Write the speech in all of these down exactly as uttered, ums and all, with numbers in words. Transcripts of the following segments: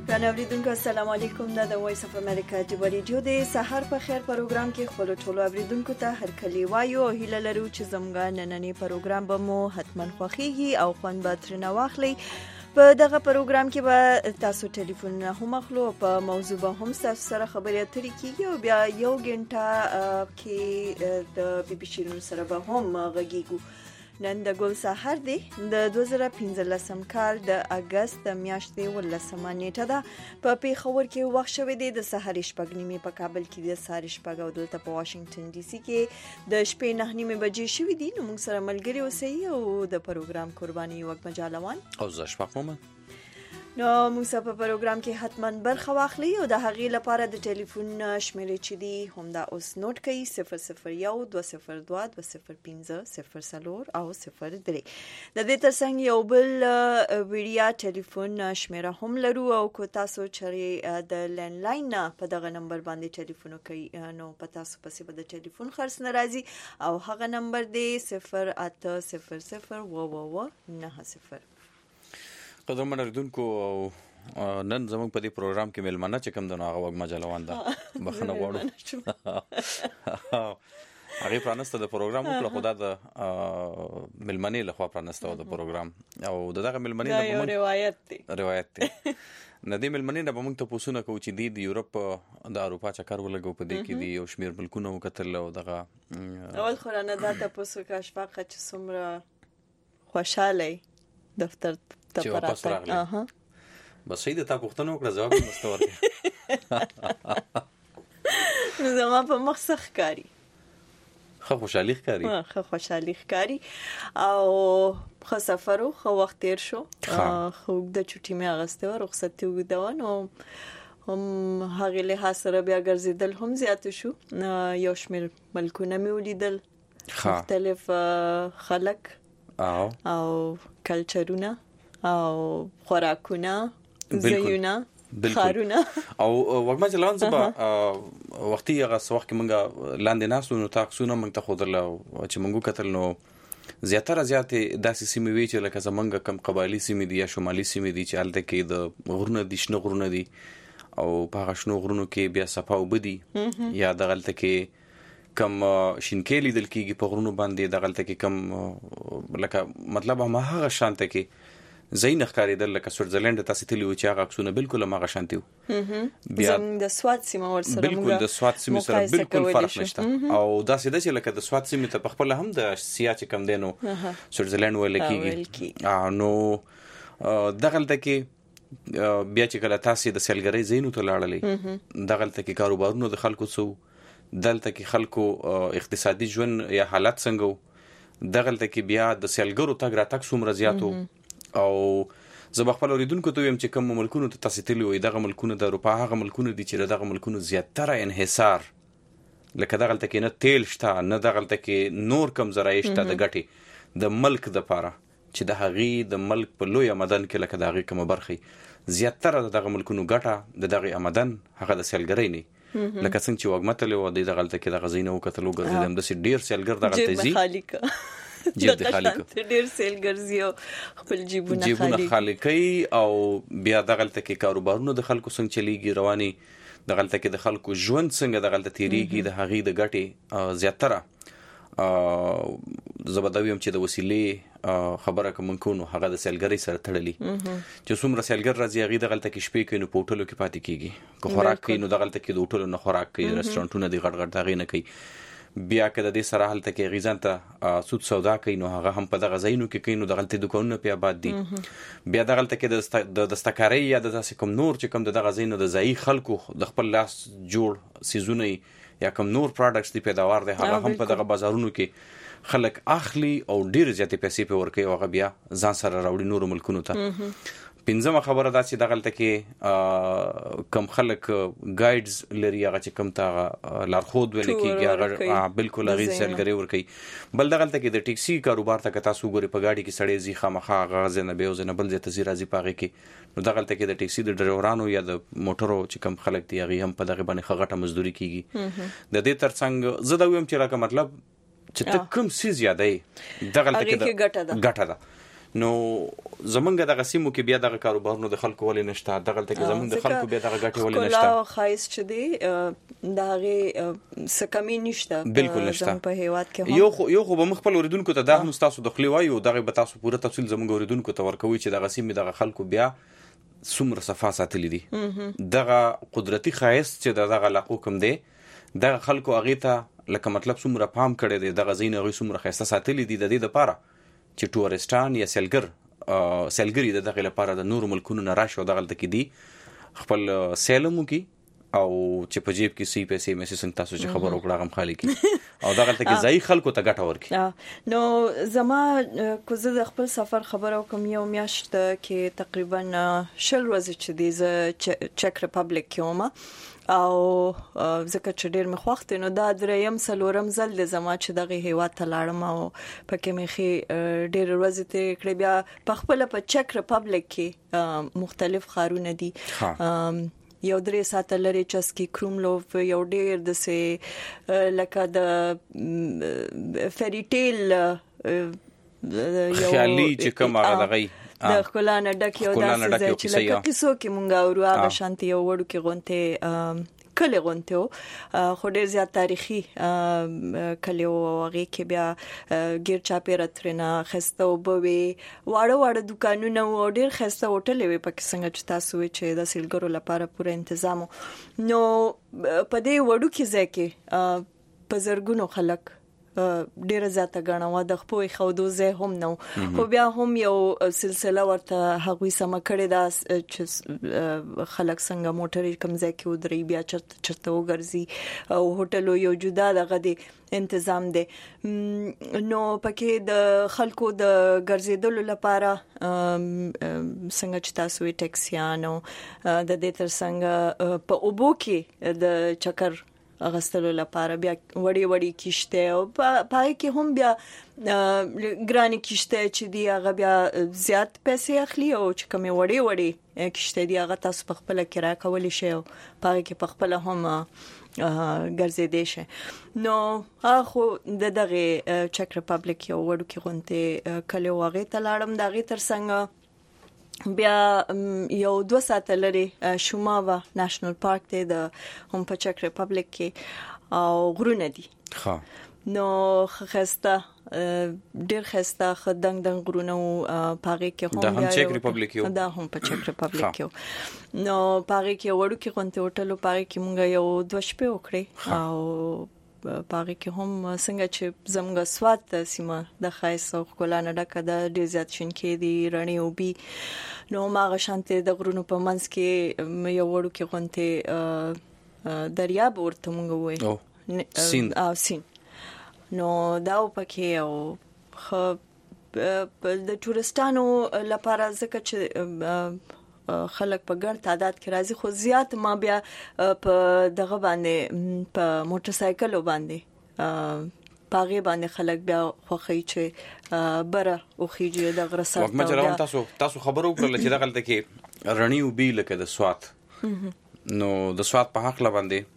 ګران اوریدونکو السلام علیکم. دا د وایس اف امریکا د ریډیو د سحر په خیر پروګرام کې خپل ټولو اوریدونکو ته هر کلی وایو او هیله لرو چې زموږ نننی پروګرام به مو حتما خوښیږي او خوند به ترنه واخلي. په دغه پروګرام کې به تاسو ټلیفون هم اخلو په موضوع به هم تاسو سره خبرې اترې کیږي او بیا یو غنټه کې د بي بي شیرین سره به هم غږیږو. نن د ګل سحر دی د دوه زره پنځلسم کال د اگست د میاشتې ولسمه نیټه ده. په پیښور کې وخت شوی دی د سحر شپږ نیمې، په کابل کې د سحر شپږ او دلته په واشنگټن ډي سي کې د شپې نه نیمې بجې شوې دي. نو موږ سره ملګري اوسئ او د پروګرام قرباني وګ مجالوان او زه شپږ مومن. نو موږ په پروګرام کې حتما برخه واخلي او د هغې لپاره د ټلیفون شمیرې چې دي هم دا اوس نوٹ کړئ: صفر صفر یو دوه صفر دوه دوه صفر پنځه صفر څلور او صفر درې. د دې ترڅنګ یو بل ویډیا ټلیفون شمیره هم لرو او کو تاسو چې د لینډلاین په دغه نمبر باندې ټلیفون کوي نو په تاسو پسې به د ټلیفون خرڅ ناراضي او هغه نمبر دی صفر اته صفر صفر و و و نه صفر. قدرمن اوریدونکو نن زموږ په دې پروګرام کې ملمنه چې کوم د هغه وګ مجلوان ده بخنه غواړو هغه پرانسته د پروګرام په خدا د ملمنې لخوا پرانسته د پروګرام او دغه ملمنې د روایت دی روایت دی ندی ملمنې نه به موږ ته پوښتنه کوو چې دی د یورپ د اروپا چکر ولګو په دې کې دی یو شمیر ملکونه وکتل او دغه اول خورانه دا تاسو کا شفقه چې څومره خوشاله دفتر چې واپس راغلی. اها بس صحیح ده. تا پوښتنه وکړه جواب یې مستور نو زما په مخ سخ کاری خو خوشحالي ښکاري خو خوشحالي ښکاري او خو سفر خو وخت تیر شو خو د چټي مې اغسته و رخصت وګدو نو هم هغه له سره بیا ګرځیدل هم زیات شو. یو شمیر ملکونه مې ولیدل مختلف خلک او او کلچرونه او خوراکونه زیونه خارونه او وګما چلان زبا وختي هغه وخت کې مونږه لاندې ناسو نو تاکسونه مونږ ته خودل چې مونږ کتل نو زیاتره زیاتې داسې سیمې وی چې لکه زمونږ کم قبایلی سیمې دي یا شمالي سیمې دي چې الته کې د غرونه دي شنو غرونه دي او په هغه شنو غرونو کې بیا صفا وبدي یا دغلته کې کم شینکېلی دل کېږي په غرونو باندې دغلته کې کم لکه مطلب هم هغه شانته کې زین ښکارېدل لکه سویټزرلند تاسو ته لیو چې هغه عکسونه بالکل هغه شانتي وو. بیا د سواد سیمه ور سره بالکل د سواد سیمه سره بالکل فرق نشته او دا سیده چې لکه د سواد سیمه ته خپل هم د سیا چې کم دینو سویټزرلند ویل کېږي نو دغلته کې بیا چې کله تاسو د سیلګری زینو ته لاړلې دغلته کې کاروبارونه د خلکو سو دلته کې خلکو اقتصادي ژوند یا حالت څنګه دغلته کې بیا د سیلګرو تګ را تک څومره زیاتو او زه خپل اوریدونکو ته ویم چې کوم ملکونو ته تاسو تللی وي دغه ملکونو د اروپا هغه ملکونو دي چې دغه ملکونو زیاتره انحصار لکه دغلته کې نه تیل شته نه دغلته کې نور کم ذرایع شته د ګټي د ملک د پاره چې د هغې د ملک په لوی آمدن کې لکه د هغې کومه برخې زیاتره دغه ملکونو ګټه د دغه آمدن هغه د سیلګرۍ نه لکه څنګه چې وګمتلې و د دغلته کې د غزینه وکتلو ګرځیدم د ډیر سیلګر دغلته زی جیب د خالق ډیر سیلګرزي او خپل جیبونه خالي جیبونه خالي کوي او بیا دغلته کې کاروبارونه د خلکو څنګه چلیږي رواني دغلته کې د خلکو ژوند څنګه دغلته تیریږي د هغې د ګټې زیاتره زبدویم چې د وسیلې خبره کوم کو نو هغه د سیلګری سره تړلی چې څومره سیلګر راځي هغه دغلته کې شپې کوي نو پورټلو کې پاتې کیږي کو خوراک کوي نو دغلته کې د هوټلو نه خوراک کوي رستورانټونه دی غټ غټ دغې نه کوي بیا کده د سره حالت کې غیزان ته سود سودا کوي نو هغه هم په دغه ځایونو کې کوي نو دغلته دکانونه په آباد دي بیا دغلته کې د دستکاري یا د تاسو کوم نور چې کوم دغه ځایونو د ځای خلکو د خپل لاس جوړ سيزونه یا کوم نور پروډکټس دی پیداوار دی هغه هم په دغه بازارونو کې خلک اخلي او ډیر زیاتې پیسې په ورکوي او هغه بیا ځان سره راوړي نور ملکونو ته. پنځمه خبره دا چې دغلته کې کم خلک ګایډز لري هغه چې کم تا لارښود ویل کېږي هغه بالکل هغه سیلګری ورکوي. بل دغلته کې د ټیکسي کاروبار ته تاسو ګوري په گاډي کې سړی زی خامخا غاز نه به وزنه بل ځته زی راځي پاغه کې نو دغلته کې د ټیکسي د ډرایورانو یا د موټرو چې کم خلک دی هغه هم په دغه باندې خغټه مزدوري کیږي. د دې ترڅنګ زه دا ویم چې راکه مطلب چې ته کوم سیز یادای دغلته کې ګټه ده نو زمونږ د غسیمو کې بیا دغه کاروبارونو د خلکو ولې نشته دغه ته زمونږ د خلکو بیا دغه ګټه ولې نشته کله خایس چې دی دغه سکمې نشته بالکل نشته په هیواد کې یو خو یو خو به مخبل اوریدونکو ته دا هم تاسو د خلی وایو دغه به تاسو پوره تفصیل زمونږ اوریدونکو ته ورکوي چې دغه سیمې دغه خلکو بیا څومره صفا ساتلې دي دغه قدرتي خایس چې دغه علاقو کوم دی دغه خلکو هغه ته لکه مطلب څومره پام کړی دی دغه زین هغه څومره خایسته ساتلې دي د دې لپاره چې ټورستان یا سیلګر سیلګری د دغه لپاره د نور ملکونو نه راشي او دغه تل کې خپل سیلمو کې او چې په جیب کې سی پیسې مې څنګه تاسو چې خبر وکړه غم خالی کې او دغه تل کې ځای خلکو ته ګټه ورکړي نو زما کو زه د خپل سفر خبرو کوم یو میاشت کې تقریبا شل ورځې چې دی ز چک ریپبلیک کې ومه او ځکه چې ډېر مې خوښ نو دا دریم سلورم ځل د زما چې دغه هیواد ته لاړم او پکې مې خې ډېر ورځې ته کړې بیا په خپل په چک ریپبلیک کې مختلف ښارونه دي یو درې ساعته لري چسکی کروملوف یو ډېر د سه لکه د فری ټیل خیالي چې کوم هغه دغه د خلانه ډک یو داسې ځای چې لکه کیسو کې مونږ اورو هغه شانتي یو وړو کې غونته کله غونته خو ډېر زیات تاریخي کله وغه کې بیا ګیر چاپیره ترنه خسته وبوي واړه واړه دکانونه او ډېر خسته هوټل وي پکې څنګه چې تاسو چې د سیلګرو لپاره پوره تنظیم نو په دې وړو کې ځای کې په زرګونو خلک ډیره زیاته غنوا د خپل خودوزه هم نو خو بیا هم یو سلسله ورته هغوی سم کړی دا چې خلک څنګه موټر کم ځای کې ودري بیا چرته چرته وګرځي او هوټل یو جدا دغه دی تنظیم دی نو پکې د خلکو د ګرځیدلو لپاره څنګه چې تاسو یې ټیکسیانو د دې تر څنګه په اوبو کې د چکر اغستلو لپاره بیا وړي وړي کیشته او پای کې هم بیا ګرانی کیشته چې دی هغه بیا زیات پیسې اخلي او چې کوم وړي وړي کیشته دی هغه تاسو په خپل کرا کولی شئ او پای کې په خپل هم ګرځیدې شي نو هغه د دغه چک ریپبلیک یو وړو کې غونته کله واغې تلاړم دغه تر څنګه بیا یو دوه ساعته لري شوماوا نېشنل پارک ته د هم په چک ریپبلیک کې او غرونه دي ها نو خسته ډیر خسته خدنګ دنګ غرونه پاره کې هم د هم چک ریپبلیک یو دا هم په چک ریپبلیک یو نو پاره کې وړو کې غونته هوټل پاره کې مونږ یو دوه شپې وکړې او پاره کې هم څنګه چې زموږ سوات سیمه د خایس او خلانه ډکه د ډیر زیات شین کې دی رڼي او بي نو ماغه شانته د غرونو په منځ کې یو وړو کې غونته دریاب ورته مونږ وای سین او سین نو دا پکې او خ د ټورستانو لپاره ځکه چې خلک په ګڼ تعداد کې راځي خو زیات ما بیا په دغه باندې په موټر سایکل باندې پاغه باندې خلک بیا خوخی چې بره او خيجه د غرسات وخت مجره تاسو تاسو خبرو کړل چې دغه کې رڼي او بي لکه د سوات نو د سوات په حق لا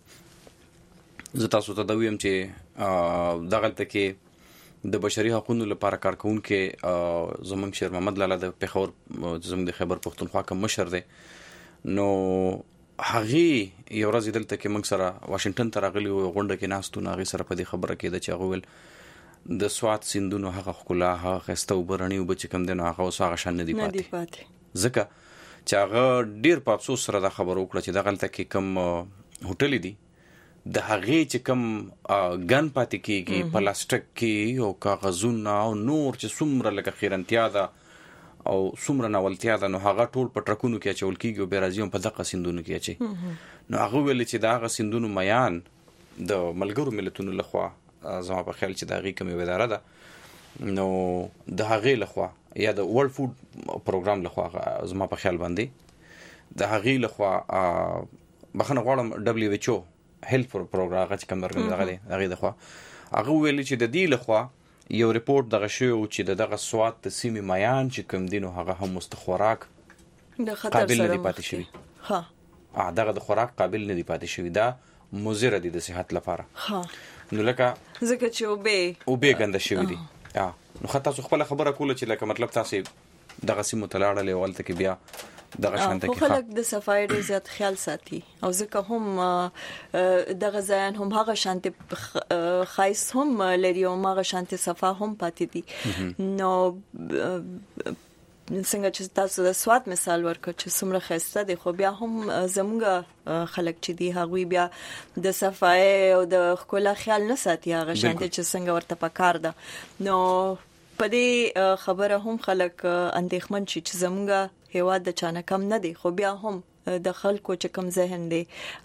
باندې زه تاسو ته دا ویم چې دغه کې د بشري حقوقو لپاره کارکونکو زمونږ شیر محمد لاله د پیښور زموږ د خیبر پښتونخوا کوم مشر دی نو هغه یو ورځ دلته کې موږ سره واشنگټن ته راغلی او غونډه کې ناستو هغه سره په دې خبره کې د چا غوول د سوات سیندونو هغه خلا هغه خسته وبرنی او بچ کم دنه هغه اوس هغه شان نه دی پاتې ځکه چې هغه ډیر په افسوس سره دا خبر وکړه چې دغه تل کې کم هوټل دي د هغه چې کم ګن پاتې کیږي پلاستیک کې او کاغذونه او نور چې څومره لکه خیرنتیا ده او څومره ناولتیا ده نو هغه ټول په ټرکونو کې چول کیږي او بیرازیوم په دغه سیندونو کې اچي نو هغه ویل چې دغه سیندونو میان د ملګرو ملتونو لخوا زما په خیال چې دغه کومه اداره ده نو د هغه لخوا یا د ورلد فود پروګرام لخوا زما په خیال باندې د هغه لخوا بخنه غواړم دبليو ایچ او هیلث پروګرام هغه کوم درګم دغه دی هغه د خوا هغه ویل چې د دې لخوا یو ریپورت دغه شو چې دغه سوات د سیمې میان چې کوم دینو هغه هم مستخوراک د خطر قابل نه دی پاتې شوی ها ا دغه د خوراک قابل نه دی پاتې شوی دا مضر دي د صحت لپاره ها نو لکه ځکه چې او به او به ګنده شوی دي نو خاطر تاسو خپل خبره کوله چې لکه مطلب تاسو دغه سیمه تلاړلې ولته کې بیا دغه شانته کې خلک د صفای ډیر زیات خیال ساتي او ځکه هم دغه ځای هم هغه شانته خایس هم لري او هغه شانته صفا هم پاتې دي نو څنګه چې تاسو د سواد مثال ورکړ چې څومره خسته دي خو بیا هم زموږ خلک چې دي هغه بیا د صفای او د خپل خیال نه ساتي هغه شانته چې څنګه ورته پکار ده نو په دې خبره هم خلک اندېښمن شي چې زموږ هیواد د چانه کم نه دی خو بیا هم د خلکو چې کم ذهن دی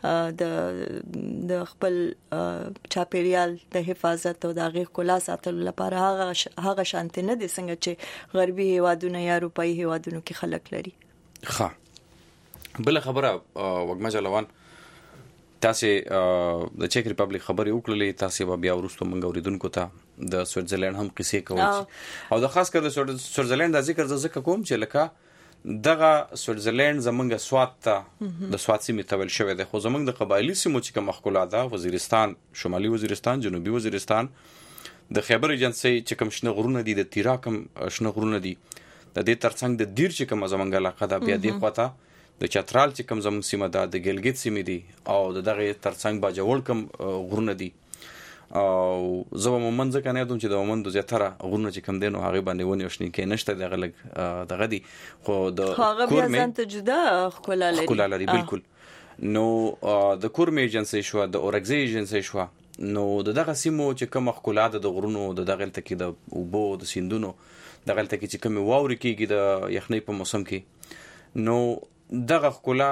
د د خپل چاپیریال د حفاظت او د غیر کلا ساتلو لپاره هغه هغه شانت نه دي څنګه چې غربي هیوادونه یا اروپאי هیوادونو کې خلک لري. ښه بل خبره وګما جلوان تاسو د چک ریپبلیک خبرې وکړلې تاسو بیا ورستو منګ اوریدونکو ته د سویټزرلند هم قصې کوي او د خاص کر د سویټزرلند د ذکر ځکه کوم چې لکه دغه سویټزرلند زمونږ سواد ته د سواد سیمې ته ویل شوی دی خو زمونږ د قبایلی سیمو چې کوم ښکلا ده وزیرستان شمالي وزیرستان جنوبي وزیرستان د خیبر ایجنسي چې کوم شنه غرونه دي د تیرا کوم شنه غرونه دي د دې ترڅنګ د دیر چې کوم زمونږ علاقه ده بیا دی خواته د چترال چې کوم زمونږ سیمه ده د ګلګت سیمې دي او د دغه ترڅنګ باجوړ کوم غرونه دي او زه به منځ کنه دوم چې د ومندو زیاتره غرونه چې کم دینو هغه باندې ونی وشنی کې نشته دغه لګ دغه دي خو د کور مې ځان ته جدا خپل لري خپل لري بالکل نو د کور مې ایجنسي شو د اورګزي ایجنسي شو نو دغه سیمو چې کوم خپل د غرونو د دغه تکي د اوبو د سیندونو دغه تکي چې کوم واوري کېږي د یخنۍ په موسم کې نو دغه خپل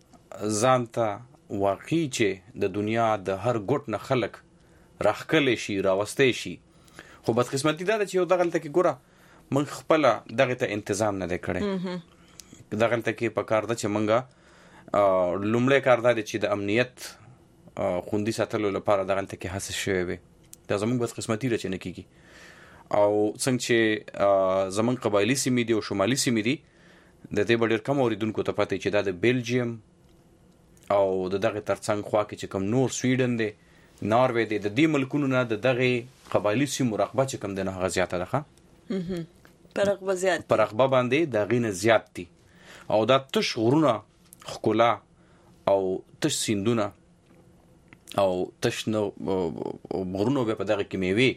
ځان ته واقعي چې د دنیا د هر ګټ نه خلک راخکلې شي راوستې شي خو بدقسمتي دا چې یو دغه تل کې ګوره من خپل دغه ته تنظیم نه کړي دغه تل کې په کار ده چې منګه لومړی کار ده چې د امنیت خوندي ساتلو لپاره دغه تل کې حساس شوی وي دا زموږ بدقسمتي رچ نه کیږي او څنګه چې زمون قبایلی سیمې دي او شمالي سیمې دي د دې بډیر کم اوریدونکو ته پته چې دا د بیلجیم او د دغه ترڅنګ خوا کې چې کوم نور سویډن دی ناروی دی د دې ملکونو نه د دغه قبایلی سیمو رقبه چې کوم د نه غزياته ده پر رقبه زیات پر رقبه باندې د غینه زیات دي او دا تش غرونه خکولا او تش سیندونه او تش نو غرونه په دغه کې میوي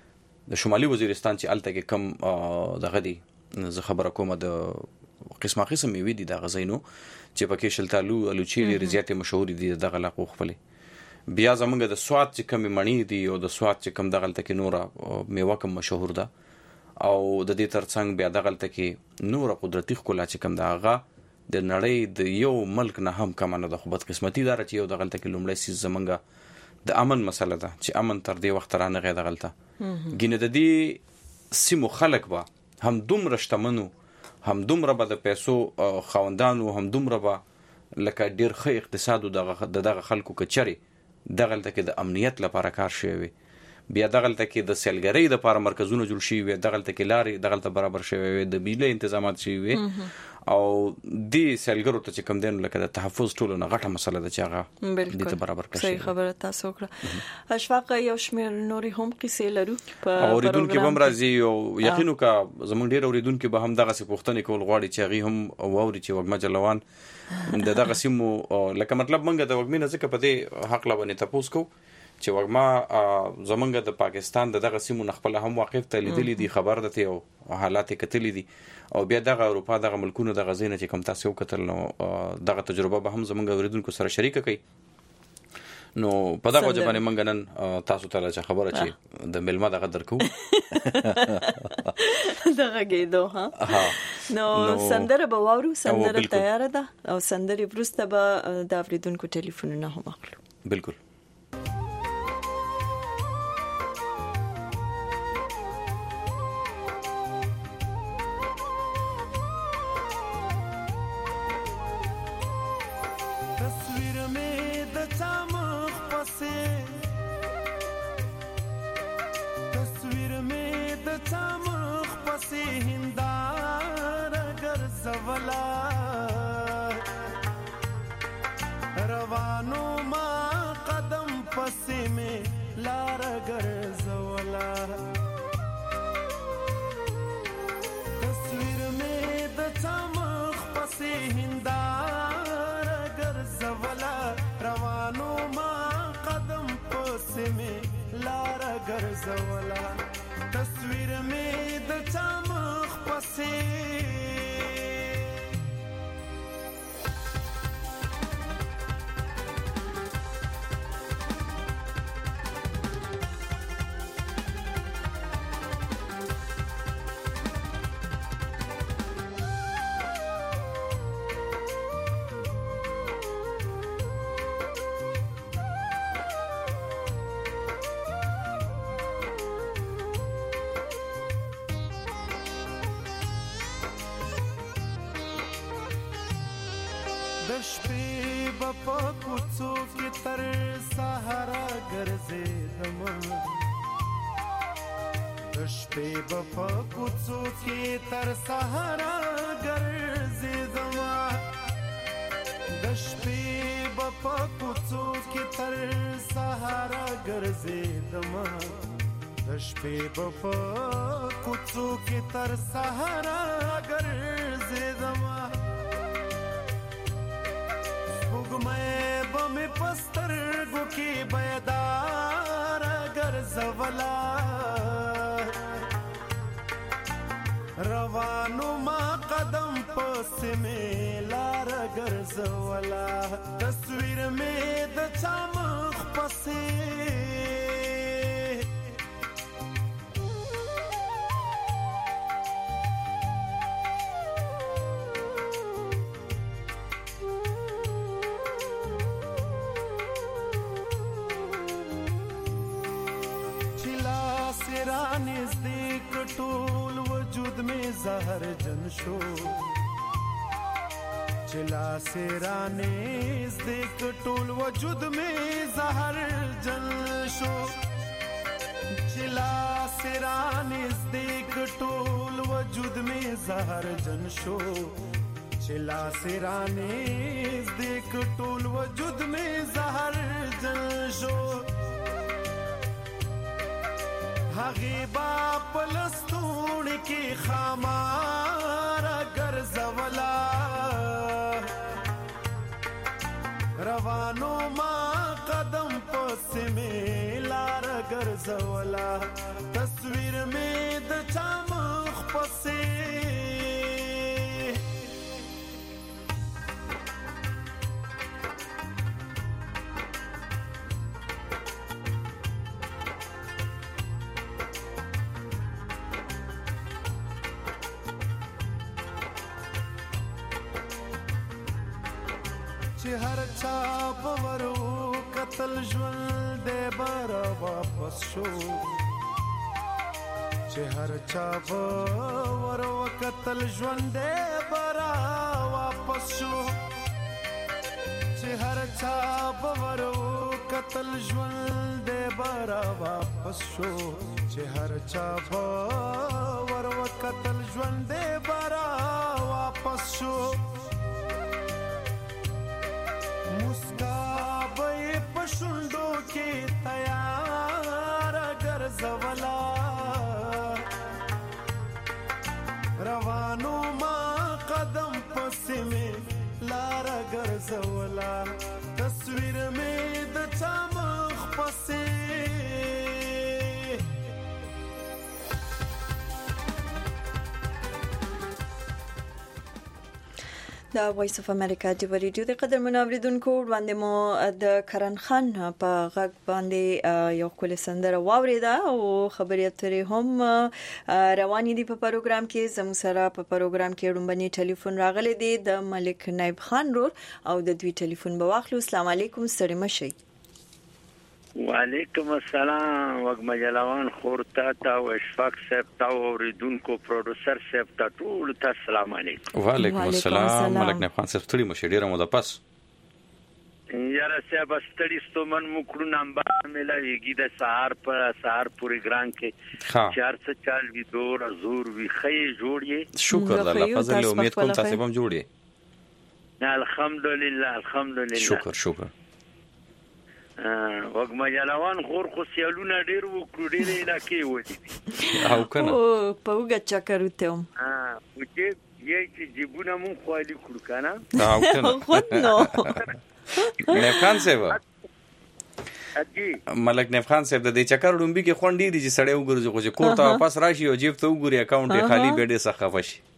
د شمالي وزیرستان چې الته کې کم دغه دي زه خبره کوم د قسمه قسم میوي دي د غزینو چې پکې شلتالو الوچي ریزيات مشهور دي دغه لاقو خپل بیا زمونږ د سواد چې کمی مڼې دي او د سواد چې کم دغه تکي نوره میوه کم مشهور ده او د دې ترڅنګ بیا دغه تکي نوره قدرتي خلا چې کم دغه د نړۍ د یو ملک نه هم کم نه د خوبت قسمتي دار چې یو دغه تکي لومړی سیس زمونږ د امن مسله ده چې امن تر دې وخت را نه غي دغه ته ګینه د دې سیمو خلک با هم دومره شتمنو هم دومره به د پیسو خوندانو هم دومره به لکه ډیر ښه اقتصاد دغه دغه خلکو کچري دغه تل د امنیت لپاره کار شوی بیا دغه تل د سیلګری د لپاره مرکزونه جوړ شي وي دغه تل لارې دغه ته برابر شوی وي د بیله تنظیمات شي وي او د سیلګرو ته کوم دین لکه د تحفظ ټولو نه غټه مسله ده چې هغه د ته برابر کړي صحیح خبره تاسو کړه اشفاق یو شمیر نوري هم قصې لرو په اوریدونکو به مرضی او یقینو کا زمونږ ډیر اوریدونکو به هم دغه څه پوښتنه کول غواړي چې هغه هم ووري چې وګما جلوان د دغه سیمو لکه مطلب منګه د وګمینه ځکه په دې حق لونه تاسو کو چې وګما زمونږ د پاکستان د دغه سیمو نخپل هم واقف ته لیدلې دي خبر ده او حالات کتلې دي او بیا دغه اروپا دغه ملکونو د غزینه چې کوم تاسو وکتل نو دغه تجربه به هم زمونږ اوریدونکو سره شریک کړئ نو په دغه ځبانه منګ نن تاسو ته چې خبره چې د ملما دغه درکو دغه کېدو ها نو سندره به وورو سندره تیار ده او سندره پرسته به د اوریدونکو ټلیفونونه هم اخلو بالکل پسې د شپې به په کوڅو کې تر سهاره ګرځېدم د شپې به په کوڅو کې تر سهاره ګرځېدم د شپې به په کوڅو کې تر سهاره ګرځېدم د شپې به په کوڅو کې تر سهاره ګرځېدم मैं बम पस्तर गो की बेदार गरजवला रवानो मा कदम पस में लार गरजवला तस्वीर में द चमक पसे नज़दीक टूल वजूद में जहर जन शो चिला से राने नज़दीक टूल वजूद में जहर जन शो चिला से राने नज़दीक टूल वजूद में जहर जन शो चिला से राने नज़दीक टूल वजूद में जहर जन शो هغه با پلستون کی خمار ګرځولا روانو ما قدم پس می لار ګرځولا تصویر می د چمخ پسې چې هر چا پورو قتل ژوند دې بار واپس شو چې هر چا پورو قتل ژوند دې بار واپس شو چې هر چا پورو قتل ژوند دې بار واپس شو چې هر چا پورو قتل ژوند دې بار واپس شو مسکا به پښوندو کې تیار ګرځولا روانو ما قدم پسې می لار ګرځولا تصویر می د چمخ پسې د وایس اف امریکا د ریډیو د قدر منوریدونکو وړاندې مو د کرن خان په غږ باندې یو کلی سندره واوریده او خبرې اترې هم روانې دي په پروګرام کې زموږ سره په پروګرام کې وړاندې ټلیفون راغلی دی د ملک نایب خان رور او د دوی ټلیفون به واخلو. السلام علیکم ستړي مشئ. وعلیکم السلام وګما جلوان خورتا تا او اشفاق صاحب تا او ریدونکو پروډوسر صاحب تا ټول ته السلام علیکم. وعلیکم السلام ملک نایب خان صاحب ستړي مشئ ډیره مو د پس یاره صاحب ستړي ستومن مکړو نمبر ملایږي د سهار په سهار پوری ګران کې چار سو چال وی دور زور وی خې جوړې شکر الله فضل امید کوم تاسو هم جوړې الحمدلله الحمدلله شکر شکر وګما جلوان خور خو سیالونه ډیر وکړو ډیر علاقې ودی او کنه او په وګه چکرته هم ها وجه یې چې جیبونه مون خالي کړو کنه او کنه خود نو نایب خان صاحب ملک نایب خان صاحب د دې چکر ډومبي کې خوندې دي چې سړی وګورځي خو چې کوړه واپس راشي او جیب ته وګوري اکاونټ یې خالی بیډه څخه فشي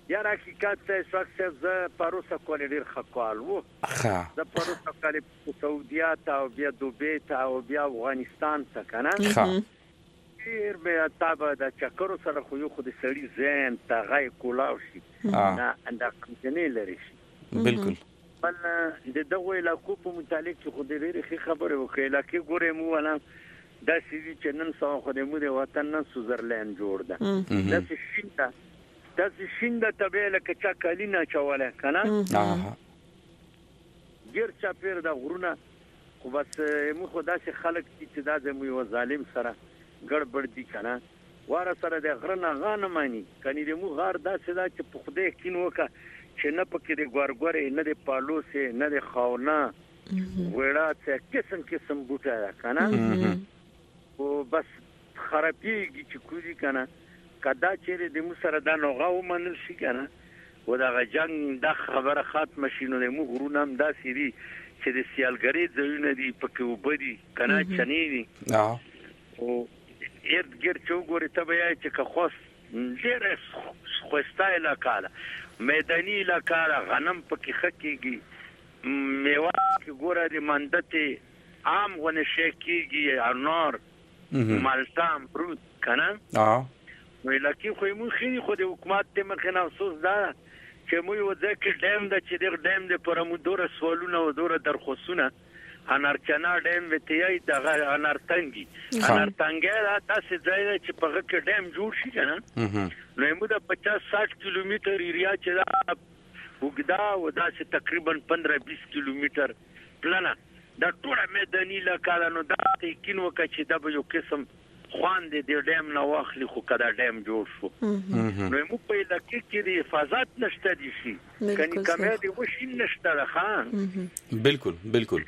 یاره حقیقت ته اسحاق صاحب زه پروسه کولې ډېر ښه کال و ښه زه پروسه کولې سعودیا ته او بیا دوبۍ ته او بیا افغانستان ته که نه ښه ډېر بیا تا به د چکرو سره خو یو خو د سړي ذهن ته غی کولاو شي نه دا کمزنې لري شي بالکل بل د دغو علاقو په متعلق خو د ډېرې ښې خبرې وکړې علاقې ګورې مو ولا داسې دي چې نن سبا خو د مو د وطن نن سویزرلینډ جوړ ده داسې شین ده داسې شین ده طبیعي لکه چا کالي نه اچولی که نه ګیر چاپېر د غرونه خو بس موږ خو داسې خلک دي چې دا زموږ یوه ظالم سره ګړبړ دي که نه واره سره د غره نه غا نه ماني کنې د موږ غار داسې ده چې په خدای یقین وکړه چې نه پکې د ګورګورې نه د پالوسې نه د خاونه ویړه قسم قسم بوټه ده که نه خو بس خرابېږي چې کوري که نه که دا چیرې د موږ سره دا نوغه ومنل شي که نه و دغه جنګ دا خبره ختمه شي نو د موږ غرونه هم داسې دي چې د سیالګرۍ ځایونه دي پکې اوبه دي که نه چنې دي خو ارد ګرد چې وګورې ته به یایې چې که خوست ډېره ښایسته علاقه ده میداني علاقه ده غنم پکې ښه کېږي میوه کې ګوره د مندتې عام غونې شی کېږي انار مالټه امرود که نه نو علاقې خو یې مونږ ښه دي خو د حکومت د مخې نه افسوس دا چې مونږ یوه ځای کې ډیم ده چې دغه ډیم دپاره مو دوره سوالونه او دوره درخواستونه انارچنا ډیم ورته یایي دغه انارتنګي انارتنګی دا داسې ځای دی چې په هغه کې ډیم جوړ شي که نه نو یې مو د پچاس ساټ کیلومیټر ایریا چې دا اوږده او داسې تقریبا پندره بیس کیلومیټر پلنه دا ټوله میداني علاقه ده نو دا ته یقین وکړه چې دا به یو قسم خوان دی د ډیم نه واخلي خو که دا ډیم جوړ شو نو موږ په علاقې کې د حفاظت نشته دي شي کنې کمیا د وشي نشته ده ښه بالکل بالکل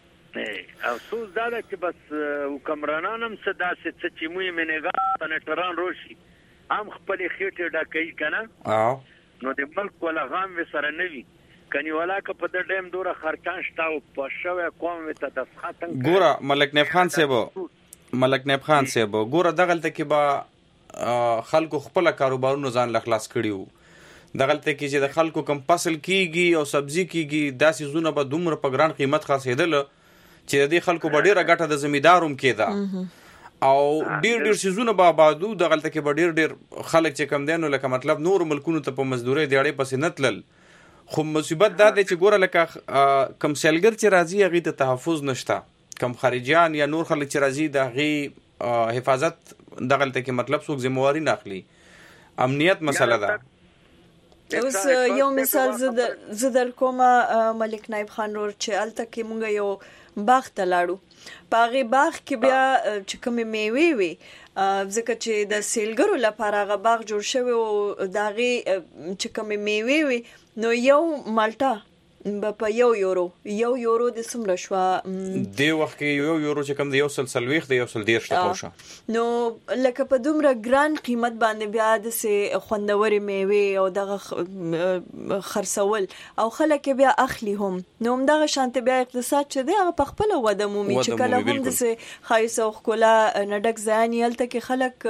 افسوس دا ده چې بس حکمرانان هم څه داسې څه چې موږ یې نګاه سنټران روشي هم خپلې خېټې ډکوي که نه نو د ملک ولغام وې سره نه وي کني ولا که په د ډیم دوره خرچان شته او په شوی قوم ورته دسخط ګوره ملک نیب خان صاحب ملک نیب خان صاحب ګوره دغلته کې به خلکو خپل کاروبارونو ځان له خلاص کړي وو دغلته کې چې د خلکو کم فصل کیږي او سبزی کیږي داسې زونه به دومره په ګران قیمت خرڅېدل چې د دې خلکو به ډېره ګټه د زمینداروم کېده او ډېر ډېر سیزونه به آبادو دغلته کې به ډېر ډېر خلک چې کم دی نو لکه مطلب نور ملکونو ته په مزدورۍ دیاړې پسې نه تلل خو مصیبت دا دی چې ګوره لکه کم سیلګر چې راځي هغې ته تحفظ نشته کم خارجیان یا نور خلک چې راځي د هغې حفاظت دغلته کې مطلب څوک ذمواري نه اخلي امنیت مسله ده اوس یو مثال زه در کومه ملک نایب خان رور چې هلته کې مونږ یو باغ ته لاړو په هغې باغ کې بیا چې کومې میوې وي ځکه چې د سیلګرو لپاره هغه باغ جوړ شوی او د هغې چې کومې میوې وي نو یو مالټه په یو یورو یو یورو د څومره شوه دې وخت کې یو یورو چې کوم د یو سل څلوېښت د یو سل دېرش ټکو شه نو لکه په دومره ګران قیمت باندې بیا داسې خوندورې میوې او دغه خرڅول او خلک بیا اخلي هم نو همدغه شانتې بیا اقتصاد چې دی هغه په خپله وده مومي چې کله هم داسې ښایسته او ښکلا نه ډک ځایان یې هلته کې خلک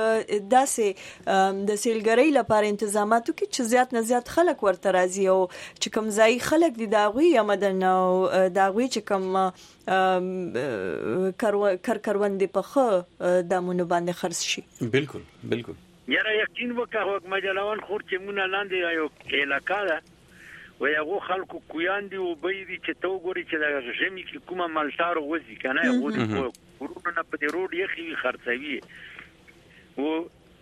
داسې د سیلګرۍ لپاره انتظامات وکړي چې زیات نه زیات خلک ورته راځي او چې کوم ځایي خلک دي داغوی یا مدن او داغوی چې کوم کر کروندې په ښه دامونو باندې خرڅ شي بالکل بالکل یاره یقین وکړه حکم جلوان خور چې مونږ لاندې یو علاقه ده و هغو خلکو کویان دي اوبه دي چې ته وګورې چې د ژمي کې کومه مالټار وځي که نه هغو د کورونو نه په دې روډ یخي وي خرڅوي و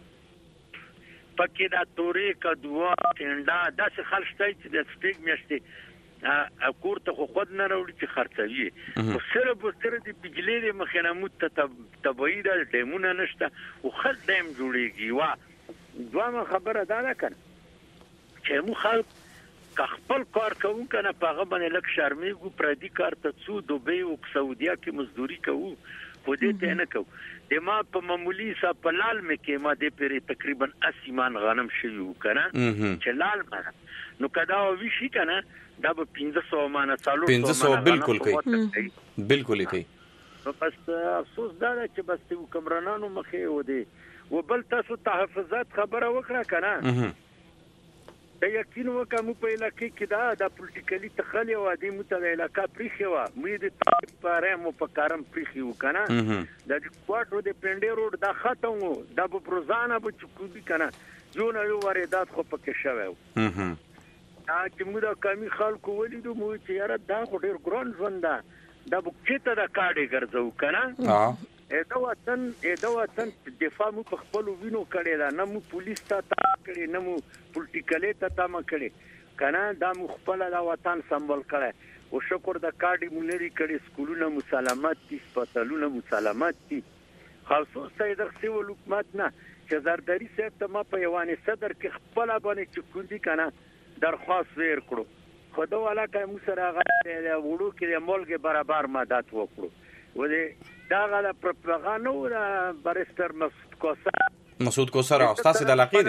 پکې دا تورې کدوه ټنډه داسې خلک شته چې د سپېږ میاشتې کور ته خو خود نه راوړي چې خرڅوي خو صرف صرف د بجلۍ د مخې نه موږ ته طبیعي ده ډیمونه نشته خو ښه ډیم جوړېږي وا دویمه خبره دا ده که نه چې موږ خلک که خپل کار کوو که نه په هغه باندې لږ شرمېږو پردي کار ته څو دوبۍ او سعودیا کې مزدوري کوو خو دې ته نه کوو د ما په معمولي حساب په لال مې کې ما دې پرې تقریبا اسی من غنم شوي وو که نه چې لال منه نو که دا وشي که نه دا به پنځه سوه مانه څلور پنځه سوه بالکل کوي بالکل یې کوي نو بس افسوس دا ده چې بس د حکمرانانو مخې و دی و بل تاسو تحفظات خبره وکړه که نه د یقین وکړو په علاقې کې دا د پولیټیکلی تخلي او د متده علاقې پریخي و مې د تاریخ پاره مو په کارم پریخي وکنه د کوټو د پنډې روډ د ختم و د بروزانه به چکوبي کنه یو نه یو واردات خو پکې شوه هم دا چې موږ د کمی خلکو ولیدو مو چې یاره دا خو ډیر ګران ژوند ده د بوکچته د کاډي ګرځو کنه دا وطن دا وطن دفاع مو په خپل وینو کړي دا نه مو پولیس ته تا کړي نه مو پولیټیکلې ته تا ما کړي کنه دا مو خپل دا وطن سمبال کړي او شکر د کاډي مونري کړي سکولونه مسالمت دي سپټالونه مسالمت دي خاصو سید رسول حکومت نه چې زرداری صاحب ته ما په یوانه صدر کې خپل باندې چکوندي کنه درخواست ور کړو خدای والا کوي مو سره غوړو کې د ملګری برابر مدد وکړو و دې دا غلا پروپاګاندا او بارستر مسعود کوثر مسعود کوثر او تاسو د علاقې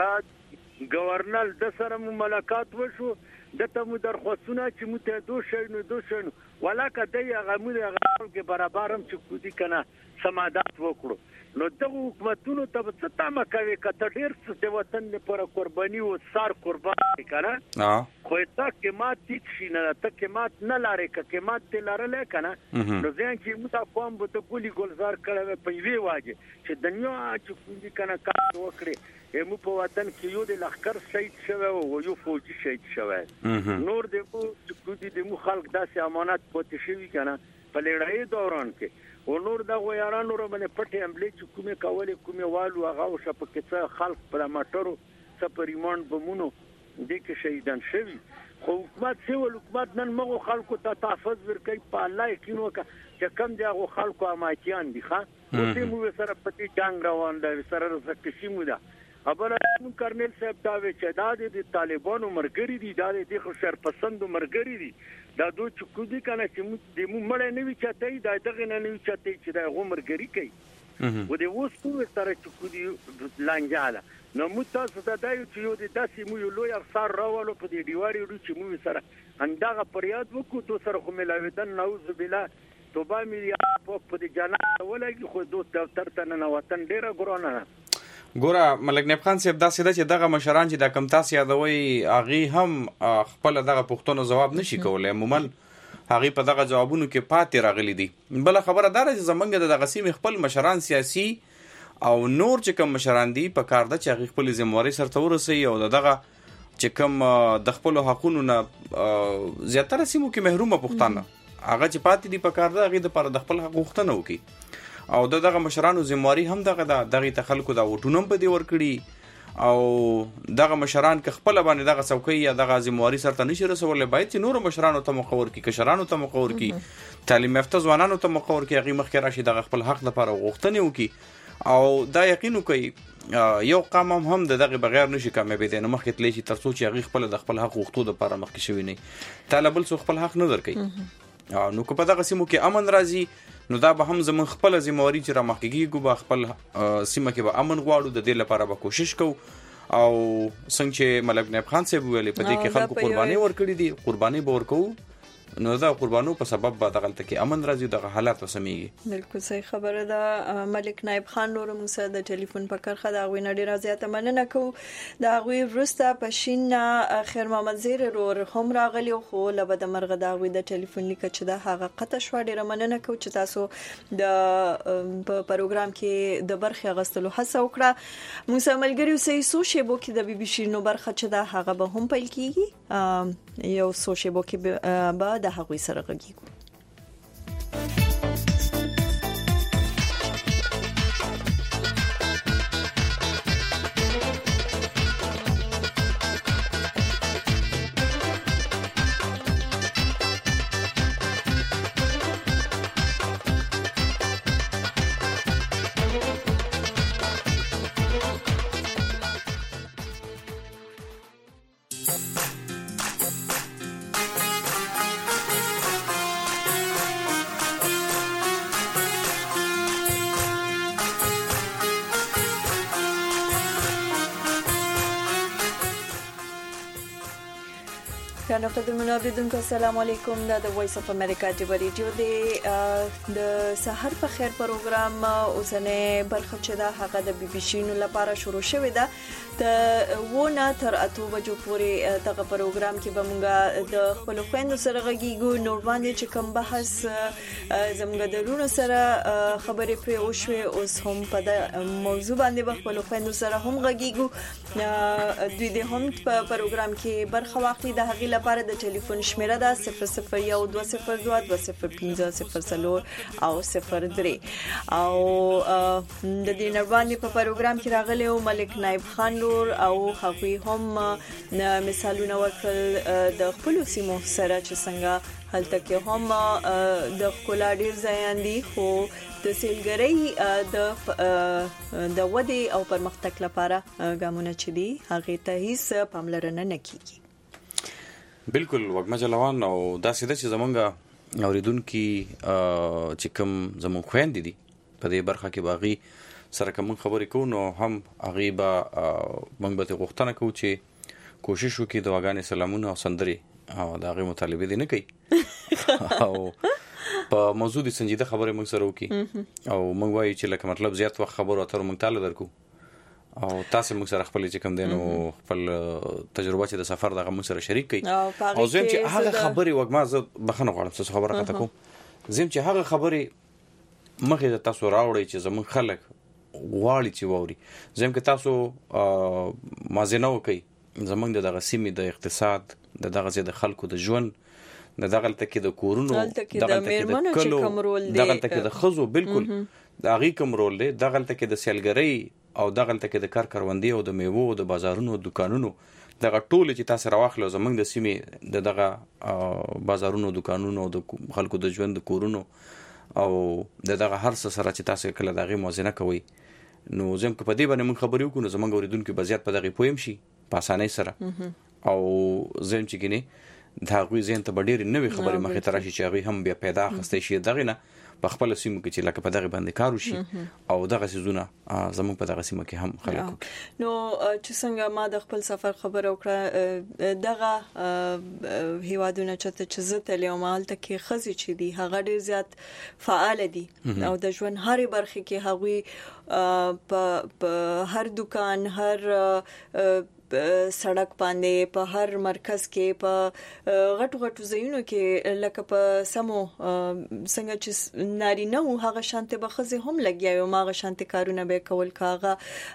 دي گورنر د سره ملاقات وشو دته مو درخواستونه چې مو ته دوه شي نو دوه شي ولاکه د هغه مو د هغه کې برابرم چې کو دي کنه سمادات وکړو نو دغه حکومتونو ته څه تمه کوي کته ډیر څه د وطن لپاره قرباني او سار قرباني کنه خو تا کې مات شي نه ته کې مات نه لارې کې مات ته لارې کنه نو ځین چې موږ قوم به ته ګولي ګلزار کړو په وی واجه چې دنیا چې کوم کنه کار وکړي مو په وطن کې یو د لخر شهید شوی او یو فوجي شهید شوی نور دغه چې کوم د مو خلک داسې امانت پاتې شوی کنه په لړۍ دوران کې او نور د غویارانو رو باندې پټه عملي چې کومه کولې کومه والو هغه او شپ کې څه خلک پر ماټرو سپریمان بمونو د کې شهیدان شوی خو حکومت سیول حکومت نن مغو خلکو ته تحفظ ورکړي په الله یقین وکړه چې کم دی هغه خلکو اماتیان دي ښا او دې مو سره پټي جنگ روان دی سره زکشي مو ده خبره مون کرنل صاحب دا وی چې دا د طالبانو مرګري دي دا د خو شرپسند مرګري دي دا دوی چې کو دي کنه چې د مو مړ نه وي چاته دا دغه نه وي چاته چې دا غومرګري کوي و دې اوس کو سره چې کو دي لانجاله نو مو تاسو ته دا یو چې یو د داسې مو یو لوی افسر راولو په دې دیواري ورو چې مو سره اندغه پریاد وکړو تو سره خو ملاویدن نعوذ بالله توبه میلیارډ په دې جنات ولګي خو دوه دفتر ته نه وطن ډیره ګرانه ګوره ملک نیب خان صاحب دا سیده چې دغه مشران چې د کم تاسو یادوي اغي هم خپل دغه پښتون جواب نشي کولای عموما هغه په دغه جوابونو کې پاتې راغلي دي بل خبره دار چې زمونږ د غسیم خپل مشران سیاسي او نور چې کوم مشران دي په کار د چې خپل ذمہواری سره ورسي او دغه چې کوم د خپل حقوقو نه زیاتره سیمو کې محرومه پښتانه هغه چې پاتې دي په کار د هغه د خپل حقوق نه وکي او دغه مشرانو ذمہواری هم دغه دغه تخلق د وټونم په دی ور کړی او دغه مشران ک خپل باندې دغه څوکۍ یا دغه ذمہواری سره نشي رسولای باید چې نور مشرانو ته مقور کی کشرانو ته مقور کی تعلیم یافته ځوانانو ته مقور کی هغه مخکې راشي دغه خپل حق لپاره غوښتنه وکي او دا یقین کوي یو قام هم دغه بغیر نشي کامیابی دي نو مخکې تللی شي تر څو چې هغه خپل د خپل حق غوښتو لپاره مخکې شوی نه طالب بل څو خپل حق نه درکې نو کو په دغه سیمو کې امن راځي نو دا به هم زمون خپل ذمہواری چې را مخکېږي ګو به خپل سیمه کې به امن غواړو د دې لپاره به کوشش کوو او څنګه چې ملک نیب خان صاحب ویلي په دې کې خلکو قرباني ورکړي دي قرباني به ورکوو نو دا قربانو په سبب به دغه تلکي امن راځي دغه حالات وسميږي بالکل صحیح خبره ده ملک نائب خان نور موږ د ټلیفون په کرخه دا غوینه ډیره زیاته مننه کوو دا غوي ورسته پښین خیر محمد زیر رور هم راغلی خو لبه د مرغه دا غوي د ټلیفون لیک چې دا هغه قطه شو ډیره مننه کوو چې تاسو د په پروګرام کې د برخه غستلو هڅه وکړه موږ ملګریو سې سو شیبو کې د بي بي سي نو برخه چې دا هغه به هم پیل کیږي یو سو شیبو کې به د هغوی سره غږیږو ګرانو قدرمنو اوریدونکو السلام علیکم دا د وایس اف امریکا جبر ریډیو دی د سحر په خیر پروګرام اوسنه برخه چې دا هغه د بي بي سي نو لپاره شروع شوې ده د ونه تر اته بجو پورې دغه پروګرام کې به موږ د خپل خويندو سره غږیږو نور باندې چې کوم بحث زموږ درونو سره خبرې پرې وشوي اوس هم په د موضوع باندې به خپل خويندو سره هم غږیږو دوی د هم په پروګرام کې برخه واخلي د هغې لپاره د ټلیفون شمیره ده صفر صفر یو دوه صفر دوه دوه صفر پنځه صفر څلور او صفر درې او د دې نړیوال په پروګرام کې راغلی او ملک نایب خان نور او هغوی هم مثالونه ورکړل د خپل سیمو سره چې څنګه هلته کې هم د خپل ډیر ځایان دي خو د سیلګرۍ د د ودی او پرمختګ لپاره ګامونه چي دي هغه ته هیڅ پاملرنه نه کیږي. بالکل وګما جلوان او دا سیده چې زمونږ اوریدونکو چې کوم زمون خويندې دي په دې برخه کې باغی سره کوم خبرې کوو نو هم هغه به موږ به غوښتنه کوو چې کوشش وکړي د واغانې سلامونه او سندري او دا غي مطالبه دي نه کوي او په موضوع دي سنجیده خبره موږ سره وکړي او موږ وایو چې لکه مطلب زیات وخت خبرو اترو موږ تعالی درکو او تاسو موږ سره خپل چې کوم دینو خپل تجربه چې د سفر دغه موږ سره شریک کړي او زم چې هغه خبري وګما زه بخنه غواړم څه خبره راته کوم زم چې هغه خبري مخې تاسو راوړی چې زمون خلک غواړي چې ووري زم کې تاسو مازینه وکي زمونږ دغه سیمې د اقتصاد د دغه زیاده خلکو د ژوند د دغه تلته کې د کورونو دغه میرمنو چې کوم رول دی دغه تلته کې د خزو بالکل د هغه کوم رول دی دغه تلته کې د سیلګرۍ او دغه تلته کې د کار کاروندې او د میوو او د بازارونو او دکانونو دغه ټول چې تاسو راوخلو زمونږ د سیمې د دغه بازارونو دکانونو او د خلکو د ژوند د کورونو او دغه هر څه سره چې تاسو کله دغه موازنه کوي نو زم په دې باندې موږ خبرې وکړو زمونږ اوریدونکو بزیات په دغه پویم شي په اسانۍ سره او زم چې ګینه دا غوي زین ته ډېر نوې خبرې مخې ته راشي چې هغه هم بیا پیدا خسته شي دغه نه په خپل سیمه کې چې لکه په دغه باندې کار وشي او دغه سيزونه زموږ په دغه سیمه کې هم خلک نو چې څنګه ما د خپل سفر خبر وکړه دغه هیوادونه چې زه تلم مالته کې خزي چې دي هغه ډیر زیات فعال دي او د ژوند هرې برخه کې هغوی په هر دکان هر سړک باندې په هر مرکز کې په غټو غټو ځایونو کې لکه په سمو څنګه چې ناري نه هغه شانته بخزه هم لګیاو ماغه شانته کارونه به کول کاغه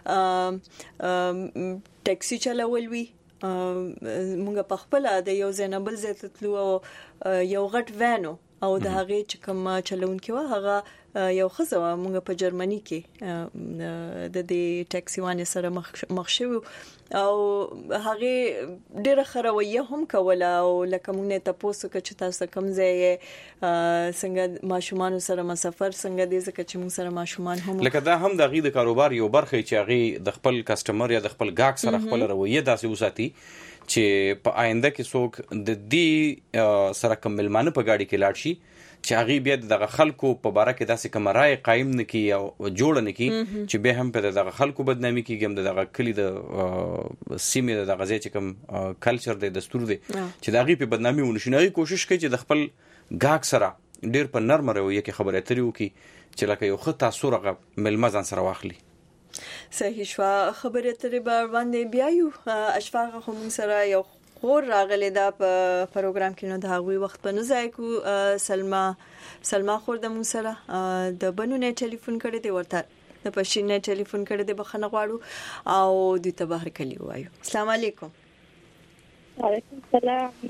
ټاکسي چلول وی مونږ په خپل د یو زینبل زیت تلو یو غټ وانو او د هغه چې کوم چلونکو هغه یو خزه مونږ په جرمني کې د دې ټاکسي وانه سره مخ شو او هغه ډیره خرویه هم کوله او لکه مونږ ته پوسو چې تاسو کوم ځای څنګه ماشومان سره مسافر څنګه دي ځکه چې مونږ سره ماشومان هم لکه دا هم د غي د کاروبار یو برخه چې هغه د خپل کسٹمر یا د خپل گاهک سره خپل رویه داسې وساتي چې په آینده کې څوک د دې سره کوم ملمانه په گاډي کې لاړ شي چې هغه بیا دغه خلکو په باره کې داسې کوم رائے قائم نکي او جوړ نکي چې به هم په دغه خلکو بدنامي کیږي هم دغه کلی د سیمې دغه ځای چې کوم کلچر دی دستور دی چې دغه په بدنامي ونشي کوشش کوي چې د خپل گاهک سره ډیر په نرم رویه کې خبرې اترې وکړي چې لکه یو خطا سورغه ملمزان سره واخلي صحیح شو خبرې اترې باندې بیا یو اشفاق هم سره یو خور راغلی دا په پروګرام کې نو د هغوی وخت په نزای کو سلمہ سلمہ خور د مون سره د بنونه ټلیفون کړی دی ورته د پښینه ټلیفون کړی دی بخنه غواړو او د تبهر کلی وایو السلام علیکم وعلیکم السلام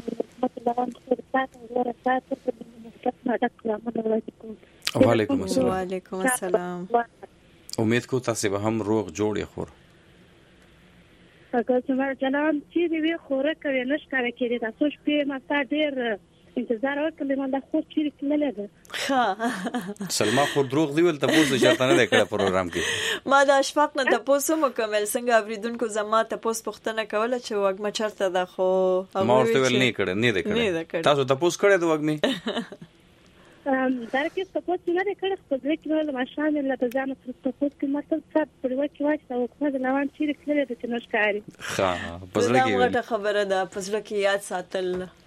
وعلیکم السلام وعلیکم السلام امید کو تاسو به هم روغ جوړ یې خور اګه چې ما جناب چې دی خوره کوي نشکاره کړی تاسو شپې ما تا ډیر انتظار وکړم ما د خو چې کله ده سلمہ خور دروغ دی ول تاسو شرط نه کړه پروګرام کې ما د اشفاق نه تاسو مکمل څنګه اوریدونکو زما تاسو پوښتنه کوله چې وګم چرته ده خو ما ورته ول نه کړه نه ده کړه تاسو تاسو کړه د وګمي دا کې سپورت نه لري خو د کله ماشان له ځان سره سپورت کې ماته څه په وخت کې واچ او کومه د لوان چې کله د تنشکاري ها پزړه کې دا خبره ده پزړه کې یاد ساتل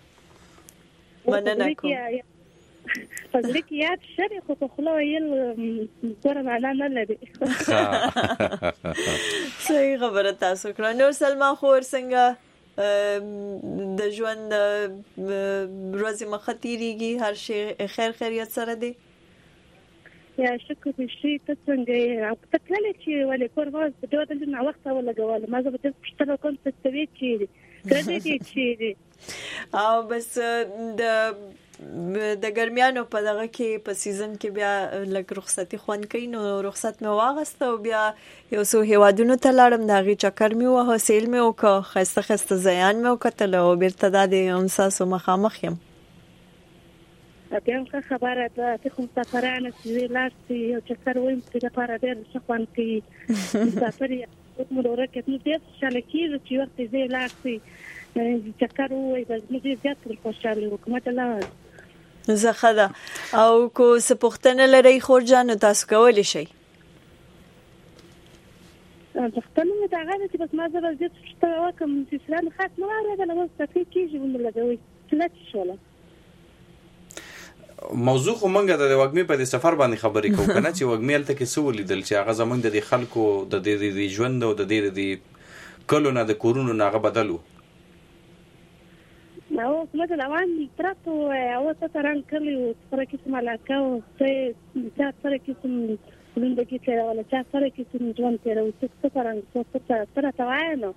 مننه کوم پزړه کې یاد شری خو په خلو یل ګور معنا نه لري صحیح خبره تاسو کړه نور سلمان خور څنګه د ژوند ورځې مخاطرېږي هر شي خیر خیریت سره دی یا شکر شي ته څنګه یې تکلل چې ولې کور واز په دوه دنه وخت ولا غواړم ما زه به پښتنه کوم څه توی چی کړی دي چی او بس د د ګرمیانو په دغه کې په سیزن کې بیا لږ رخصتي خوان کین نو رخصت مې واغسته او بیا یو څو هیوادونو ته لاړم دغه چکر مې وه سیل مې وکړ خسته خسته زیان مې وکړل او بیرته د انساسو مخامخ یم بیا هم خبره ده چې کوم سفرانه چې لاسي او چکر ویم چې لپاره ډېر څه خوان کوي مسافر یې مو ورکه نو دې شاله کېږي چې وخت یې لاسي چکر وای د دې زیات خوشاله وکمه لا زخه ده او کو سپختنه لري خورجان تاسو کولی شي پښتنه دا غواړي چې بس ما زه زیات څه وکم چې سلام خاص نه راغله نو څه کېږي ومه لګوي څه شوله موضوع خو مونږه د وګمې په سفر باندې خبرې کوو کنه چې وګمې الته کې سو لیدل چې هغه زمونږ د خلکو د دې ژوند او د دې د کلو نه د کورونو نه هغه بدلو نو کومه د لوان تراتو او څه تران کړی او سره کې سم علاقه او څه سره کې سم زندگی ته ولا څه سره کې سم ژوند ته او څه تران څه سره توانو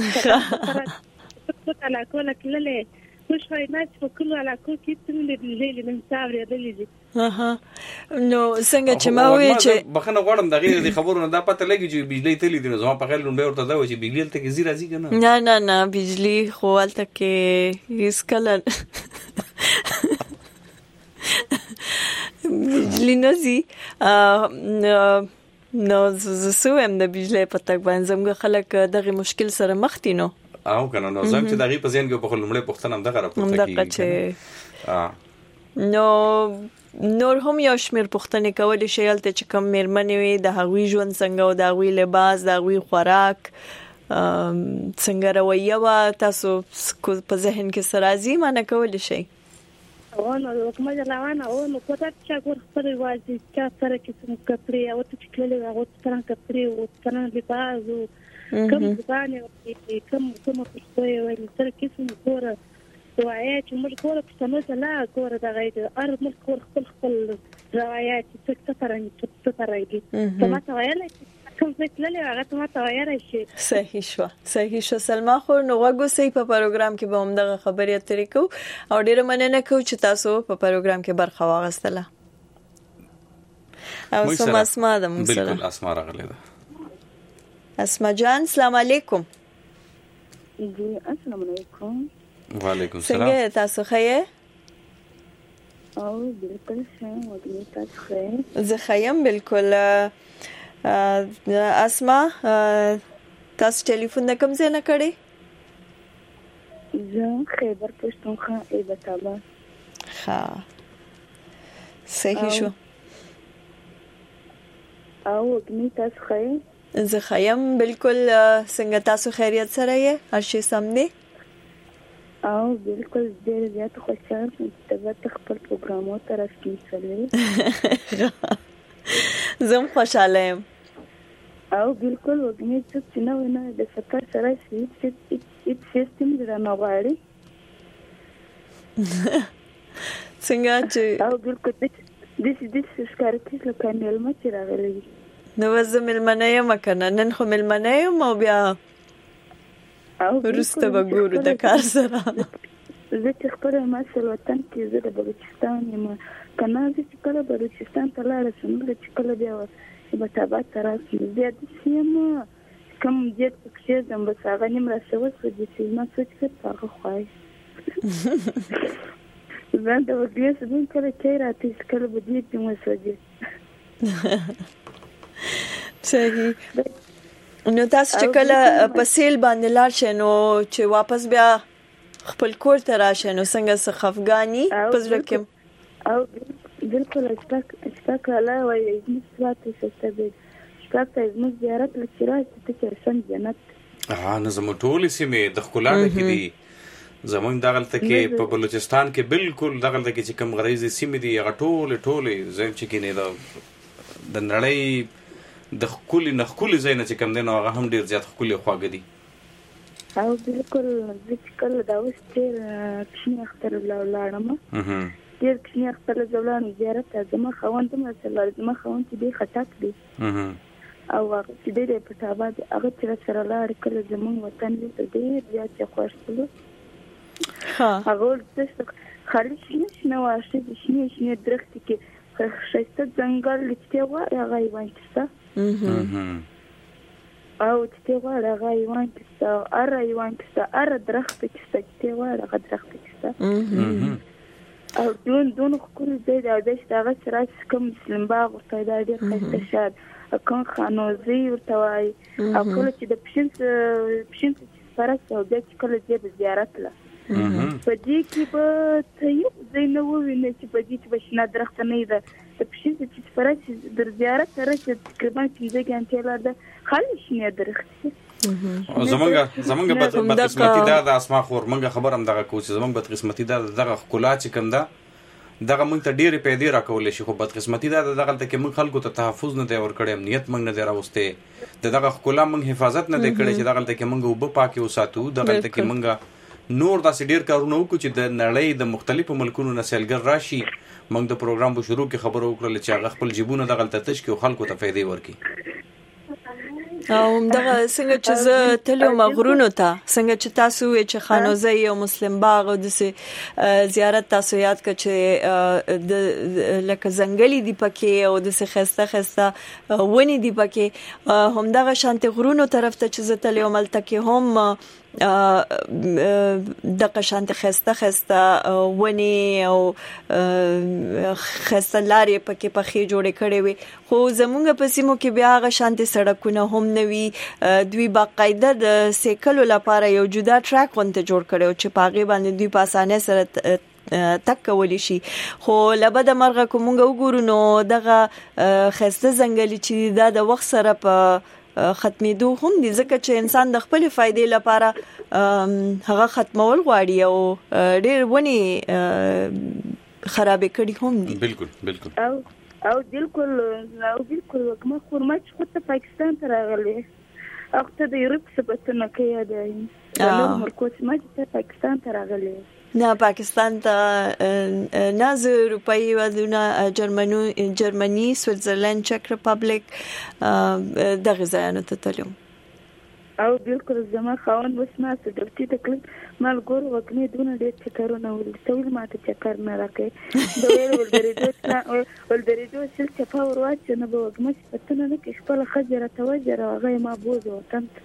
څه علاقه لکه مش هاي ناس وكله على كل كيس من الليل من ساعه دليجي اها نو څنګه چې ما وی چې بخنه غواړم دغه د خبرونو دا پته لګي چې بجلی تللی دي نو زما په خیال لومبه ورته دا و چې بجلی تل کې زی راځي کنه نه نه نه بجلی خو الته کې هیڅ کله بجلی نه زی نو زه هم د بجلی په تک باندې زموږ خلک دغه مشکل سره مخ دي نو او کنه نو زم چې دغه په ځین کې په خلمړې پښتنه هم دغه راپورته کیږي نو نور هم یو شمیر پښتنې کول شي الته چې کوم مېرمنې وي د هغوی ژوند څنګه او د هغوی لباس د هغوی خوراک څنګه رویه وا تاسو په ذهن کې سرازي معنی کول شي او نو کومه ځلوانه او نو کوته چې ګور خپل واځي چې سره کې څنګه کپړې او ته چې کله هغه څنګه کپړې او څنګه لباس کم ځبانه کم کوم څه وي تر کې څنګه ګوره روایت موږ ګوره په سمه لا ګوره دا غي ار موږ ګور خپل خپل روایت څه څه فرنګ څه فرنګ ته ما ته وایله کوم څه کله هغه ته ما ته وایره شي صحیح شو صحیح شو سلمہ خو نو وګورئ په پروګرام کې به هم دغه خبرې اترې کو او ډیره مننه کوم چې تاسو په پروګرام کې برخه واغستله او سم اسماء د موږ سره بالکل اسماء راغله اسماء جان السلام علیکم جی السلام علیکم وعلیکم السلام څنګه تاسو ښه او بالکل ښه او تاسو ښه زه ښه بالکل اسماء تاسو ټلیفون نه کوم ځای نه کړی زه خیبر پښتونخوا ایبت آباد ها صحیح شو او وګنی تاسو ښه زه خیم بالکل څنګه تاسو خیریت سره یې هر شي سم دی او بالکل ډېر زیات خوشاله یم چې تاسو خپل پروګرامو ته راځئ زم خوشاله یم او بالکل وګنی چې نو نه د سفر سره شي چې هیڅ سیستم درنه غواړي څنګه چې او بالکل د دې د سکارکیس له کانل ما چې راغلي نو زه ملمنه یم کنه نن خو ملمنه یم او بیا ورسته به ګورو د کار سره زه چې خپل مسل وطن کې زه د بلوچستان یم کنه زه چې کله بلوچستان ته لاړم نو چې کله بیا په تابع تر اوسه زیات سیم کوم دې چې زم به څنګه نیم راځو چې چې ما څه څه هغه خوای زه دا ودې سم کله چې راځي کله به دې په مسجد صحیح نو تاسو چې کله په سیل باندې لاړ شئ نو چې واپس بیا خپل کور ته راشئ نو څنګه څه خفګانی پزړه کې او بالکل شپږ شپږ کاله وایي زموږ سوات شته دی شپږ ته زموږ زیارت لکه راځي ته چې سم جنت ها نه زموږ ټولې سیمې د ښکلا ډکې دي زموږ دغلته کې په بلوچستان کې بالکل دغلته کې چې کوم غریزي سیمې دي هغه ټولې ټولې زم چې کې نه د د نړۍ د ښکلي نه ښکلي ځای نه چې کوم دی نو هغه هم ډېر زیات ښکلي خواږه دي او بالکل زه چې کله دا اوس ډېر کښېني اختر لاړم ډېر کښېني اختر له لاړم زیارت ته زما خاوند هم راسره زما خاوند چې دی خټک دی او هغه چې دی د پټ آباد هغه چې راسره لاړ کله زموږ وطن دی ته ډېر زیات چې خوښ شولو هغه ورته خالي شنه شنه واښه دي شنې شنې درختې کې ښایسته ځنګل چې غواړي هغه یې وانکسته او چې غواړي هغه یې وانکسته اره یې وانکسته اره درخت کسته چې غواړي هغه درخت کسته او دون دون ښکلي ځای دی او داسې د هغه چې راشي کوم مسلم باغ ورته وایي دا ډېر ښایسته شاد کوم خانوزي ورته وایي او کله چې د پښین پښین چې سپاره شي او بیا چې کله ځې د زیارت له په دې کې به ته یو ځای نه ووینې چې په دې کې به شنه درخته نه وي د پښین چې سپاره شي د زیارت ته راشي تقریبا پنځه ګنټې لار ده خالي شنې درختې زمونږ زمونږ بدقسمتي دا د اسما خور مونږ خبر هم دغه کو چې زمونږ بدقسمتي دا دغه ښکلا چې کوم ده دغه مونږ ته ډېرې پیدې راکولی شي خو بدقسمتي دا دغلته کې مونږ خلکو ته تحفظ نه دی ورکړی امنیت مونږ نه دی راوستی د دغه ښکلا مونږ حفاظت نه دی کړی چې دغلته کې مونږ اوبه پاکې وساتو دغلته کې مونږ نور داسې ډېر کارونه وکړو چې د نړۍ د مختلفو ملکونو نه سیلګر راشي مونږ د پروګرام په شروع کې خبره وکړله چې هغه خپل جیبونه دغلته تش کړي او خلکو ته فایدې ورکړي او همدغه څنګه چې زه تللی وم غرونو ته څنګه چې تاسو وایئ چې خانوزۍ او مسلم باغ او داسې زیارت تاسو یاد کړه چې د لکه ځنګلي دي پکې او داسې ښایسته ښایسته ونې دي پکې همدغه شانتې غرونو طرف ته چې زه تللی وم هلته کې هم دغه شانتې ښایسته ښایسته ونې او ښایسته لارې پکې پخې جوړې کړې وې خو زمونږ په سیمو کې بیا هغه شانتې سړکونه هم نه وي دوی باقاعده د سیکلو لپاره یو جدا ټریک غونته جوړ کړی چې په هغې باندې دوی په اسانۍ سره تک کولی شي خو لبد مرغه کومونګه وګورو نو دغه ښایسته ځنګلي چې دا د وخت سره په ختمېدو هم دي ځکه چې انسان د خپل فائدې لپاره هغه ختمول غواړي او ډېر ونې خرابې کړي هم دي بالکل بالکل او او بالکل او بالکل وکما خورما چې خو ته پاکستان ته راغلی او ته د یورپ څخه نه کېږي نو مرکوس ما چې پاکستان ته راغلی نه پاکستان ته نه زه اروپایي هیوادونه جرمني جرمني سویټزرلند چک ریپبلیک دغه ځایونو ته تللی وم او بالکل زما خاوند اوس ما ته ډوټي ته کړی ما ګور وکنې دونه ډېر چکرونه ولې ته ولې ماته چکر نه راکړې د ویل ولدرېدو ولدرېدو چې چپا ور واچې نه به وږمه چې پتنه نه کې خپله ښځه راته وجره هغه ما بوزه وطن ته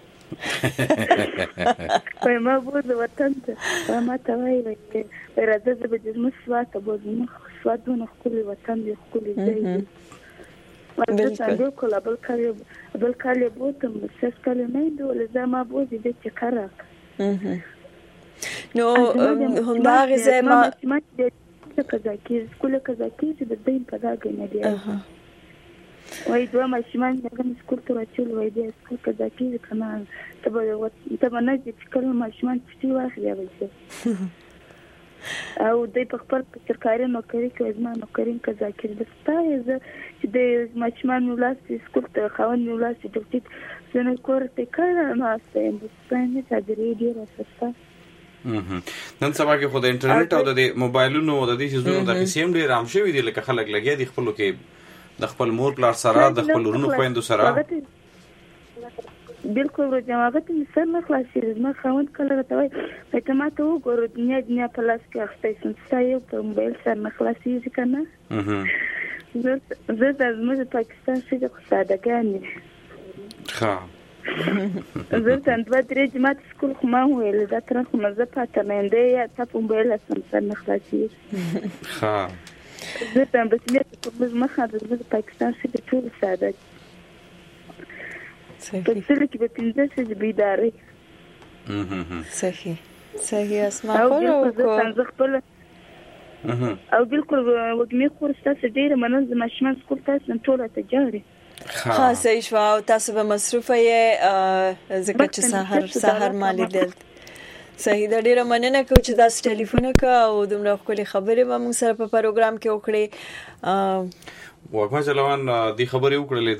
وای ما بوزه وطن ته ما ته وایي وایي راځه زه به د زموږ سوات ته بوزم سوات دونه ښکلی وطن دی ښکلی ځای دی زه بالکل بل کال بل کال یې بوتم سس کال نه دی ولې زه ما بوزي دی چکر راکړه نو همدغه ځای ما ما چې کزاکی سکول کزاکی چې د دین په داګه نه دی وای دوه ماشومان دغه سکول ته راچول وای دی سکول کزاکی کنه ته به ته به نه چې کله ماشومان چې واخلي وایي او د په خپل سرکاري نوکری کې زما نوکرین کزاکی د ستای ز چې د ماشومان ولاسي سکول ته خوان ولاسي د ټیټ څنګه کوړته کړه نو ستایم د ستایم چې د ریډیو راځه نن سبا کې خو د انټرنیټ او د موبایلونو او د دې شیزونو د قسم ډیر عام شوی دی لکه خلک لګیا دي خپل کې د خپل مور پلار سره د خپل ورونو خويندو سره بالکل ورجماعت مثال نه خلاصي زما خاوند کله راته وای ته ما ته وګوره دنیا دنیا په لاس کې اخته سنستایو په موبایل سره نه خلاصي ځکه نه زه د زموږ پاکستان څخه سادهګانې ها زه ته دوه درې جماعت سکول خو ما ویل دا تر خو مزه پاتې نه دی یا تاسو موبایل سره نه خلاصي ها زه ته به سمې په موږ مخه د پاکستان څخه ټول ساده صحیح په څیر کې به پنځه څه بيداري صحیح صحیح اسماء او خپل او بالکل وګمې خور تاسو ډیره منظم ماشومان سکول تاسو ټول ته جاري ها صحیح شو او تاسو به مصروفه یې ځکه چې سحر سحر مالي دل صحیح د ډیره مننه کوم چې تاسو ټلیفون وکړ او دومره خپل خبرې به موږ سره په پروګرام کې وکړې وقفه چلوان دی خبرې وکړلې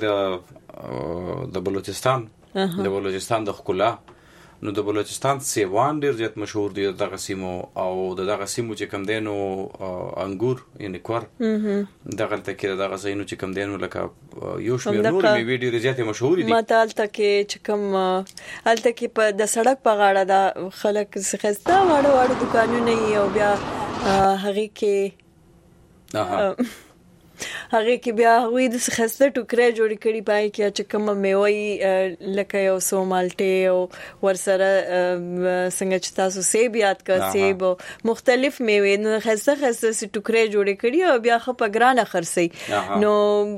د د بلوچستان د بلوچستان د خکولا نو د بلوچستان سیوان ډیر زیات مشهور دی دغه سیمو او دغه سیمو چې کم دینو انګور یعنی کور دغه تکي دغه زینو چې کم دینو لکه یو شمیر نور میوې ډیر زیات مشهور دي ماتال تکي چې کم الته کې په د سړک په غاړه د خلک خسته واړه واړه دکانونه او بیا هغه کې هغه کې بیا هغه د خسته ټوکرې جوړ کړي پای کې چې کوم میوي لکه یو سو مالټه او ورسره څنګه چې تاسو سیب یاد کا سیب مختلف میوي نو خسته خسته سي ټوکرې جوړ کړي او بیا خو په ګرانه خرسي نو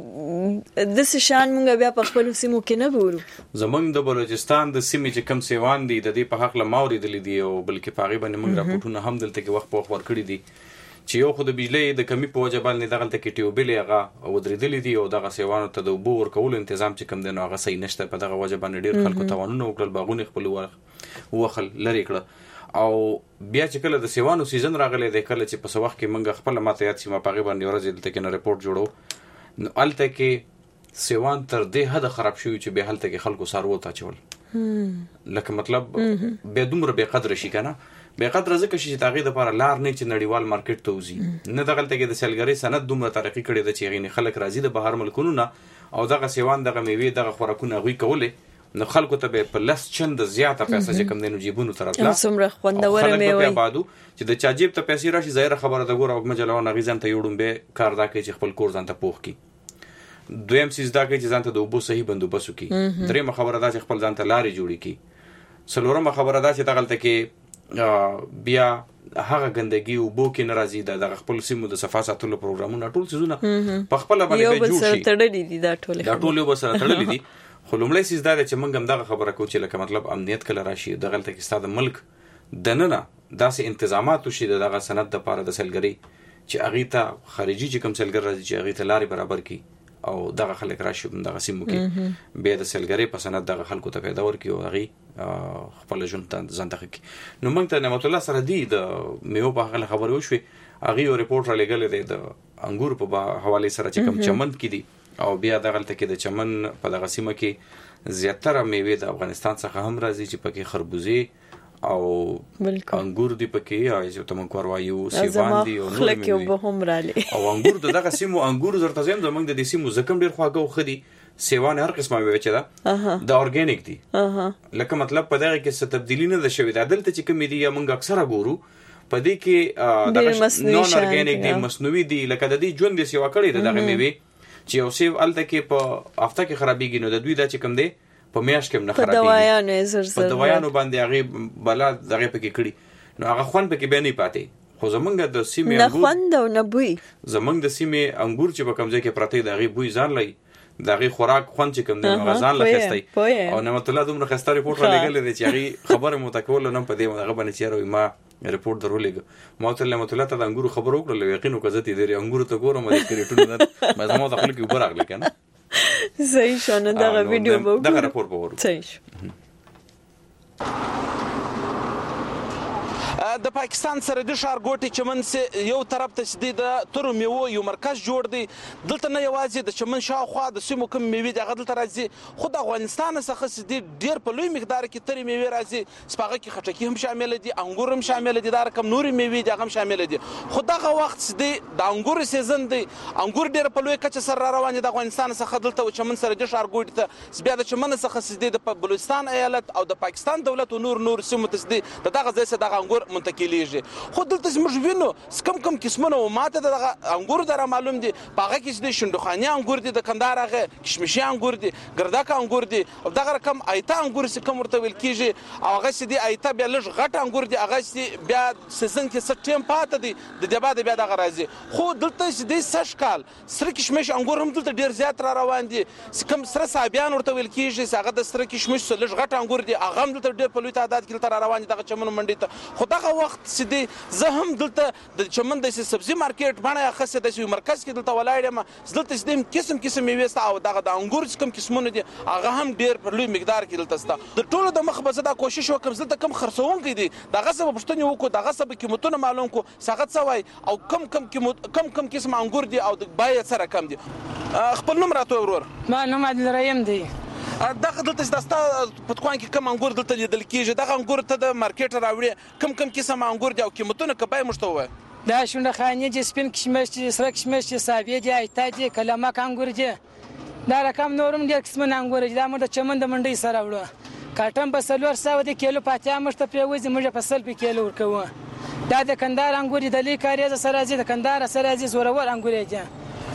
د شان مونږ بیا په خپل سیمو کې نه ګورو زمونږ د بلوچستان د سیمې چې کم سیوان دي د دې په حق له ماوري دي دي او بلکې پاغي باندې موږ راپورټونه هم دلته کې وخت په وخت ورکړي دي چې یو خو د بجلی د کمی په وجه باندې دغه تل کې ټیوبل هغه او درېدلې دي او دغه سیوانو ته د اوبو ورکول تنظیم چې کم دنو هغه صحیح نشته په دغه وجه باندې ډیر خلکو توانونه وکړل باغونه خپل وخل لري کړه او بیا چې کله د سیوانو سیزن راغلی د کله چې په سوخ کې منګه خپل ماتیات سیمه پاغي باندې ورځ دلته کې نه ریپورت جوړو نو الته کې سیوان تر دې حد خراب شوی چې به هلته کې خلکو سارو ته چول لکه مطلب به دومره به قدر شي کنه به قدر ځکه چې تاغي د لپاره لار نه چې نړیوال مارکیټ ته وزي نه دغلته کې د سیلګری سند دومره ترقی کړي د چې غینې خلک راځي د بهر ملکونو نه او دغه سیوان دغه میوي دغه خوراکونه غوي کولې نو خلکو ته به په لس چند زیاته پیسې چې کم دینو جیبونو تر اتلا سمره خوندور میوي بادو چې د چا جیب ته پیسې راشي ظاهر خبره د ګور او مجلون غیزن ته یوډم به کار دا کوي چې خپل کور ځان ته پوخ کی دویم سیز دا کوي چې ځان ته د وبو صحیح بندوبس وکي درېمه خبره دا چې خپل ځان ته لاري جوړي کی څلورمه خبره دا چې دغلته کې بیا هغه ګندګي او بو کې ناراضي ده د خپل سیمو د صفا ساتلو پروګرامونه ټول سيزونه په خپل باندې به جوړ شي تړلې دي دا ټول دا ټول یو سره تړلې دي خو لومړی سیز دا چې موږ هم دغه خبره کوو چې لکه مطلب امنیت کله راشي دغلته کې ستاسو ملک دننه داسې انتظامات وشي دغه سند د پاره د سلګری چې اغه ته خارجي چې کوم سلګر راځي چې اغه ته لاري برابر کی او دغه خلک راشي دغه سیمو کې به د سلګری په سند دغه خلکو ته پیدا ورکی او اغه خپل ژوند ته ځان ته کی نو موږ ته نعمت الله سره دی د میو په هغه خبرو وشوي اغه یو ریپورت را لګل دی د انګور په حواله سره چې کوم چمن کې دي او بیا دغه تل کې د چمن په دغه سیمه کې زیاتره میوه د افغانستان څخه هم راځي چې پکې خربوزي او انګور دی پکې او چې تم کور وایو سیوان دی او نور میوه هم رالی او انګور دغه سیمو انګور زرته زم زمنګ د دې سیمو زکم ډیر خواږه خدي سیوان هر قسمه میوه چې ده د اورګانیک دي لکه مطلب په دغه کې څه تبدیلی نه ده شوې د دلته چې کوم دي موږ اکثره ګورو په دې کې دغه نون اورګانیک دي مصنوعي دي لکه د دې ژوند سیوا کړی دغه میوه چې یو سیو الته کې په هفته کې خرابېږي نو د دوی دا چې کوم دی په میاش کې نه خرابېږي په دوايانو زر زر په دوايانو باندې هغه بلا دغه پکې کړی نو هغه خوان پکې به نه پاتې خو زمونږ د سیمې انګور نه خوند او نه بوی زمونږ د سیمې انګور چې په کمزې کې پراته دغه بوی ځان لای دغه خوراک خوند چې کوم دی غزان لخستای او نعمت الله دومره خسته ریپورت را لګل دي چې هغه خبره متکول نه په دې هغه باندې چیرې ما ریپورت درولېګ ما ته نعمت الله ته د انګور خبرو کړل یقینو کزتی دی انګور ته ګورم د کریټونو ما زموږ د خلکو وبراغله کنه صحیح شونه دغه ویډیو به دغه راپور به ورو صحیح د پاکستان سره د ښارګوټي چمن سه یو طرف ته سدي د تورو میوه یو مرکز جوړ دی دلته نه یوازې د چمن شاوخوا د سیمو کوم میوه دغه دلته راځي خو د افغانستان څخه سدي ډیر په لوی مقدار کې ترې میوه راځي سپاغه کې خټکی هم شامل دي انګور هم شامل دي دا رقم نوري میوه دغه هم شامل دي خو دغه وخت سدي د انګور سیزن دی انګور ډیر په لوی کچه سره روان دي د افغانستان څخه دلته چمن سره د ښارګوټي ته بیا د چمن څخه سدي د بلوچستان ایالت او د پاکستان دولت او نور نور سیمو ته سدي دغه ځای څخه دغه انګور منتقلیږي خو دلته زموږ وینو کم کم قسمونه او ماته دغه انګور در معلوم دي پاغه کې د شندخاني انګور دي د کندهار هغه کشمشي انګور دي ګرداک انګور دي او دغه رقم ایته انګور سي کوم ورته ویل کیږي او هغه سي دي ایته بیا لږ غټ انګور دي هغه سي بیا سیزن کې ست ټیم پاته دي د دبا د بیا دغه راځي خو دلته سي دي سشکال سره کشمش انګور هم دلته ډیر زیات را روان دي کوم سره صابیان ورته ویل کیږي هغه د سره کشمش لږ غټ انګور دي هغه هم دلته ډیر په لوی تعداد کې تر روان دي دغه چمن منډي ته خو دغه دغه وخت چې دی زه هم دلته د چمن د سبزي مارکیټ باندې اخسته د یو مرکز کې دلته ولاړ یم دلته چې دیم قسم قسم میوې ستا او دغه د انګور چې کوم قسمونه دي هغه هم ډیر په لوی مقدار کې دلته ستا د ټولو د مخ به زه دا کوشش وکړم دلته کم خرڅونکي دي دغه څه به پوښتنې وکړو دغه څه به قیمتونه معلوم کړو څه څه وایي او کم کم کم کم قسم انګور دي او د بیه سره کم دي خپل نوم راته ورور ما نوم عادل رحیم دی دغه دلته چې ستا په دکان کې کم انګور دلته لیدل کېږي دغه انګور ته د مارکیټ راوړي کم کم قسم انګور دي او قیمتونه که بیه موږ ته ووایه دا شونډه خانې دي سپین کشمش دي سره کشمش دي سابې دي ایتا دي کلمک انګور دي دا رقم نورم ډېر قسمونه انګور دي دا موږ د چمن د منډۍ سره وړو کاټن په څلور سوه د کیلو پاتیا موږ ته پرېوځي موږ په سل په کیلو ورکوو دا د کندهار انګور دي د لوی کاریزه سره راځي د کندهار سره راځي زورور انګور دي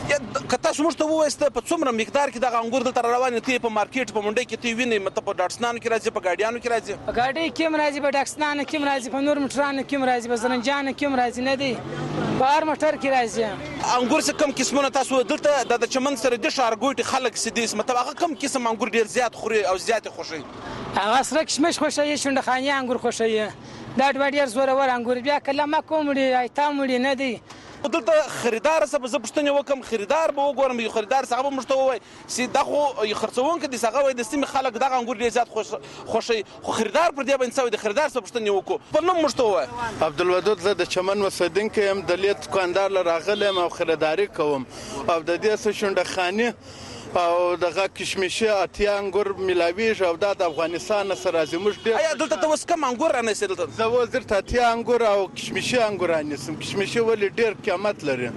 که تاسو موږ ته ووایاست په څومره مقدار کې دغه انګور دلته روان دي په مارکیټ په منډۍ کې تی ویني مطلب په ډاټسنانو کې راځي په ګاډیانو کې راځي په ګاډۍ کې هم راځي په ډاکسنانو کې هم راځي په نور موټرانو کې هم راځي په زرنجانو کې هم راځي نه دی په هر موټر کې راځي انګور څه کم قسمونه تاسو دلته د چمن سره د ښارګوټي خلک سدي مطلب هغه کم قسم انګور ډیر زیات خوري او زیات خوښي هغه سره کشمش خوښوي شونډه خانې انګور خوښوي دا ډېر زورور انګور بیا کلمه کوم وړي ایتا وړي نه دی دلته خریدار څه زه پوښتنه وکم خریدار به وګورم یو خریدار څنګه به موږ ته ووایي چې دا خو یو خرڅونکی دي څنګه وایي د سیمې خلک دغه انګور ډېر زیات خوښوي خو خریدار پر دې باندې څه وایي د خریدار څه پوښتنه وکړو په نوم موږ ته ووایه عبدالودود زه د چمن اوسېدونکی یم د لید دوکاندار له راغلی یم او خریداري کوم او د دې څه شونډه خانې او دغه کشمشي اتیا انګور ملاویږي او دا د افغانستان سره راځي موږ ډېر ایا دلته ته اوس کم انګور رانیسې دلته زه اوس درته اتیا انګور او کشمشي انګور رانیسم کشمشي ولې ډېر قیمت لري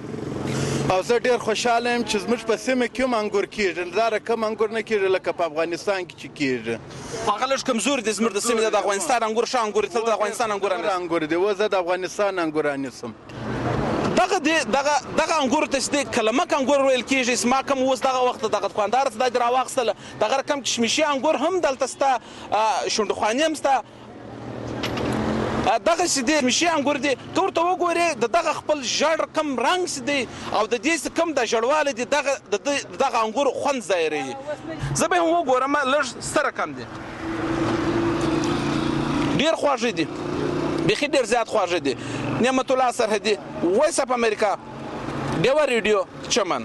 او زه ډېر خوشحاله یم چې زموږ په سیمه کې هم انګور کېږي دا رقم انګور نه کېږي لکه په افغانستان کې چې کېږي هغه لږ کمزوري دي زموږ د سیمې د افغانستان انګور ښه انګور دي د افغانستان انګور انګور دي اوس زه د افغانستان انګور رانیسم دغه دی دغه دغه انګور ته چې کلمک انګور ویل کېږي اسما کم اوس دغه وخت دغه دوکاندار ته دا راواخیستله دغه رقم کشمشي انګور هم دلته ستا شونډخوانې هم ستا دغه چې دی کشمشي انګور دی که ورته وګورې د دغه خپل ژړ کم رنګ چې دی او د دې څه کم د ژړوالی دی دغه د دغه انګور خوند ظاهروي زه به هم وګورم لږ ستره کم دی ډېر خواږه دي بیخي ډېر زیات خواږه دي نعمت الله سرحدي وایس اف امریکا ډیوا ریډیو چمن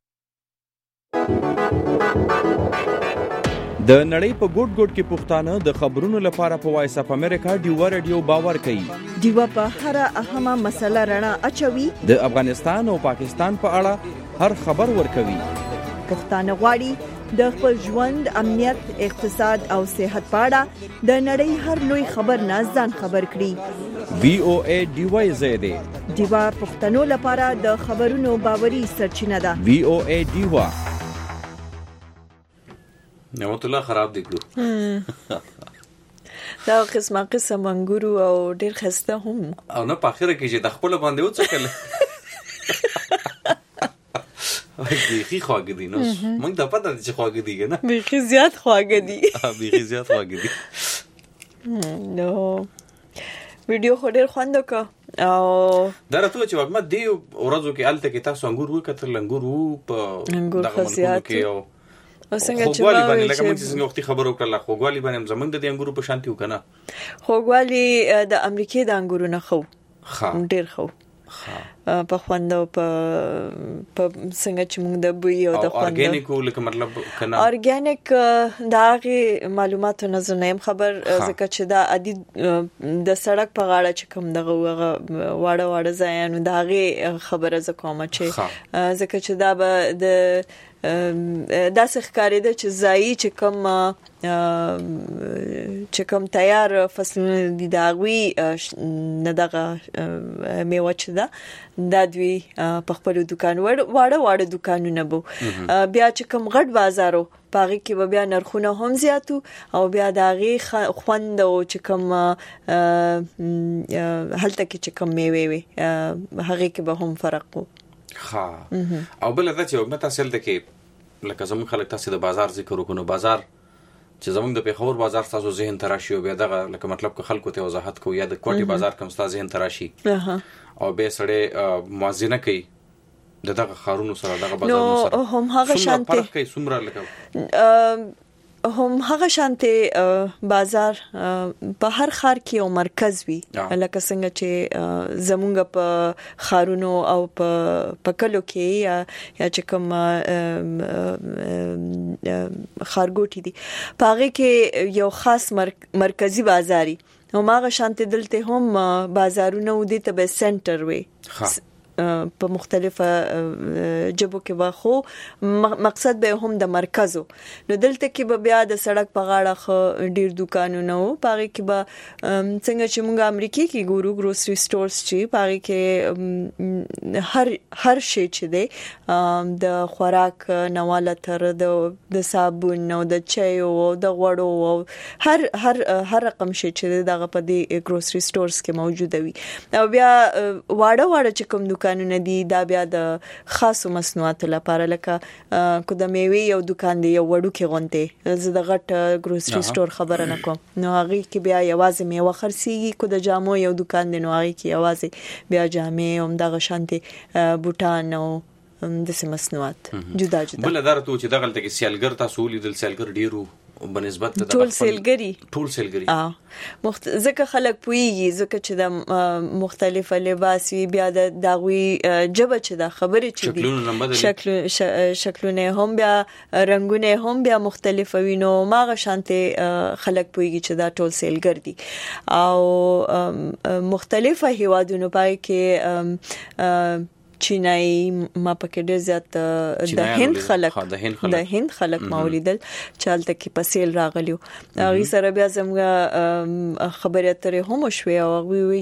د نړۍ په ګوټ ګوټ کې پښتانه د خبرونو لپاره په وایس اف امریکا ډیوا ریډیو باور کوي ډیوا په هر اهمه مسله رڼا اچوي د افغانستان او پاکستان په اړه هر خبر ورکوي پښتانه غواړي د خپل ژوند امنیت اقتصاد او صحت په اړه د نړۍ هر لوی خبر نه ځان خبر کړي وی او ای ډیوا زیاده ډیوا پښتنو لپاره د خبرونو باوري سرچینه ده وی او ای ډیوا نعمت الله خراب دی کړو دا قسمه قسم انګورو او ډیر خسته هم او نه په اخره کې چې د خپل باندې وڅکل بیخي خواږه دي نو موږ د پته چې خواږه دي کنه بیخي زیات خواږه دي بیخي زیات خواږه دي نو ویډیو خو ډیر خوند وکړ او دا راته چې وګما دی ورځو کې الته کې تاسو انګور وکړل انګور په دغه ملکونو کې او څنګه چې خوګوالي باندې لکه موږ څنګه وختي خبرو کړل خوګوالي باندې زمونږ د انګورو په شانتي وکنه خوګوالي د امریکای د انګورو نه خو ها ډیر خو په خوندو په په څنګه چې موږ د بوی او د خوند اورګانیک لکه مطلب کنه اورګانیک داغه معلوماتو نه زنیم خبر ځکه چې دا عادي د سړک په غاړه چې کوم دغه واړه واړه ځایانو داغه خبره ز کومه چې ځکه چې دا به د داسې ښکاري ده چې ځایي چې کوم چې کوم تیار فصلونه دي داغوي نه دغه میوه چې ده دا دوی په خپل دکان واړه واړه دکانونه بو بیا چې کوم غټ بازارو پاغي کې بیا نرخونه هم زیاتو او بیا داغي خوند او چې کوم هلته کې چې کوم میوه وي هغه کې به هم فرق وو ها او بل دا چې وګمه تاسو د کې لکه زموږ خلک تاسو د بازار ذکر وکړو بازار چې زموږ د پیښور بازار تاسو ذهن تراشي او بیا دغه لکه مطلب که خلکو ته وضاحت کو یا د کوټي بازار کوم تاسو ذهن تراشي او به سړی موازنه کوي دغه خارونو سره دغه بازارونو سره نو هم هغه شانتي فرق کوي څومره لکه هم هغه شانته بازار په هر خار کې یو مرکز وي لکه څنګه چې زمونږ په خارونو او په پکلو کې یا یا چې کوم خارګوټي دي پاره کې یو خاص مرکزی بازاري هم هغه شانته دلته هم بازارونه ودي ته به سنټر وي په مختلفه جبو کې واخو مقصد به هم د مرکزو نو دلته کې به بیا د سړک په غاړه خو ډیر دکانونه وو پاره کې به څنګه چې موږ امریکای کې ګورو ګروسري سټورز چې پاره کې هر هر شی چې دی د خوراک نواله تر د د صابون او د چای او د غوړو او هر هر هر رقم شی چې دغه په دې ګروسري سټورز کې موجود وي او بیا واړه واړه چې کوم دکانونه دي دا بیا د خاصو مصنوعاتو لپاره لکه کو د میوه یو دکان دی یو وړو کې غونته زه د غټ ګروسري سٹور خبره نه کوم نو هغه کې بیا یوازې میوه خرڅيږي کو د جامو یو دکان دی نو هغه کې یوازې بیا جامې هم د غشانته بوټان او د مصنوعات جدا جدا بل درته چې دغه تل کې سیلګر تاسو لیدل سیلګر ډیرو بنسبت د ټول سیلګری ټول سیلګری اه مخت... ځکه خلک پويږي ځکه چې د مختلفه لباس وی بیا د داوی جبه چې د خبرې چې دي شکل ش... شکلونه هم بیا رنگونه هم بیا مختلف وینو ماغه شانته خلک پويږي چې دا ټول سیلګر دي او مختلفه هیوادونو پای کې چینای ما پکې ډېر زیات د هند خلک د هند خلک مولیدل چالت کې پسیل راغلیو هغه سره بیا زموږه خبرې اترې هم شوې او وی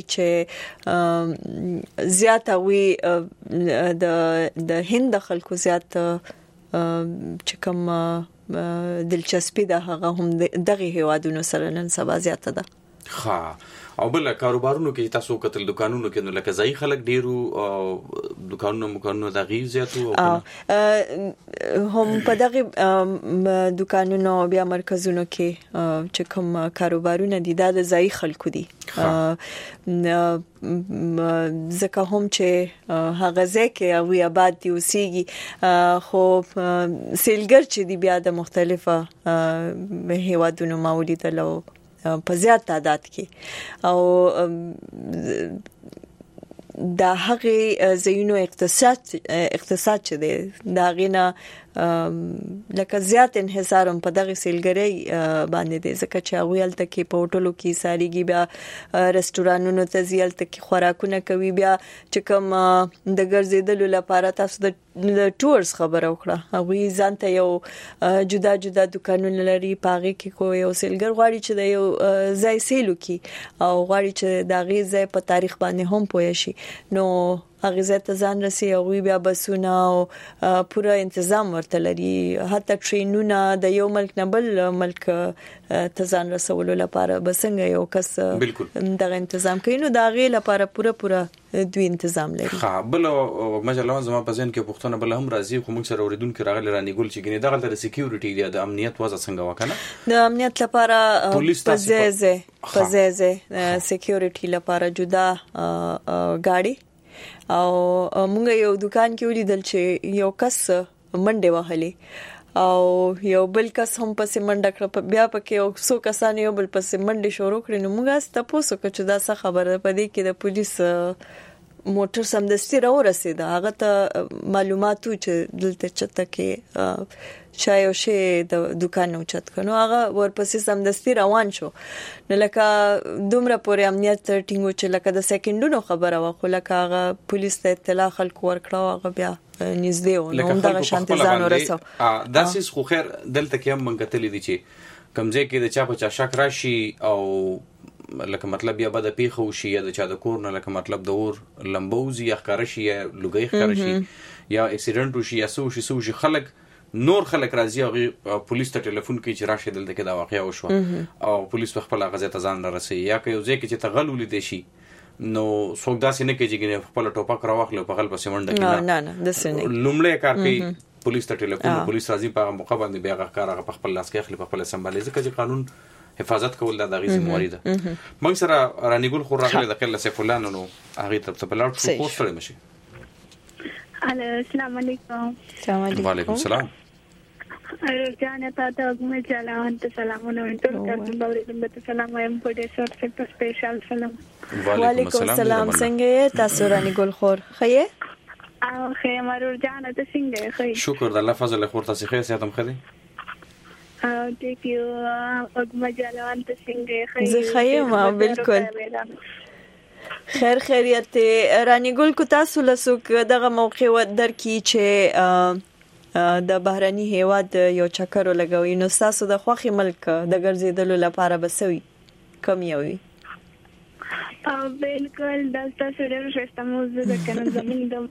چې زیات وی د د هند خلکو زیات چې کوم دلچسپي ده هغه هم دغه هیوادونو سره نن سبا زیاته ده ها او بل کاروبارونو کې تاسو کتل دکانونو کې نو لکه ځای خلک ډیرو دکانونو مکانونو د غي زیاتو هم په دغه دکانونو بیا مرکزونو کې چې کوم کاروبارونه دي دا د ځای خلکو دي ځکه هم چې هغه ځکه او آباد دي اوسېږي خو سیلګر چې دی بیا د مختلفه هیوادونو مولیدل او په زیات تعداد کې او دا هغه زینو اقتصاد اقتصاد چې دی دا غینه لکه زیات انحصار هم په دغه سیلګری باندې دی ځکه چې هغه الته کې په هوټلو کې ساريږي بیا رستورانونو ته زیالته کې خوراکونه کوي بیا چې کوم د ګرځیدلو لپاره تاسو د ټورز خبره وکړه هغه ځانته یو جدا جدا دکانونه لري پاغي کې کو یو سیلګر غواړي چې د یو ځای سیلو کې او غواړي چې د غي ځای په تاریخ باندې هم پوه شي نو هغه ځای ځان رسي او بیا بسونه او پوره تنظیم ورته لري حتی ټرینونه د یو ملک نه بل ملک ته ځان رسولو لپاره بسنګ یو کس دغه تنظیم کوي نو دا غي لپاره پوره پوره دوی تنظیم لري ها بل مجله زما په ځین کې پښتون بل هم راځي خو موږ سره اوریدونکو راغلي رانی ګل چې ګنې دغه د سکیورټي دی د امنیت وضع څنګه وکنه د امنیت لپاره پزازه پزازه سکیورټي لپاره جدا گاډي او موږ یو دکان کې ولیدل چې یو کس منډه وهلې او یو بل کس هم پسې منډه کړ بیا پکې یو څو کسان یو بل پسې منډه شروع کړې نو موږ ستاسو کو چې دا څه خبره پدې کې د پولیس موټر سمدستي راو رسیدا هغه ته معلوماتو چې دلته چته کې شای او شی د دکان او چت کنو هغه ورپسې سمدستي روان شو نو لکه دومره پورې امنیت ټینګو چې لکه د سکندونو خبره واخو لکه هغه پولیس ته اطلاع خلک ورکړه هغه بیا نږدې و نو دغه شانت ځان ورسو دا سیس خو خیر دلته کې هم منګتلې دي چې کمزې کې د چا په چا شک راشي او لکه مطلب یا بده پیخو شي یا د چا د کور نه لکه مطلب د اور لمبوزي یا ښکار شي یا لوګي ښکار شي یا اکسیډنټ شي یا سو شي سو شي خلک نور خلک راځي او پولیس ته ټلیفون کوي چې راشه دلته کې دا واقعیا وشو او پولیس په خپل غزه ته ځان رسي یا که یو ځکه چې تغلول دي شي نو څوک داسې نه کوي چې خپل ټوپک راوخلو په غل پسې منډه کوي نه نه د سنې لومړی کار کوي پولیس ته ټلیفون پولیس راځي په موقع باندې بیا غکار په خپل لاس کې اخلي په خپل سمبالي ځکه چې قانون حفاظت کول د دغه ذمہواری ده موږ سره رانی ګل خو راغله د خل سیف الله نو هغه ته په بلار څو پوسټر مشي السلام علیکم السلام علیکم وعلیکم السلام جان ته ته جلان ته سلامونه ټول تاسو باندې د سلام وایم په دې سره څه سپیشل سلام. وعلیکم السلام. څنګه تاسو رانی ګل خور خیه؟ او خیه مرور جان ته څنګه خیه؟ شکر د الله فضل خور تاسو خیه ساتم خدي. او ټیک یو اګم جلان ته څنګه خیه؟ زه خیه ما بالکل. خیر خیریت رانی ګل کو تاسو لسوک دغه موقع و درکې چې د بهراني هیواد یو چکر لګوي نو تاسو د خوخي ملک د ګرځیدلو لپاره بسوي کم یوي؟ او بالکل د تاسو ډېر ښه موضوع ده کنه زمين د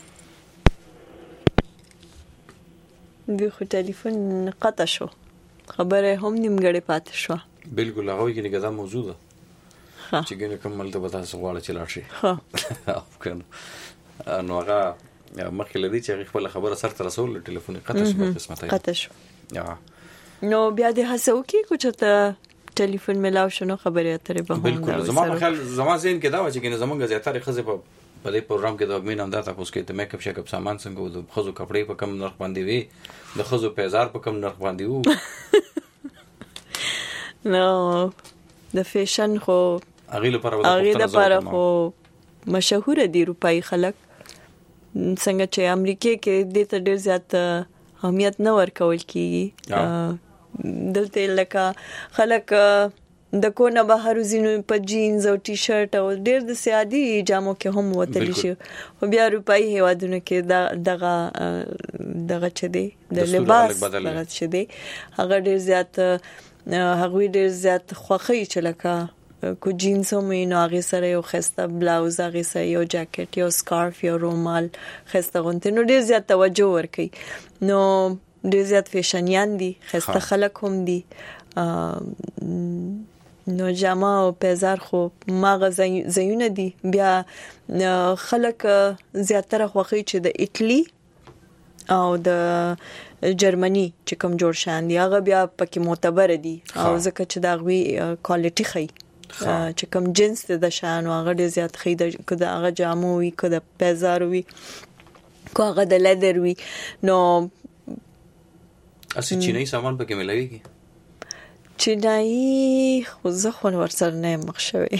د خو ټلیفون قطع شو خبره هم نیمګړې پاتې شو. بالکل هغه کې نه دا موضوع ده چې ګنه کومل ته وتا سوال چلا شي ها کنه نو هغه مخکې لدی چې خپل خبره سره تر رسول ټلیفون قطع شو قسمت قطع شو. نو بیا د هڅو کې کوم ته ټلیفون ملاو شنو خبرې اترې به هم بالکل زما په خیال زما زین کې دا و چې کنه زمونږ زیاتره خزه په په دې پروګرام کې د مين هم دا تاسو کې ته میک اپ شیک اپ سامان څنګه و د خزو کپڑے په کم نرخ باندې وي د خزو پیزار په کم نرخ باندې وو. نو د فیشن خو اغه لپاره اغه لپاره خو مشهور دي روپای خلک څنګه چې امریکا کې د ته ډیر زیات اهمیت نه ورکول کیږي دلته لکه خلک د کو نه بهر زینو په جینز او ټي شرټ او ډیر د سیادي جامو کې هم وتل شي او بیا روپای هیوادونو کې دغه دغه چه دي د لباس دغه چه دي هغه ډیر زیات هغه ډیر زیات خوخي چې لکه کو جینز هم نو هغه سره یو خسته بلاوز هغه سره یو جاکټ یو سکارف یو رومال خسته غونته نو ډیر زیات توجه ورکي نو ډیر زیات فیشنیان دي خسته خلک هم دي نو جامه او پیزار خو ماغه زیونه دي بیا خلک زیاتره خوخي چې د ایتلی او د جرمني چې کوم جوړ شان دي هغه بیا پکې معتبر دي او ځکه چې دا غوي کوالټي خي چې کوم جنس د شان او هغه ډیر زیات خي د کده هغه جامو وي کده پیزار وي کو هغه د لیدر وي نو اسی چینی سامان پکې ملويږي چینی خو زه خو ورسره نه مخشوي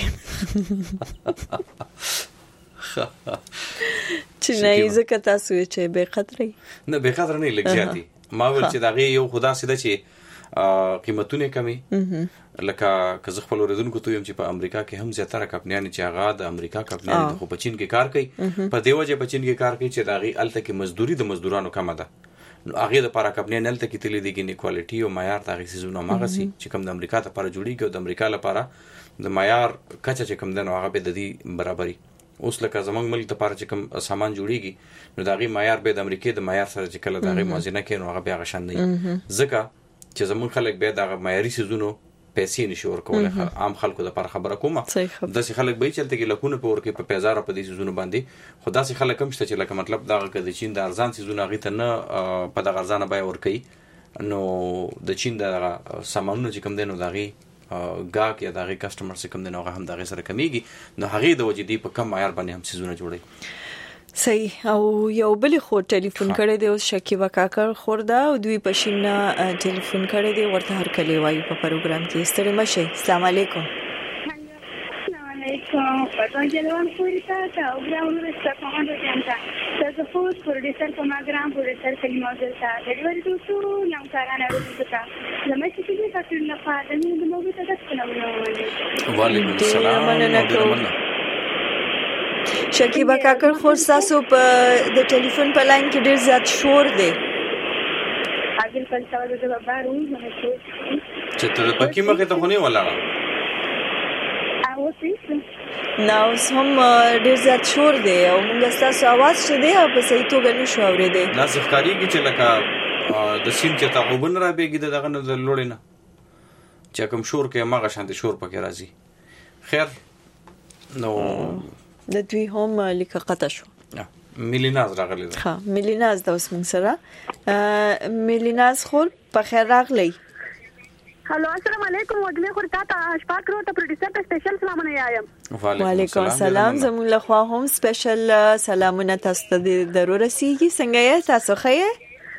چینی زکه تاسو چې به قدرې نه به قدر نه لګیاتي ما ول چې دغه یو خدا سیده چې قیمتونه کمی لکه که زه خپل ورزونکو ته يم چې په امریکا کې هم زیاتره کمپنیان چې هغه د امریکا کمپنیان خو په چین کې کار کوي په دیو وجه په چین کې کار کوي چې دغه الته کې مزدوري د مزدورانو کم ده نو هغه د لپاره کمپنیان الته کې تللی دي کې کوالټي او معیار دغه سيزونه ماغه سي چې کوم د امریکا لپاره جوړیږي او د امریکا لپاره د معیار کچا چې کوم دنو هغه به د دې برابرۍ اوس لکه زمنګ ملک لپاره چې کوم سامان جوړیږي نو دغه معیار به د امریکا د معیار سره چې کله دغه موازنه کوي نو هغه بیا غشن نه ځکه چې زمون خلک به دغه معیاري سيزونه پیسې نشي ورکول عام خلکو د لپاره خبره کومه د سي خلک به چلته کې لکونه په ورکه په پیزار په دې سيزونه باندې خدا سي خلک هم شته چې لکه مطلب دا د چین د ارزان سيزونه غي ته نه په د ارزانه بای ورکي نو د چین د سامانونو چې کوم دینو دغه گاګ یا دغه کسٹمر چې کوم دینو هم دغه سره کمیږي نو هغه د وجدي په کم معیار باندې هم سيزونه جوړي صحیح او یو بل خو ټلیفون کړی دی اوس شکیبا کاکر خوردا او دوی پښینا ټلیفون کړی دی ورته هر کلی وایي په پروګرام کې ستړي مشه. السلام علیکم. السلام علیکم. پټون جلوان پوری تا او ګراوند رسټا کومه جانتا تاسو فوز پروډوسر په ماګرام پروډوسر کلمه دلته ډیلیوري دوسو نام کارانه ورته زموږ چې تاسو نه پاتې نو موږ ته تاسو نه وعلیکم السلام. شکیبا کاکر خور تاسو په د ټلیفون په لاین کې ډیر زیات شور دی. اګل کله تاسو د بارو نه چې ته پکې مخه ته خونی ولاړه او څه نو هم ډیر زیات شور دی او موږ تاسو आवाज شه دی په صحیح توګه نشو اورېدی. دا ځکاريږي چې لکه د سیم چې تا وبن را بيګي دغه نه لوړې نه چې کوم شور کې ماغه شانتي شور پکې راځي. خیر نو د دوی هم لیکه قطع شو. میلیناز راغلی ده. ها میلیناز د اوس موږ سره میلیناز خور په خیر راغلی. هلو السلام علیکم وګړي خور تاسو شپږ کروڑ ته پروډوسر ته سپیشل سلامونه یایم. وعلیکم السلام زموږ له خوا هم سپیشل سلامونه تاسو ته ضرورت سیږي څنګه یې تاسو خیر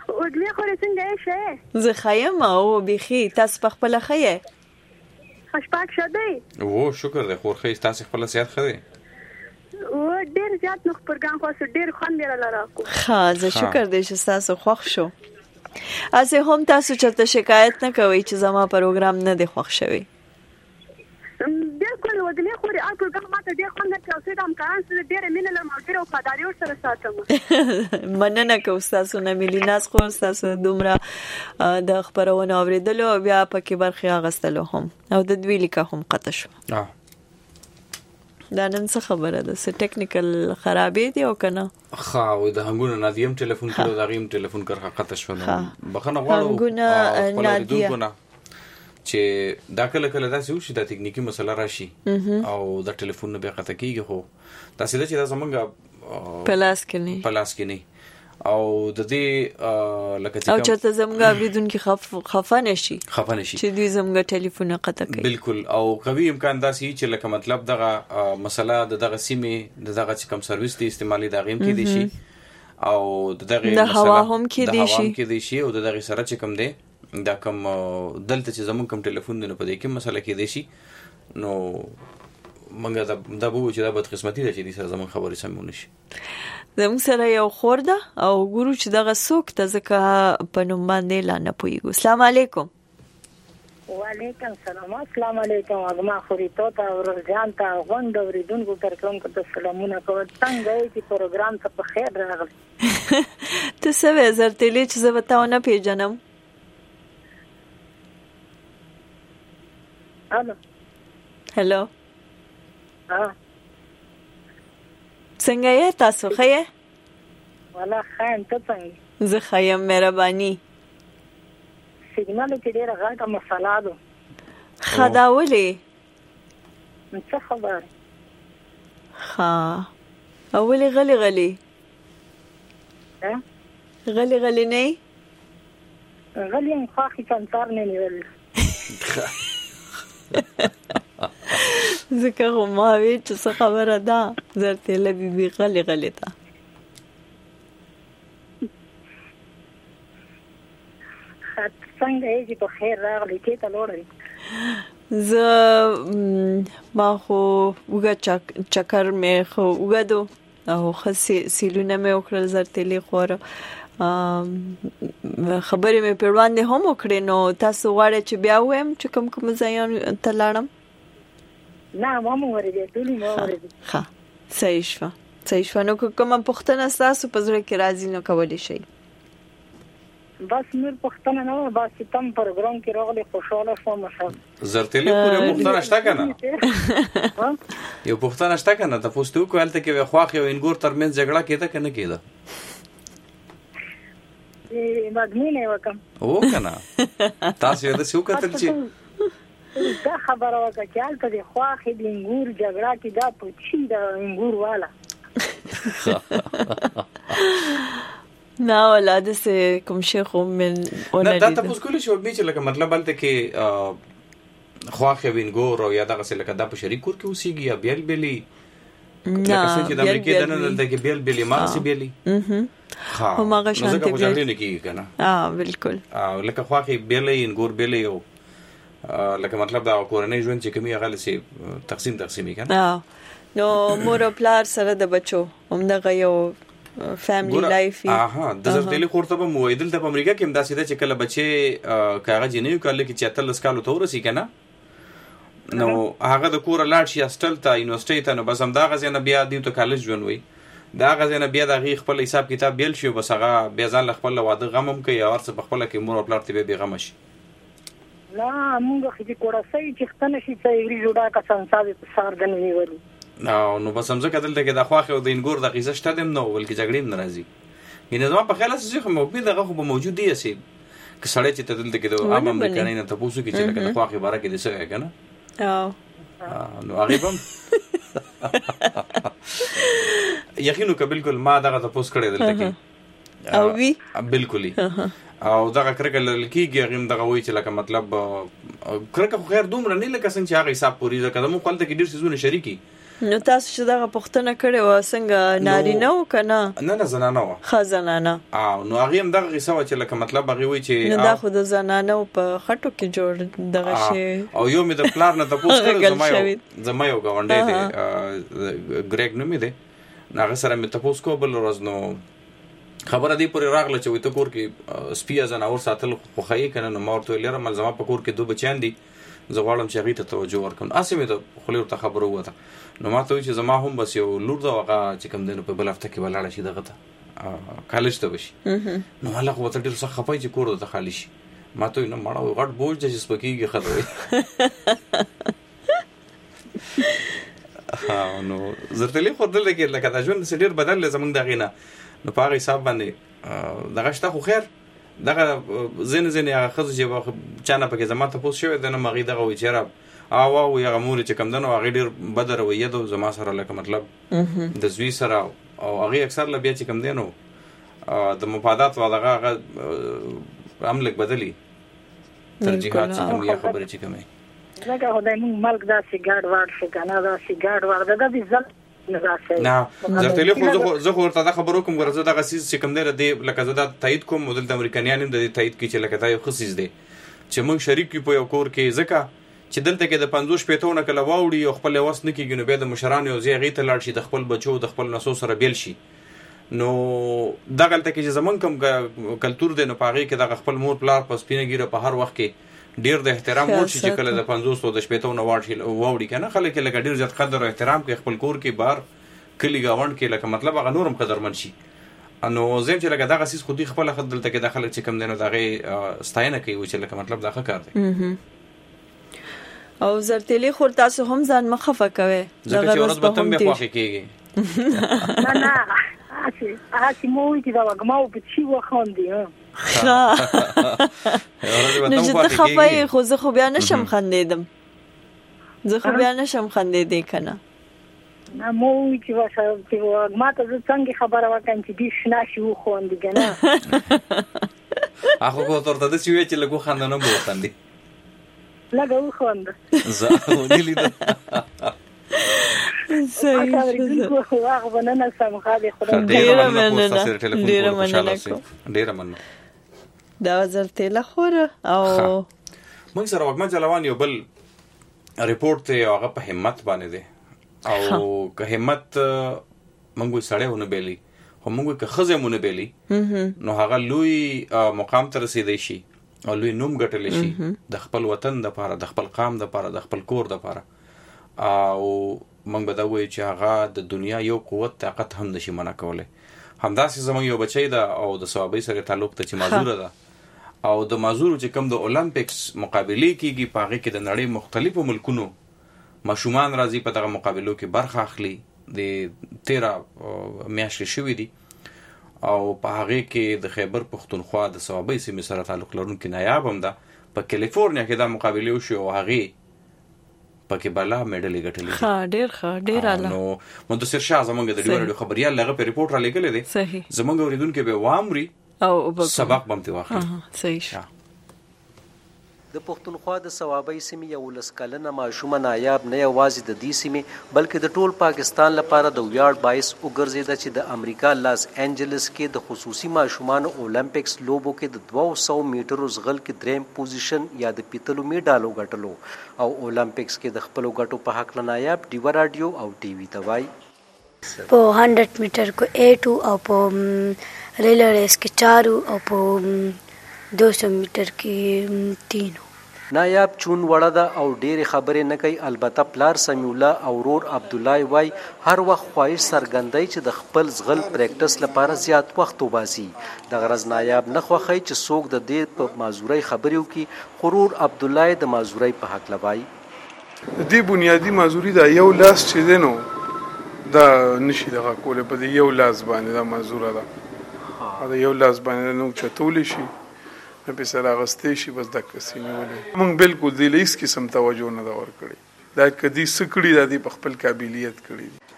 ودلې خورې څنګه یې شه زه خایم او بيخي تاسو په خپل خایه خوشپاک شدی او شکر دې خور خې تاسو خپل صحت خره او ډیر زیات نو پروګرام خو ډیر خوند لري راکو ښه زه شکر دې چې تاسو خوښ شو اسه هم تاسو چرته شکایت نه کوئ چې زما پروګرام نه دی خوښ شوی بالکل ودلې خوري اپ پروګرام ماته ډیر خوند کوي چې دا امکان سره ډیر مینه لرم او ډیر وفاداري سره ساتم مننه کوم تاسو نه ملي ناس خو تاسو دومره د خبرونه اوریدلو بیا پکې برخه اغستلو هم او د دوی لیکه هم قطع شو اه دا نن څه خبره ده څه ټیکنیکل خرابې دي او کنه خا و د هنګونو نادیم ټلیفون کړو دا غیم ټلیفون کړه قطع شو بخنه غواړو هنګونه نادیه چې دا کله کله داسې وشي دا ټکنیکی مسله راشي او دا ټلیفون نه بیا قطع کیږي خو دا سده چې دا زمونږ پلاس کې نه پلاس کې نه او د دې لکه چې او چې زمونږ اوریدونکو خف خفانه شي خفانه شي چې دوی زمونږ ټلیفون قطع کوي بالکل او قوي امکان داسې چې لکه مطلب دغه مسله د دغه سیمې د دغه کم سرویس دی استعمالي دا غیم کې دي شي او دغه د هوا هم کې دي شي هم کې دي شي او دغه سره چې کم دی دا کوم دلته چې زمون کوم ټلیفون نه پدې کې مسله کې دي شي نو منګه دا د بو چې دا بد قسمتي ده چې دې سره زمون خبرې سمونه شي زمون سره یو خور ده او ګورو چې دغه څوک ته ځکه په نوم باندې لا نه پويګو السلام علیکم وعلیکم السلام السلام علیکم اغما خوريتو ته ورځان ته غونډ اوریدونکو ترکون کو ته سلامونه کوم څنګه چې پروګرام ته په خیر راغلی ته څه وزر تلې چې زه وتاونه پیژنم هلو هلو ها څنګه یې تاسو ښه یې ولا خاين ته څنګه زه ښه یم مهرباني سیګنال کې ډیره غاټه مسله ده ښه دا ولې څه خبر ښه اولې غلي غلي ها غلي غلي نه غلي هم خاخي څنګه نه نیول ځکه خو ما وی چې څه خبره ده زرته لبي بي غلي غلي تا څنګه یې چې په خیر راغلی کې ته لوړې ز ما خو وګه چکر مې خو وګدو او خسي سیلونه مې وکړل زرته لې خور خبرې مې پیروان نه هم وکړې نو تاسو غواړئ چې بیا وایم چې کوم کوم ځایونه ته لاړم نه مامو ورته ټولې مو ورته ها صحیح شو صحیح شو نو کوم پښتنه تاسو په ځړ کې راځي نو کولای شي بس نور پښتنه نه بس تم پروګرام کې راغلي خوشاله شوم مشه زرتلې پورې پښتنه شته کنه یو پښتنه شته کنه تاسو ته کوالته کې خواخ یو انګور ترمن جګړه کېده کنه کېده مدمنه وکم او کنه تاسو یې د څو کتل چې دا خبره وکړه چې حالت د خواخې د انګور جګړه کې دا پوچی د انګور والا نه ولادت سه کوم شیخ من نه دا تاسو کولی شو به چې لکه مطلب بلته کې خواخې وینګور او یا دغه څه لکه دا په شریک کور کې اوسېږي یا بیل بیلی نه چې د امریکا د نن د کې بیل بیلی مارسي بیلی ها هم هغه شانتي بیل نه کیږي کنه اه بالکل او لکه خواخې بیلی انګور بیلی او لکه مطلب دا کورنۍ ژوند چې کومي غل سي تقسیم تقسیمي کنه اه نو مور پلار سره د بچو همدغه یو فیملی لایف اها د زرتلې خورته په مویدل د امریکا کې همدا سیده چې کله بچي کاغذ نه یو کله کې چتل سکالو تور سي کنه نو هغه د کور لاړ شي استل ته یونیورسيټي ته نو بس هم دا غزنه بیا دیو ته کالج ژوند وي دا غزنه بیا د غي خپل حساب کتاب بیل شي بس هغه بیا ځان خپل واده غمم کوي او ارڅ په خپل کې مور او پلار ته به غم شي لا موږ خې کوړسای چې ختنه شي چې ویری جوړه کا سنساوي په سار د نیولي نو نو بس هم ځکه دلته کې د خواخه او د انګور د قیزه شته دم نو ولکه جګړې ناراضي ینه زما په خیال اساس خو مو دغه خو موجود دی اسی که سړی چې دلته کې د عام امریکایي نه تاسو کې چې لکه د خواخه باره کې د څه کنه او نو هغه بم یقینو که بالکل ما دغه تاسو کړی دلته کې او وی بالکل او دغه کرکه لکیږي غیم دغه وای چې لکه مطلب کرکه خو خیر دومره نه لکه څنګه چې هغه حساب پوری ځکه د مو خپل ته کې ډیر سيزونه شریکي نو تاسو چې دغه پوښتنه کړې و څنګه نارینه و کنه؟ نه نه زنانه و. ښه زنانه. او نو هغه هم دغه قصه و چې لکه مطلب هغه وی چې نو دا خو د زنانه په خټو کې جوړ دغه شی. او یو مې د پلار نه تاسو کړو زما یو زما یو غونډې دی ګریګ نومې دی. هغه سره مې تاسو کو بل ورځ نو خبره دی پورې راغله چې وي ته کور کې سپیا زناور ساتل خو خی کنه. نو ما ورته لره مل زما په کور کې دوه بچیان دي زه غواړم چې هغه ته توجه ورکړم. اسې مې ته خو ورته خبره وته. نو ما ته چې زما هم بس یو لور دا هغه چې کوم دینو په بل هفته کې ولاړ شي دغه ته کالج ته بشي. نو هغه خو ته ډیر څه خپای چې کور ته خالی شي. ما ته نو ماړه غټ بوج چې سپکیږي خدای. ها نو زرتلی خو دلته کې لکه دا ژوند ډیر بدل زمونږ دغه نه. نو په هغه حساب باندې دغه شته خو خیر دغه زین زین هغه خزو چې چانه پکې زما ته پوس شوی د نه مغي دغه وی چیرې او او هغه مور چې کم دنو هغه ډیر بدر وی دو زما سره لکه مطلب د زوی سره او هغه اکثر ل بیا چې کم دینو د مفادات و دغه هغه عملک بدلی ترجیحات چې کوم یې خبره چې کومه لکه خدای مون ملک دا سیګاډ واټ شي کنه دا سیګاډ ور دا د ځل نه زرتلی خو زه خو ورته دا خبرو کوم ګرځه دغه سیس چې کوم دی دی لکه زه دا تایید کوم مدل د امریکایان هم د تایید کی چې لکه دا یو خصیص دی چې موږ شریک کی په یو کور کې ځکه چې دلته کې د پنځوس پېټو نه کله واوړي او خپل وس نه کیږي نو به د مشران یو ځای غي ته لاړ شي د خپل بچو د خپل نسو سره بیل شي. نو دغه تل کې چې زمون کوم کلچر دی نو پاغي کې د خپل مور پلار په سپینه ګیره په هر وخت کې ډیر د احترام ور شي چې کله د پنځوس او د شپېتو نه واوړي کنه خلک لکه ډیر زیات قدر او احترام کې خپل کور کې بار کلی گاوند کې لکه مطلب هغه نورم قدرمن شي. انو زم چې لکه دغه سیس خودي خپل خدل ته کې داخله چې کم دینو دغه ستاینه کوي چې لکه مطلب دغه کار دی. او زرتلی خور تاسو هم ځان مخفه کوي دغه ورځ به تم به خوخه کیږي. نه نه اسی اسی مو چې دا وګماو په چی وخوندي ها نه چې ته خفای خو زه خو بیا نشم خندیدم زه خو بیا نشم خندیدې کنه. نه مو چې واسه چې ما ته څنګه خبره وکړم چې دې شنا شو خوندي کنه. اخو کو ترته د سی وی چې لګو خندنه مو خندي لګو خوند زه ودی لید صحیح خو هغه وننه سم خالي خدای ډیر مننه ډیر مننه ډیر مننه دا زرتله خوره او موږ سره وګما چلوان یو بل ریپورت ته هغه په همت باندې دی او که همت موږ سړیونه بیلی خو موږ که خزمونه بیلی نو هغه لوی مقام ته رسیدي شي او لوی نوم ګټل شي د خپل وطن د لپاره د خپل قام د لپاره د خپل کور د لپاره او موږ به دا وایو چې هغه د دنیا یو قوت طاقت هم نشي منع کولای. همداسې زموږ یو بچی دا او د ثوابي سره تعلق ته چې معذور ده او د معذور چې کوم د اولمپیکس مقابله کیږي په هغه کې د نړۍ مختلفو ملکونو ماشومان راځي په دغه مقابلو کې برخه اخلي د تیرا میاشتې شوې دي او په هغه کې د خیبر پختونخوا د ثوابي سیمې سره تعلق لرونکي نایاب هم ده په کالیفورنیا کې دا مقابله وشو او هغه پکې بالا میډل ګټلې. ها ډیر ښه ډیر اعلی. نو منتصر شاه زمونږ د ډیورډ خبريال لغه په ریپورت را لګلې دي. صحیح. زمونږ اوریدونکو به وامري او سبق بم تی واخلي. صحیح. د پښتونخوا د ثوابي سیمې یو لسکلنه ماشومه نایاب نه یوازې د دې سیمې بلکې د ټول پاکستان لپاره د ویاړ باعث وګرځیده چې د امریکا لاس انجلس کې د خصوصي ماشومان اولمپکس لوبو کې د دوه سوه میټرو زغل کې دریم پوزیشن یا د پیتلو میډالو ګټلو او اولمپکس کې د خپلو ګټو په حق نایاب ډیو رادیو او ټي وي توای په هندرد میټر کو ایټو او په ریلے ریس کې چارو او په دو سو میټر کې تینو. نایاب چون وړه ده او ډېرې خبرې نه کوي البته پلار سمیع الله او ورور عبد الله وای هر وخت خواهش څرګندوي چې د خپل زغل پریکټس لپاره زیات وخت وباسي. د غرض نایاب نه خوښي چې څوک د دې په معذورۍ خبرې وکړي. ورور عبد الله د معذورۍ په حق لوي دې بنیادی معذوري دا یو لاس چې دی نو دا نشي دغه کولی په دې یو لاس باندې دا معذوره ده دا یو لاس باندې نو چتولی شي نه په سره غستې شي بس د کسینه ولې موږ بالکل د لیس قسم توجه نه دا ور کړی دا کدي سکړی د دې په خپل قابلیت کړی.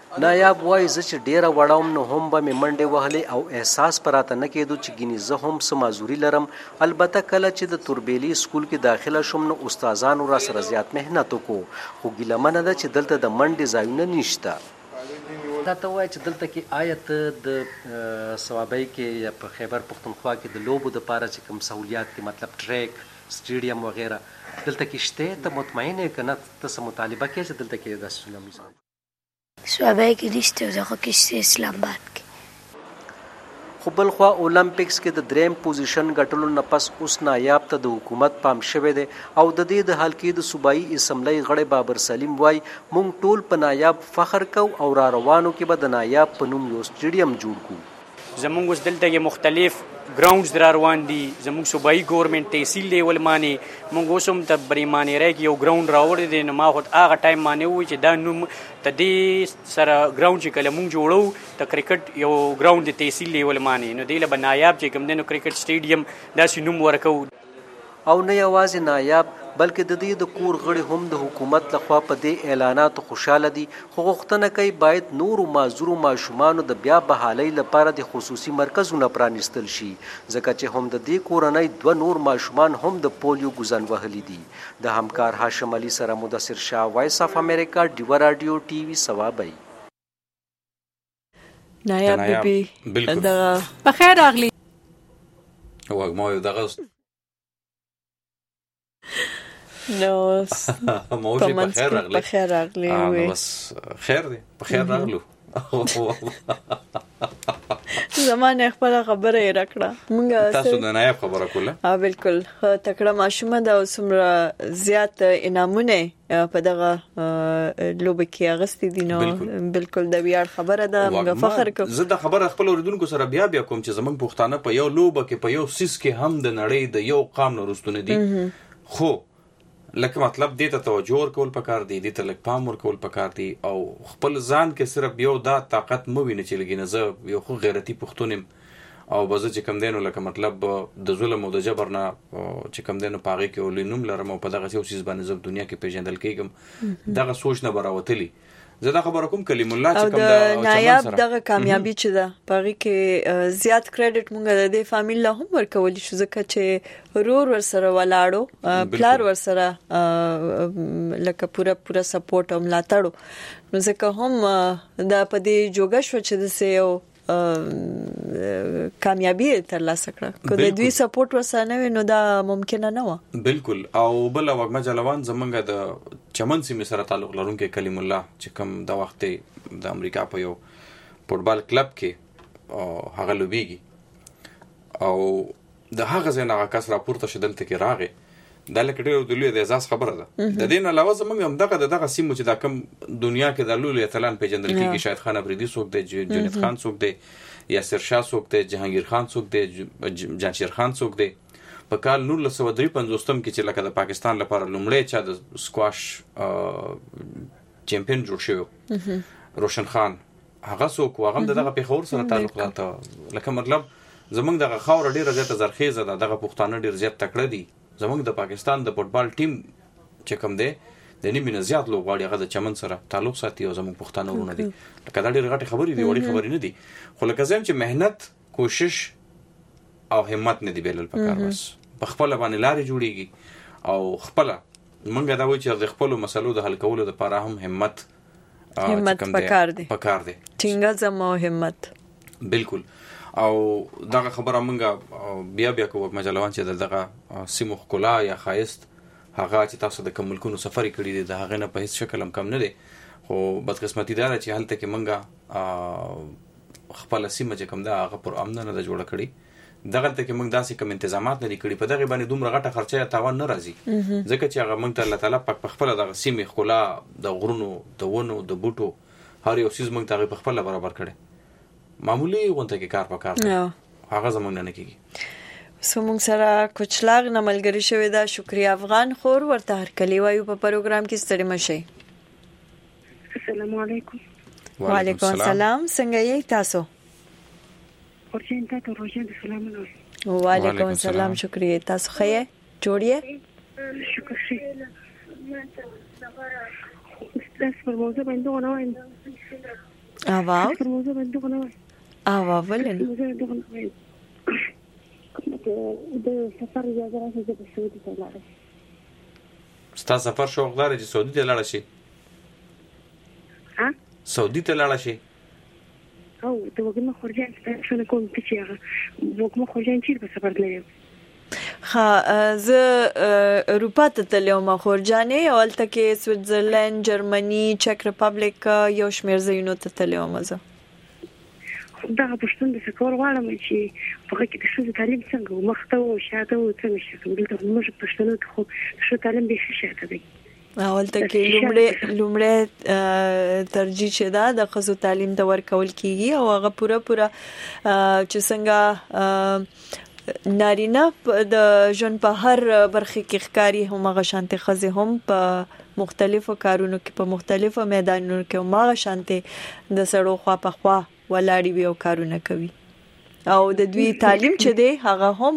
نایاب وایي زه چې ډیره وړم نو هم به مې منډې وهلې او احساس پر راته نه کېدو چې ګینې زه هم څه معذوري لرم. البته کله چې د توربیلي سکول کې داخله شوم نو استادانو را سره زیات محنت وکړو، خو ګیلمنه ده چې دلته د منډې ځایونه نشته. دا ته وایي چې دلته کې آیا ته د صوابۍ کې یا په خیبر پښتونخوا کې د لوبو دپاره چې کوم سهولیات دي، مطلب ټریک، سټیډیم وغیره دلته کې شته؟ ته مطمئن یې که نه ته څه مطالبه کوې چې دلته کې داسې څونه مثال صوابۍ کې نشته او دغه کې شته اسلام آباد کې. خو بل خوا اولمپکس کې د دریم پوزیشن ګټلو نه پس اوس نایاب ته د حکومت پام شوی دی او د دې د حلقې د صوبایي اسمبلی غړی بابر سلیم وایي موږ ټول په نایاب فخر کوو او را روانو کې به د نایاب په نوم یو سټیډیم جوړ کړو. زمونږ اوس دلته کې مختلف ګراونډز را روان دي. زمونږ صوبایي ګورنمنټ تحصیل لیول باندې موږ اوس هم ته بریمانیری کې یو ګراونډ راوړی دی. نو ما خو هغه ټایم باندې ووایي چې دا نوم ته دې سره ګراونډ چې کله موږ جوړو د کرکټ یو ګراونډ د تحصیل لیول باندې، نو دې له به نایاب چې کوم دی نو کرکټ سټیډیم داسې نوم ورکوو. او نه یوازې نایاب بلکې د دې د کور غړي هم د حکومت لخوا په دې اعلاناتو خوشاله دي، خو غوښتنه کوي باید نورو معذورو ماشومانو د بیا بحالۍ لپاره د خصوصي مرکزونه پرانیستل شي، ځکه چې هم د دې کورنۍ دوه نور ماشومان هم د پولیو ګوزن وهلي دي. د همکار هاشم علي سره مدثر شاه، وایس اف امریکا، ډیوه راډیو ټي وي صوابۍ. نایاب بیبي بالکل دغه په خیر راغلی وګمو دغه نو موږ په خیر راغلی په خیر راغلی وي بس خیر دی په خیر راغلو. زمانه خپل خبره یې راکړه. مونږ تاسو د نایاب خبره کوله؟ ها بالکل تکړه ماشومه ده او څومره زیات انعامونه په دغه لوبه کې اغستې دي، نو بالکل د ویاړ خبره ده. موږ فخر کوو. زه د خبره خپل اوریدونکو سره بیا بیا کوم چې زمونږ پښتانه په یو لوبه کې په یو سیس کې هم د نړۍ د یو قام نه رستونه دي، خو لکه مطلب دې ته توجه ورکول پکار دی، دې ته لږ پام ورکول پکار دی او خپل ځان کې صرف یو دا طاقت مو ویني چې لګینه زه یو خو غیرتی پښتون یم او بزه چې کم دینو لکه مطلب د ظلم او د جبر نه چې کم دینو پاغي کې ولینوم لرم او په دغه یو چیز باندې زه دنیا کې پیژندل کېږم. دغه سوچ نه براوتلی زه دا خبره کوم کلیم الله چې کوم دا نایاب دغه کامیابی چې ده پاغي کې زیات کریډټ مونږ د دې فامیل له هم ورکول شو، ځکه چې رور ور سره ولاړو، پلار ور سره لکه پورا پورا سپورټ هم لاتړو، نو ځکه هم دا په دې جوګه شو چې د سیو کامیابی تر لاسه کړه. که د دوی سپورټ وسانه نو دا ممکن نه و. بالکل. او بل وګما جلوان زمونږ د چمن سیمه سره تعلق لرونکي کلیم الله چې کوم د وخت د امریکا په یو فوټبال کلب کې هغه لوبيږي او د هغه ځای نه کس راپورته شدل ته کې راغی. دا لکه ډېر د لوی د اعزاز خبره ده. د دې نه علاوه زمونږ هم دغه دغه سیمو چې دا کوم دنیا کې د لوی اتلان پیژندل کېږي، شاهد خان افریدي څوک دی، جنید خان څوک دی، یاسر شاه څوک دی، جهانگیر خان څوک دی، جانشیر خان څوک دی. په کال نولس سوه درې پنځوستم کې چې لکه د پاکستان لپاره لومړی چا د سکواش چمپیون جوړ شوی روشن خان، هغه څوک و، هغه دغه پیښور سره تعلق لري. لکه مطلب زمونږ دغه خاور ډیره زیاته زرخیزه ده، دغه پښتانه ډیر زیات تکړه دي. زمونږ د پاکستان د فوټبال ټیم چې کوم دی د نیمه نه زیات لوبغاړي هغه د چمن سره تعلق ساتي او زمونږ پښتانه ورونه دي. لکه دا ډېر غټي خبرې دي، وړي خبرې نه دي، خو لکه زم چې مهنت، کوشش او همت نه دی بیلل پکار، بس په خپل باندې لارې جوړیږي او خپل منګه دا وایي چې د خپل مسلو د حل کولو لپاره هم همت همت پکار دی پکار دی ټینګه زمو همت. بالکل. او دغه خبره مونږه بیا بیا کوو مجلوان چې دغه سیمو خلا یا خایست هغه چې تاسو د کوم ملکونو سفر کړی دی د هغه نه په هیڅ شکل هم کم نه دی، خو بدقسمتي دا چې هلته کې مونږه خپل سیمه چې کوم دا هغه پر امن نه جوړه کړی، دغه ته کې مونږ داسې کوم تنظیمات نه کړی، په دغه باندې دومره غټه خرچه تاوان نه راځي، ځکه چې هغه مونږ ته الله تعالی پاک په خپل دغه سیمه خلا د غرونو د ونو د بوټو هر یو چیز مونږ ته په خپل برابر کړی. معمولی غونډه کې کار پکار دی، هغه زمونږ نه کیږي. سمون سره کوچلاغ نه ملګری شوی دا شکریا افغان خور ورته هر کلی وایو په پروګرام کې ستړي مشي. السلام علیکم. وعلیکم السلام. څنګه یې تاسو؟ ورجن تاسو روزه د سلامونه. وعلیکم السلام. شکریا. تاسو ښه جوړیه؟ شکر شي. تاسو په موضوع باندې ونه وایم. اوا موضوع باندې غواړم اوا ولن د سفر اجازه راځي د سعودي ته لاړ شي. ستا سفر شوق لري چې سعودي ته لاړ شي؟ ها سعودي ته لاړ شي؟ او د وګړو خورجان څه کوم چې هغه وګړو خورجان چې په سفر لري. ها زه اروپا ته تلم خورجانې اولته کې سویټزرلند، جرمني، چک ریپبلیک یو شمېر ځایونو ته تلم زه. دا پښتون د سکور غواړم چې په کې د ښځو تعلیم څنګه مخته او شاته او څنګه شي دلته موږ پښتنو ته خو ښه تعلیم به شاته دی. اولته کې لومړی لومړی ترجیح چې دا د ښځو تعلیم ته ورکول کیږي او هغه پوره پوره چې څنګه نارینه د ژوند په هر برخه کې ښکاری هم هغه شانتي ښځې هم په مختلفو کارونو کې په مختلفو میدانونو کې هم هغه شانتي د سړو خوا په خوا ولاړی وی او کارونه کوي او د دوی تعلیم چې دی هغه هم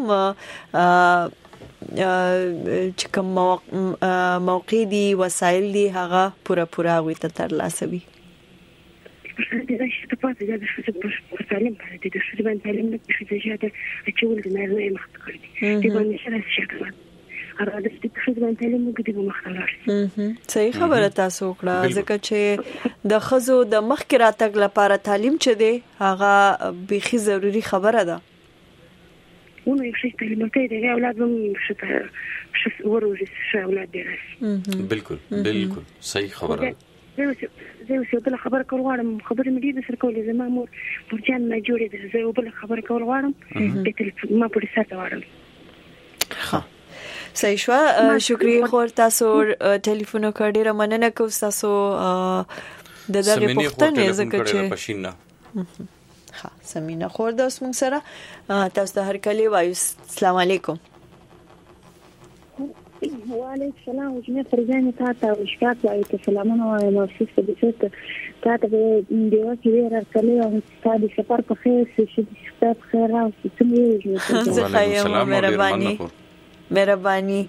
چې کوم موقع دي وسایل دي هغه پوره پوره وي ته ترلاسه وي. د شي په پاتې د شي په تعلیم باندې د شي باندې تعلیم نه شي د شي چې ول د نه مخ کړی دی باندې سره شي کړه اره د شي باندې تعلیم موږ دې مخ کړل. صحیح خبره تاسو کړه ځکه چې د خزو د مخ کې راتګ لپاره تعلیم چې دی هغه بيخي ضروری خبره ده. ونه یو شي تعلیم ته دی اولاد هم شته شس وروري شي اولاد دی. بالکل بالکل صحیح خبره. زه یو بل خبر کول غواړم خبرې مې دې سره کولې زما مور برجان ما جوړې ده زه یو بل خبر کول غواړم د ټلیفون ما پولیس ته غواړم. ها صحیح شو شکریہ خور تاسو ټلیفون کړی را مننه کوم تاسو د دغه پښتنې زکه چې ها سمینه خور د اوس موږ سره تاسو د هر کلی وایو. السلام علیکم. وعليكم السلام وجميع فرجاني تاتا وشكاك وعيك سلامنا ومرسيس بديسوت تاتا بديواتي ويرا كليوم تادي سفر بخير سيشدي سفر بخير راو ستمي وجميع زخيا ومرباني مرباني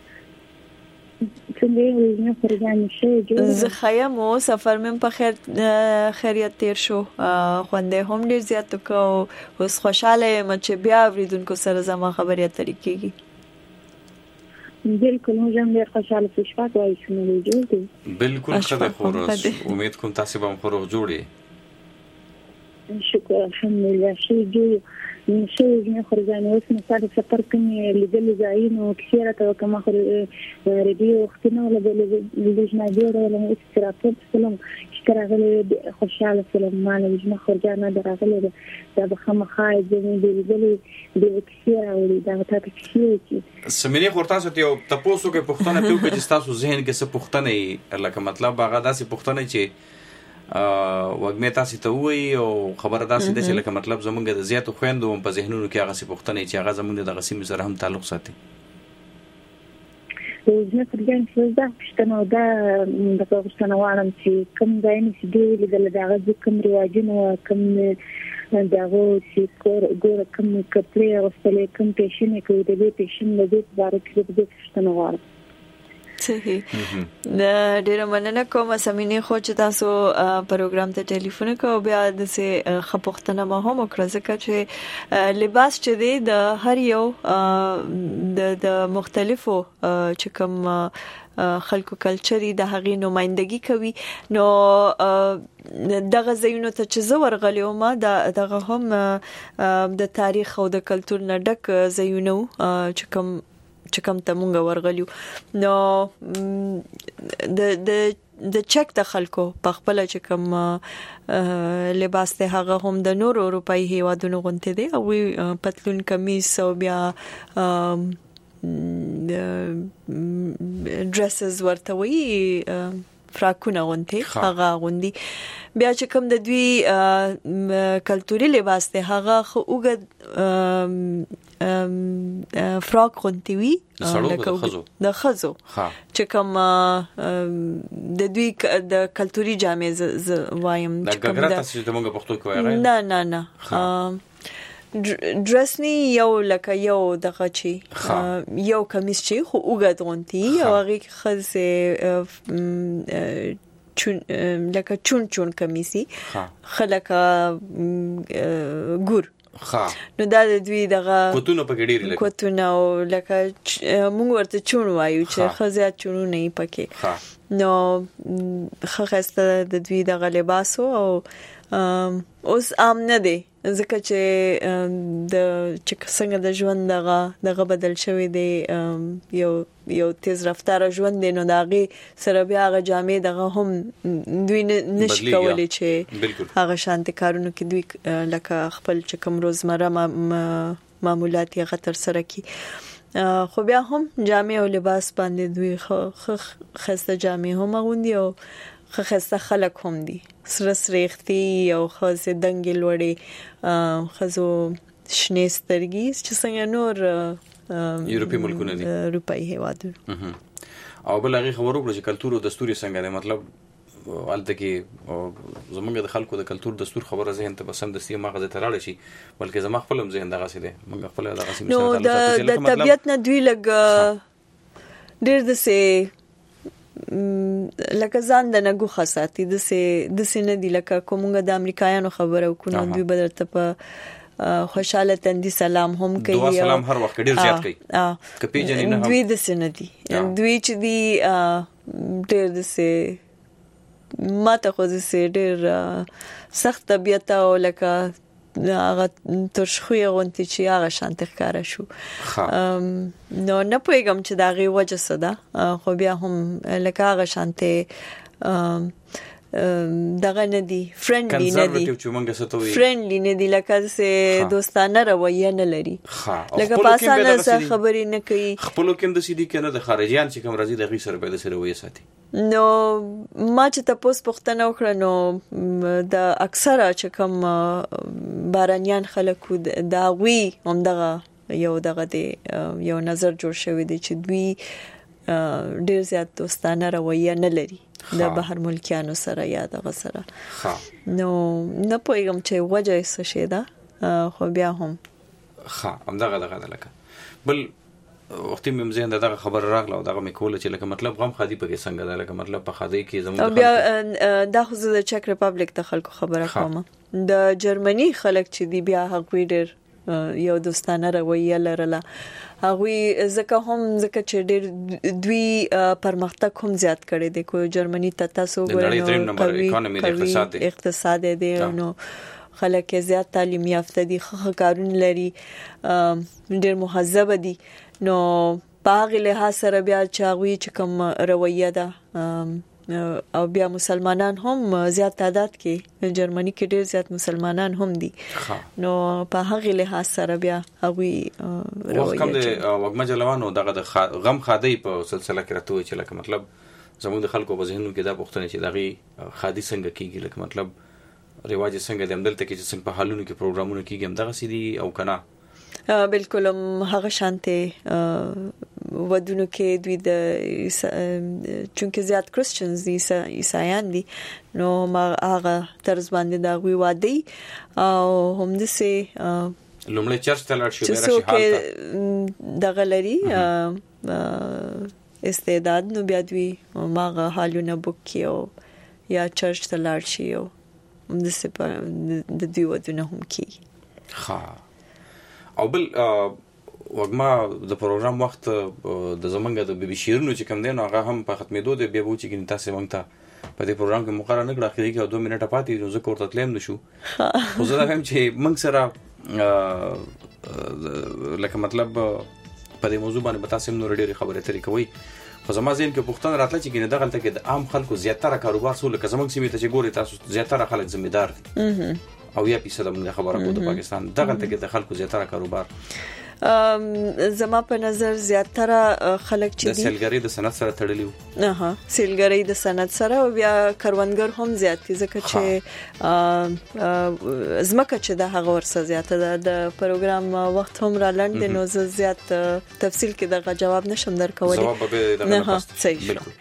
څنګه یې فرجاني شي زخيا مو سفر من په خیر خیریت تیر شو خوندې هم ډیر زیات کو اوس خوشاله مچ بیا وریدونکو سره زما خبرې اترې کیږي. بالکل موږ هم ډېر خوشاله شو شپه وایي چې موږ جوړ دي. بالکل خدای خو امید کوم تاسو به هم خو جوړي. شکر الحمدلله شي جوړ شي نه خرجانه اوس نو ساده سفر کوي لیدل ځایونو کثیره ته کوم خو ریډیو وختونه ولا د لجنه جوړه ولا استراحت سلام شکرغله خوشاله سلام مال لجنه خرجانه درغله دا بخمه خای د لیدل د کثیره او دا ته کثیره سمینه خورتاسو ته تاسو کې پښتنه ته کې چې تاسو ذهن کې څه پښتنه لکه مطلب هغه داسې پښتنه چې وګمه تاسو ته وایي او خبره داسې ده چې لکه مطلب زمونږ د زیاتو خويندو په ذهنونو کې هغه څه پښتنه چې هغه زمونږ د غسیم سره هم تعلق ساتي. زه فرجان څه ده پښتنه دا د پښتنه وانم چې کوم ځای نه چې دی د دغه کوم رواجونه کوم دغه چې ګور کوم کپړې او ستلې کوم پېښنه کوي د دې پېښنه د دې باره کې د پښتنه وانم. صحیح. ډیره مننه کوم سمینه خو چې تاسو پروګرام ته ټلیفون کوو بیا د څه خپختنه ما هم وکړه ځکه چې لباس چې دی د هر یو د د مختلفو چې کوم خلکو کلچري د هغې نمائندګي کوي نو دغه ځایونو ته چې زه ورغلی وم دغه هم د تاریخ او د کلتور نه ډک ځایونه چې کوم چې کوم ته مونږ ورغلیو نو د د د چک د خلکو په خپل چې کوم لباس ته هغه هم د نور اروپאי هیوادونو غونته دي او پتلون کمیس او بیا ډریسز ورته وي فراکونه غونته هغه غوندي بیا چې کوم د دوی کلتوري لباس ته هغه اوګد فراک غونتی وی د خزو چې کوم د دوی د کلتوري جامې ز وایم د ګګرا تاسو ته موږ پښتو کوی نه نه نه ډریسنی یو لکه یو دغه چی یو کمیس چی خو اوګد غونتی او هغه خزه چون لکه چون چون کمیسي خلک ګور نو دا د دوی دغه کوتونه په ګډيري لکه کوتونه لکه موږ ورته چون وایو چې خزيات چونو نه پکې نو خخسته د دوی دغه لباسو او اوس عام نه دي ځکه چې د چې څنګه د ژوند دغه دغه بدل شوی دی یو یو تیز رفتار ژوند دی نو داغه سره بیا هغه جامې دغه هم دوی نشي کولای چې هغه شانتي کارونه کې دوی لکه خپل چې کوم روزمره معمولات یې غتر سره کی خو بیا هم جامې او لباس باندې دوی خسته جامې هم غوندي او خسته خلک هم دي سره سرېختي او خاصه دنګ لوړې خزو شنه سترګي چې څنګه نور یورپی ملکونه دي اروپאי هوادو او بل هغه خبرو کړ چې کلتور او دستور څنګه دی مطلب والته کې زمونږ د خلکو د کلتور دستور خبره ذهن ته بسم د سیمه غزه تراله شي بلکې زما خپل هم ذهن دغه څه دی موږ خپل دغه څه نو د طبيعت نه دوی لګ ډېر د سه لکه ځان د نګو خاصاتي د سه د سه نه دی لکه کومه د امریکایانو خبره وکړو دوی بدرته په خوشاله تندي سلام هم کوي دعا سلام هر وخت ډیر زیات کوي کپی جنې نه دوی د سه نه دی دوی چې دی ډیر د سه ماته خو د سه ډیر سخت طبيعت او لکه هغه ترشخوي غونتی چې هغه شانت ښکارا شو نو نه پوهیږم چې دا غي وجه څه ده خو بیا هم لکه هغه شانت دغه نه دی فرندلی نه دی فرندلی نه دی لکه سه دوستانه رویه نه لري لکه پاسانه سره خبرې نه کوي خپل کوم د سیدی کنه د خارجيان چې کوم راځي د غي سره به د سره وې ساتي نو ما چې تاسو پوښتنه وکړه نو د اکثره چې کوم بارانيان خلکو دا وی هم دغه یو دغه دی یو نظر جوړ شوی دی چې دوی ډیر زیات دوستانه رویه نه لري د بهر ملکیانو سره یا دغه سره نو نه پوهیږم چې وجه څه شي ده خو بیا هم ها هم دغه دغه لکه بل وخت مې زه دغه خبر راغله او دغه مې کوله چې لکه مطلب غم خادي په کې څنګه ده لکه مطلب په خادي کې زموږ بیا د خو د چک ریپبلیک د خلکو خبره کوم د جرمني خلک چې دی بیا هغه ډیر یو دوستانه رویه لرله هغه ځکه هم ځکه چې ډېر دوی پرمختګ هم زیات کړي دي کو جرمني ته تاسو ګورئ اقتصاد دی نو خلک زیات تعلیم یافته دي خو کارون لري ډېر مهذب دي نو باغ له سره بیا چاوي چې کوم رویه ده او بیا مسلمانان هم زیات تعداد کې جرمني کې ډېر زیات مسلمانان هم دي نو په هغه له سره بیا هغه روایت کوم د وګما جلوانو دغه د غم خادي په سلسله کې راته چې لکه مطلب زموږ د خلکو په ذهنونو کې دا پوښتنه چې دغه خادي څنګه کیږي لکه مطلب رواج څنګه د عمدل ته کې چې څنګه په حالونو کې پروګرامونه کیږي هم دغه سيدي او کنه بالکل هغه شانته ودونو کې دوی د چونکه زیات کرسچنز دي عیسایان دي نو ما هغه طرز باندې دا غوي وادي او هم د سه لومړی چرچ ته لاړ شي مې راشي حالت دغه لري استعداد نو بیا دوی ماغه حالونه بوکیو یا چرچ ته لاړ شي او هم د سه د دوی ودونه هم کی ها او بل وګما د پروګرام وخت د زمونږ د بي بي شیرونو چې کوم دی نو هغه هم په ختمېدو دی بیا و چې ګین تاسو مونږ ته په دې پروګرام کې مقرره نه کړه اخري کې دوه منټه پاتې نو زه کوړه تلم نشو خو زه هم چې مونږ سره لکه مطلب په دې موضوع باندې تاسو نور ډېری خبرې ترې کوي خو زما ځین کې پښتون راتله چې ګینه دغه ته کې د عام خلکو زیاتره کاروبار سول لکه زمونږ سیمه ته چې ګوري تاسو زیاتره خلک ذمہ دار دي او یا پیسه د موږ خبره کو د پاکستان دغه ته کې د خلکو زیاتره کاروبار زما په نظر زیاتره خلک چې دي د سیلګری د صنعت سره تړلی وو اها سیلګری د صنعت سره او بیا کروندګر هم زیات دي ځکه چې زمکه چې د هغه ورسره زیاته د پروګرام وخت هم را لاندې نو زیات تفصیل کې دغه جواب نشم درکولای جواب به دغه نه صحیح بالکل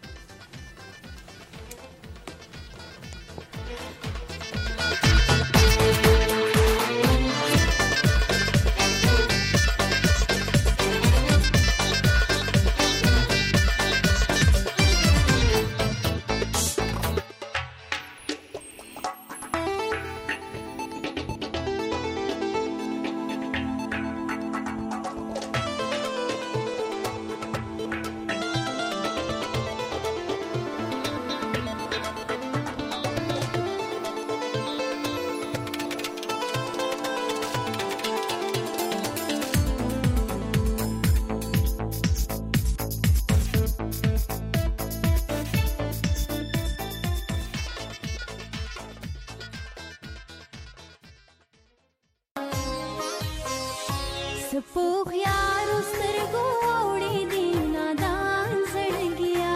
سپوخ یار سترګو اوړې دي نادان زړګیا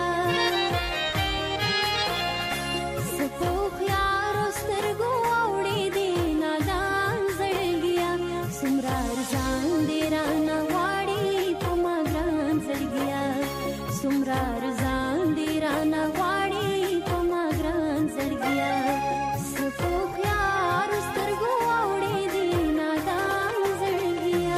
سپوخ یار سترګو اوړې دي نادان زړګیا سمرا ارزان دې رانه واړې په ما ګران زړګیا سمرا ارزان دې رانه واړې په ما ګران زړګیا سپوخ یار سترګو اوړې دي نادان زړګیا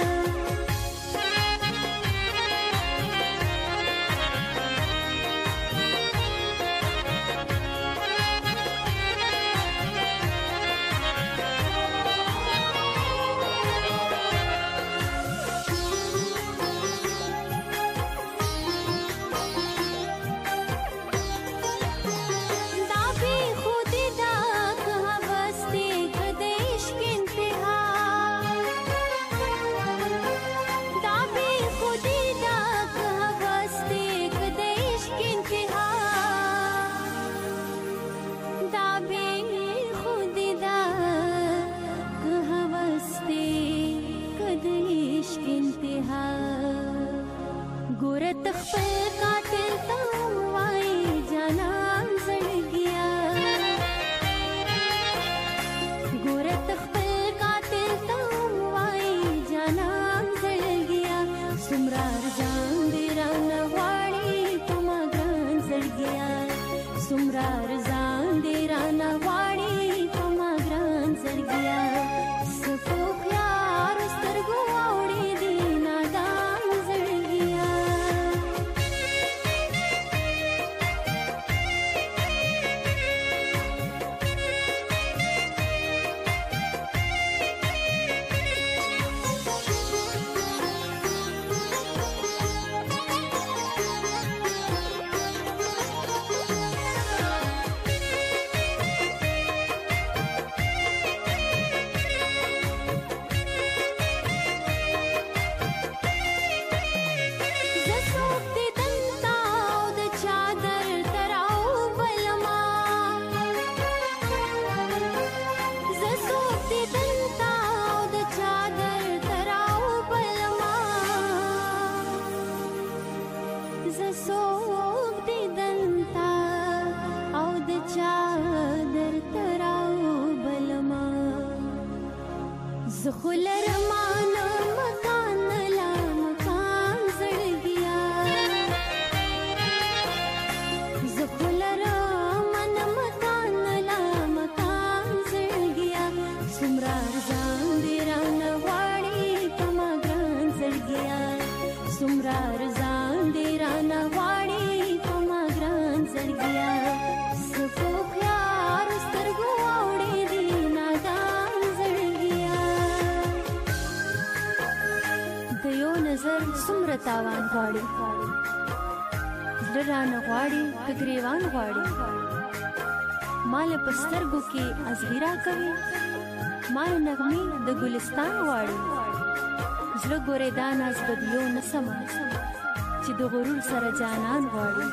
ګورت خپل قاتل ته وای جانان زړګیا ګورت خپل قاتل ته وای جانان زړګیا سمرا ځان دې رانه واړې په ما ګران زړګیا سمرا ځان دې رانه واړې په ما ګران زړګیا سپوخ یار سترګو اوړې دي نادان زړګیا زخلر مان مکان لا مکان زړګیا زخلر مان مکان لا مکان زړګیا سمرا ځان دې رانه واړې په ما ګران زړګیا سمرا ځان دې رانه واړې په ما ګران زړګیا سپوخ یار سترګو اوړې دي نادان زړګیا د یو نظر څومره تاوان غواړي زړه رانه غواړي که ګریوان غواړي مال په سترګو کې ازغیرا کوي مال نغمې د ګلستان غواړي زړه ګورې دا ناز بدیو نه سمه چې د غرور سره جانان غواړي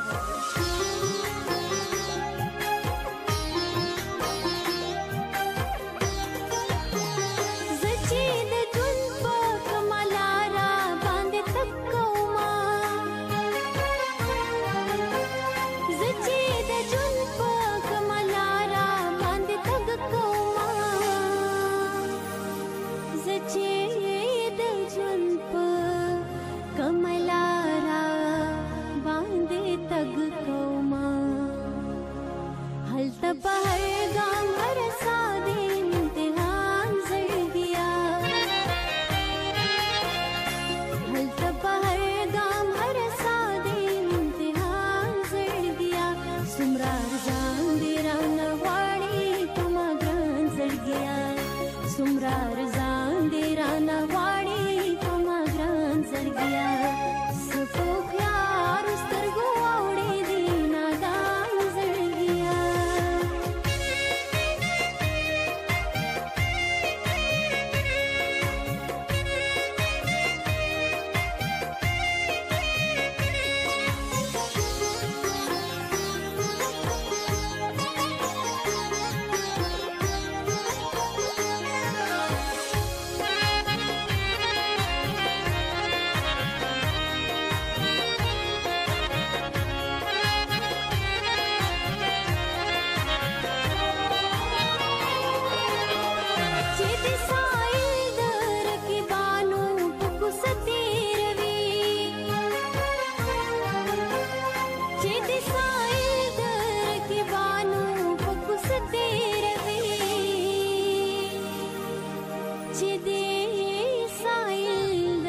چې دې سایل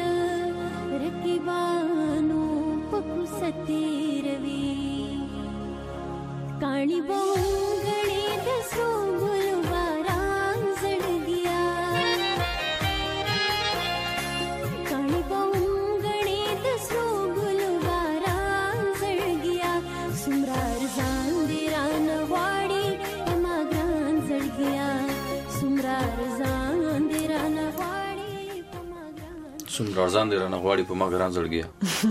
رقیبانو پکو ستیروي کاڼي بونګړې د سرو ګل باران زړګیا کاڼي بونګړې د سرو ګل باران زړګیا څومره ارزان دې رانه غواړي ما ګران زړګیا څومره ارزان دې رانه غواړي څومره ارزان دې رانه غواړي په ما ګران زړګیا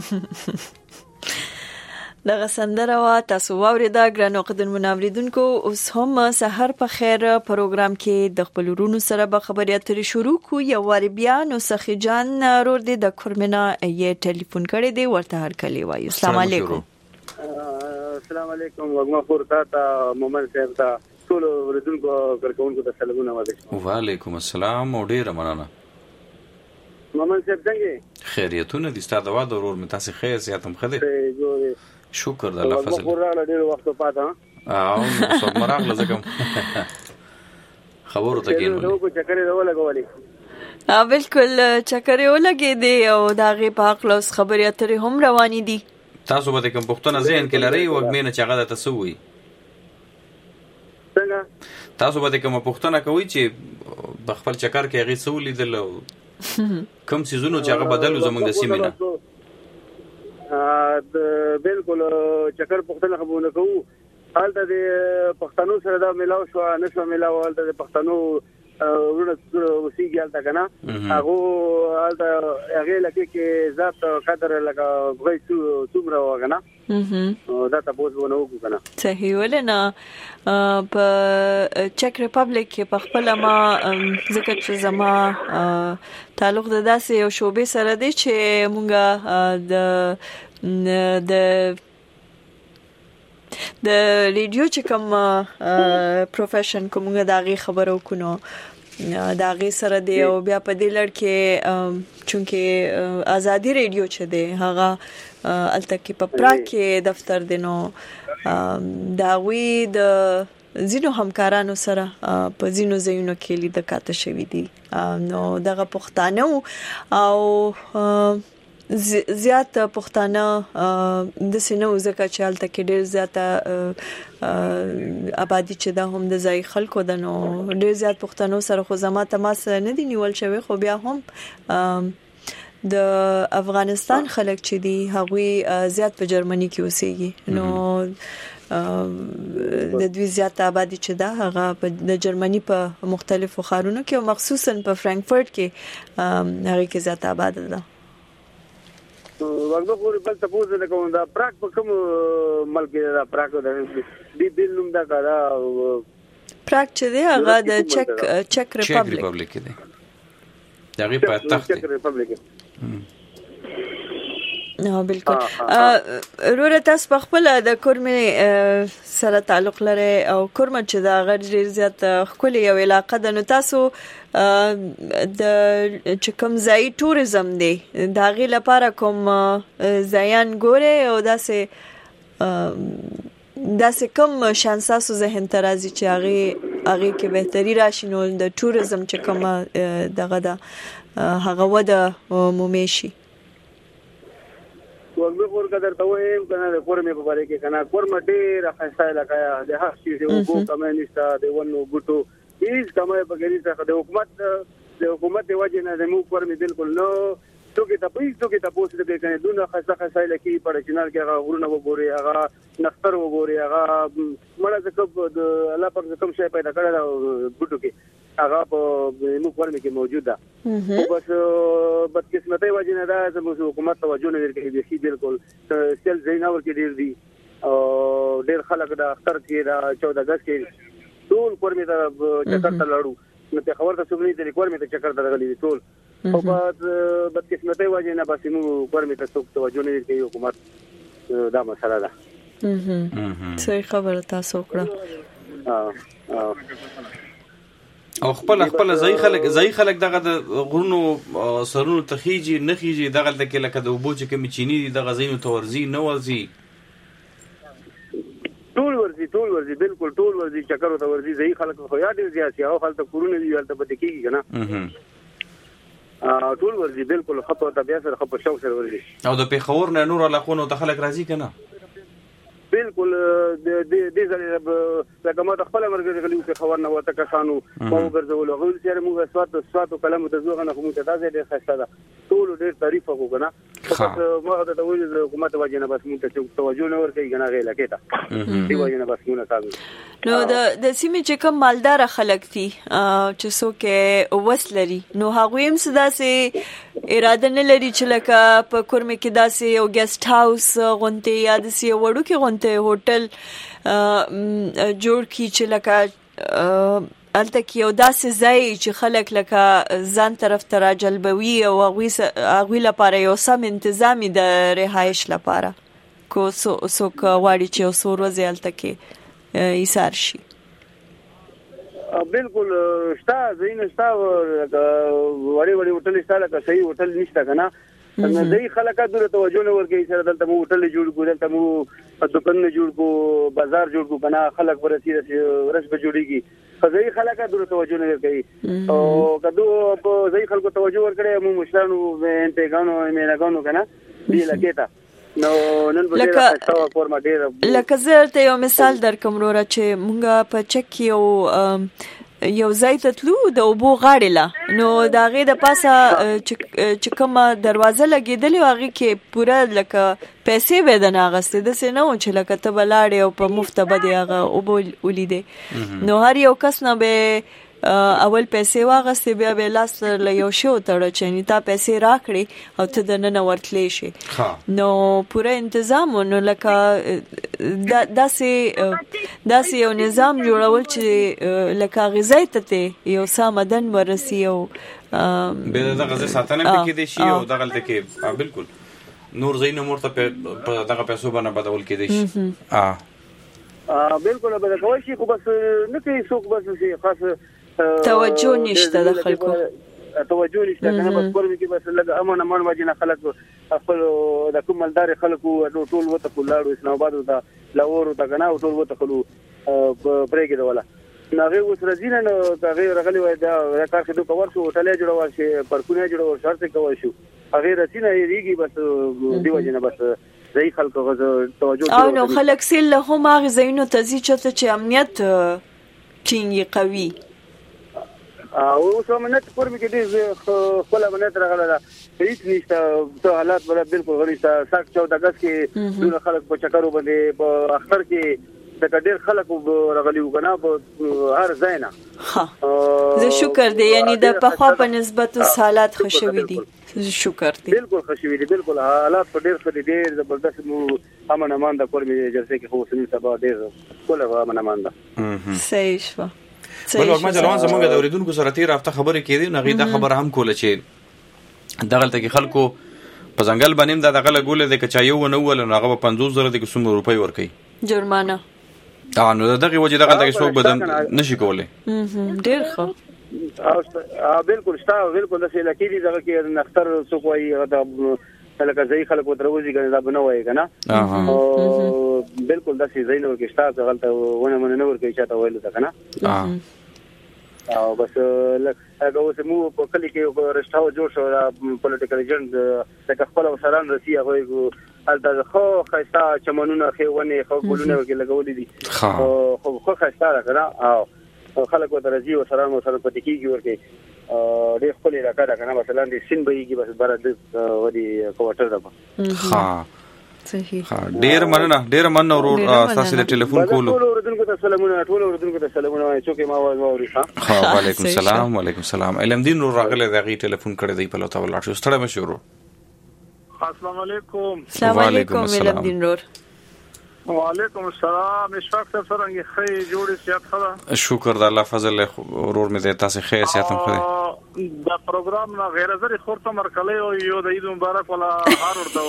دغه سندره وا تاسو واوریدا ګرانو قدرمن اوریدونکو اوس هم سحر په خیر پروګرام کې د خپل ورونو سره به خبرې اترې شروع کو یو وار بیا نو سخی جان رور دې د کورمنا یې ټلیفون کړی دی ورته هر کلی وایو السلام علیکم السلام علیکم وګما خور تا مومن صاحب تا ټول اوریدونکو کارکونکو ته سلامونه وایم وعلیکم السلام او ډیر مننه مومن صاحب څنګه خیریتونه دي ستاسو دوا د ورور مې تاسو خیر سیاتم خده شکر د الله فضل خور راغله ډیر وخت پاته او څو مراغله زکم خبرو ته کېنو نو کو چکرې ولګولې ا بالکل چکرې ولګې دي او داغه په خلاص خبرې اترې هم روانې دي تاسو به کوم پښتنه ذهن کې لري وګمینه چې هغه تاسو وي څنګه تاسو به کوم پښتنه کوي چې بخپل چکر کې هغه سولې دل کوم سيزونو چې هغه بدلو زمونږ د سیمې نه د بالکل چکر پښتنه خبرونه کوو حالته د پښتنو سره دا ملاو شو نشو ملاو حالته د پښتنو ورونه وسیږي حالته کنه هغه حالته هغه لکه کې ذات قدر لکه غوي څومره وغنه دا تاسو ونه وګورئ کنه صحیح ولنه په چک ریپبلیک کې په خپل ما ځکه چې زما تعلق د داسې یو شوبې سره دی چې مونږه د د د ریډیو چې کوم پروفیشن کومه داغي خبرو کونو داغي سره دی او بیا په دې لړ کې چونکه ازادي ریډیو چې دی هغه التکی په پرا کې دفتر دینو داوی د زینو همکارانو سره په زینو زینو کې لید کاته شوې دي نو دغه پښتانه او زیات پښتانه د سينو زکه چالت کې ډېر زیاته آبادی چې دا هم د ځای خلکو د نو ډېر زیات پښتنو سره خو زما تماس نه دی نیول شوی خو بیا هم د افغانستان خلک چې دي هغوی زیات په جرمني کې اوسېږي نو د دوی زیات آبادی چې دا هغه د جرمني په مختلفو ښارونو کې او مخصوصا په فرانکفورت کې هغه کې زیات آباد ده وګړو خو بل تاسو نه کوم دا پراک په کوم ملک دا پراک د دې بل نوم دا دا پراک چې دی هغه د چک چک ریپبلیک دی دا غي په تخت چک ریپبلیک نو بالکل وروره تاسو په خپل د کورمې سره تعلق لري او کورمه چې دا غیر زیات خولي یو علاقه د نو تاسو د چکم ځای ټوریزم دی دا غي لپاره کوم ځایان ګوره او داسې داسې کوم شانساسو ذهن ترازی چې هغه هغه کې بهتري راشي نو د ټوریزم چې کوم دغه دا هغه وده مومشي وګړو خور قدر ته وایم کنه د کورمې په اړه کې کنه کورم ډېر خاصه لکه د هر شي د وګو کمنيستا د ونو ګټو هیڅ کومه په ګری څخه د حکومت د حکومت د وجه نه د مو کورمې بالکل نو څوک ته پېښ څوک ته پوسټ کوي کنه دونه خاصه خاصه لکه په چینل کې هغه ورونه وګوري هغه نختر وګوري هغه مړه څه د الله پاک کوم شی پیدا کړل ګټو کې هغه په مو کورمې کې موجود ده او بس بدقسمتۍ وجه نه ده چې حکومت توجه نه ورکړي دي بالکل سیل زیناور کې ډیر دي او ډیر خلک د اختر کې دا چودہ اگست کې ټول کورمې ته چکر ته لاړو نو ته خبر ته سګنی ته کورمې ته چکر ته غلي ټول او بعد بدقسمتۍ وجه نه بس مو کورمې ته څوک توجه نه ورکړي حکومت دا مسله ده صحیح خبره تاسو کړه او خپل خپل ځای خلک ځای خلک دغه د غرونو سرونو تخیجی نخیجی دغه د کې لکه د وبو چې کوم چینی دغه زینو تورزی نه ورزي ټول ورزي ټول ورزي بالکل ټول ورزي چکر او ورزي ځای خلک خو یا ډیر زیات او خلک کورونه دی ولته پد کېږي کنه ټول ورځي بالکل خپه طبيعت سره خپه شوق سره ورځي او د پیښور نه نور علاقونو ته خلک راځي کنه بالکل د دې ځای لکه ما خپل مرګ غلیو په خبر نه وته کسانو مو ګرځول غول چې موږ سواد سواد کلام د زوغه نه کوم ته دا ځای ډېر خسته ده ټول ډېر تعریف وکړه ما د ټول حکومت وجه نه بس موږ ته توجه نه ورکړي کنه غیلا کېته دی وجه نه بس موږ تاسو نو د د سیمې چې کوم مالدار خلک دي چې څوک وسلري نو هغه هم سداسه اراده نه لري چې لکه په کورمه کې داسې یو ګیسټ هاوس غونته یا د سی وړو کې غونته هوټل جوړ کی چې لکه الته کې یو داسې ځای چې خلک لکه ځان طرف ته راجلبوي او هغوی لپاره یو سم انتظامي د رهایش لپاره کو څوک غواړي چې یو څو ورځې هلته کې ایثار شي بالکل شتا زین شتا وړي وړي هوټل شتا لکه صحیح هوټل نشته کنه نو دای خلک دغه توجه نه ورګي سره دلته مو هوټل جوړ کو دلته مو دکان جوړ کو بازار جوړ کو کنه خلک ورسي رش به جوړيږي فزای خلک دغه توجه نه ورګي او کدو په زای خلکو توجه ورکړي مو مشرانو انتګانو میلاګانو کنه دی لکېتا نو نن به تاسو فورما ډیر لکه زه ته یو مثال درکوم وروره چې مونږه په چک یو یو ځای ته تلو د اوبو غاړې لا نو د هغې د پاسه چې کومه دروازه لګېدلې وه هغې کې پوره لکه پیسې به یې دنه اخیستې داسې نه و چې لکه ته به لاړې او په مفته به دې هغه اوبه ولیدې نو هر یو کس نه به اول پیسې واغستې بیا به لاس له یو شی وتړه چې یعنې تا پیسې راکړې او ته دننه ورتلی شي نو پوره انتظام و نو لکه داسې داسې یو نظام جوړول چې لکه هغې ځای ته ته یو څه آمدن ورسي او بیا د دغه ځای ساتنه پکې دی شي او دغلته کې بالکل نور ځایونه مور ته په دغه پیسو باندې بدول کېدی شي بالکل به کولی شي خو بس نه کوي څوک بس خاص توجه نشته د خلکو توجه نشته کنه بس کورم کې بس لږ امن امن واجنه خلک خپل د کوم مالدار خلکو ټول وته کولاړو اسلام آباد ته لاور ته کنه ټول وته خلو پرېګه ولا ناغه اوس رزینه نو هغه رغلی وای دا کار کې دوه ور شو ټلې جوړول شي پرکونه جوړول شرط کوي شو هغه رسینه یېږي بس دی وجنه بس ځای خلکو توجه او نو خلک سیل له هم هغه زینو تزي چې امنیت ټینګي قوي او اوس امنیت کورم کې دې خپل امنیت راغله هیڅ نشته ته حالات بل بالکل غلیسته ساک چودہ اگست کې ټول خلک په چکرو باندې په اختر کې د ډېر خلکو راغلیو کنه په هر ځای نه زه شکر دی یعنی د پخوا په نسبت حالات خوشوي دي شکر دی بالکل خوشوي دي بالکل حالات په ډېر ښه دي ډېر زبردست مو امن امان د کورم جلسه کې خو سنې سبا ډېر کوله امن امان ده صحیح شو بل وخت مجلوان زمونږ د اوریدونکو سره تیر هفته خبرې کېدې نو هغې دا خبره هم کوله چې دغلته کې خلکو په ځنګل باندې دا دغه لګولی دی که چا یو ونه وویل نو هغه به پنځوس زره دی که څومره روپۍ ورکوي جرمانه نو د دغې وجې دغلته کې څوک به نه شي کولی ډېر ښه بالکل شته بالکل داسې علاقې دي دغه کې نختر څوک وایي لکه ځای خلک ورته وځي کنه دا به نه وایي کنه بالکل داسې ځای نه ورکې شته دغلته ونه منه نه ورکوي چاته ویلو ته کنه او بس لکه اوس مو په کلي کې یو رسټ هاوس جوړ شو پولیټیکل ایجنټ لکه خپل افسران رسي هغوی هلته ښه ښایسته چمنونه ښې ونې ښه ګلونه ورکې لګولي دي خو ښه ښایسته ده که نه او خلک ورته راځي افسران ورسره پاتې کېږي ورکې ډېر ښکلې علاقه ده که نه مثلا د سیند بهېږي بس بره د ودې کوارټر ده به ډېر مننه ډېر مننه ورور تاسو د ټلیفون کولو ټول اوریدونکو ته سلامونه ټول اوریدونکو ته سلامونه وایم څوک ما आवाज واوري ها وعلیکم السلام وعلیکم السلام علم دین نور راغله دغه ټلیفون کړی دی په لوته ولاړ شو ستړی مشه ورور السلام علیکم السلام علیکم علم دین نور وعلیکم السلام اشفاق صاحب څنګه خې جوړې سیاست خلا شکر د الله فضل ورور مې ته تاسو خې سیاست هم خې دا پروګرام نه غیر زری خورته مرکلې او یو د عید مبارک ولا هر ورته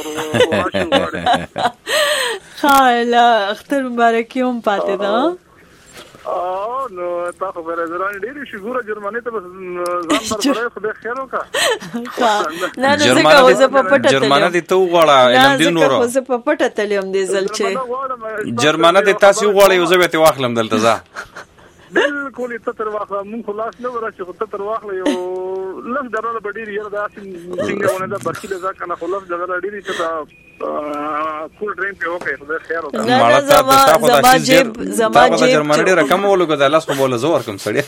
ورو خاله اختر مبارک یوم پاتې ده او نو تاسو به زران ډېر شي ګوره جرمني ته ځان دربره خو به خیر وکړه نه نه زه زه په پټه جرمنه دي ته وغواړه علم دین نور زه په پټه تلم دې ځل چې جرمنه دي تاسو وغواړئ زه به ته واخلم دلته ځه بالکل ته تر واخله مونږ خلاص نه ورته خو ته تر واخله یو لږ ډالر به ډېر یره دا څنګه ونه دا بخیله ځکه نه خلاص ډالر ډېر چې دا کول ډرینک په وکه خو خیر وکړه ماړه ته زما جیب زما جیب جرمنی ډېر کم ولګو د لاس په بوله زور کوم سړی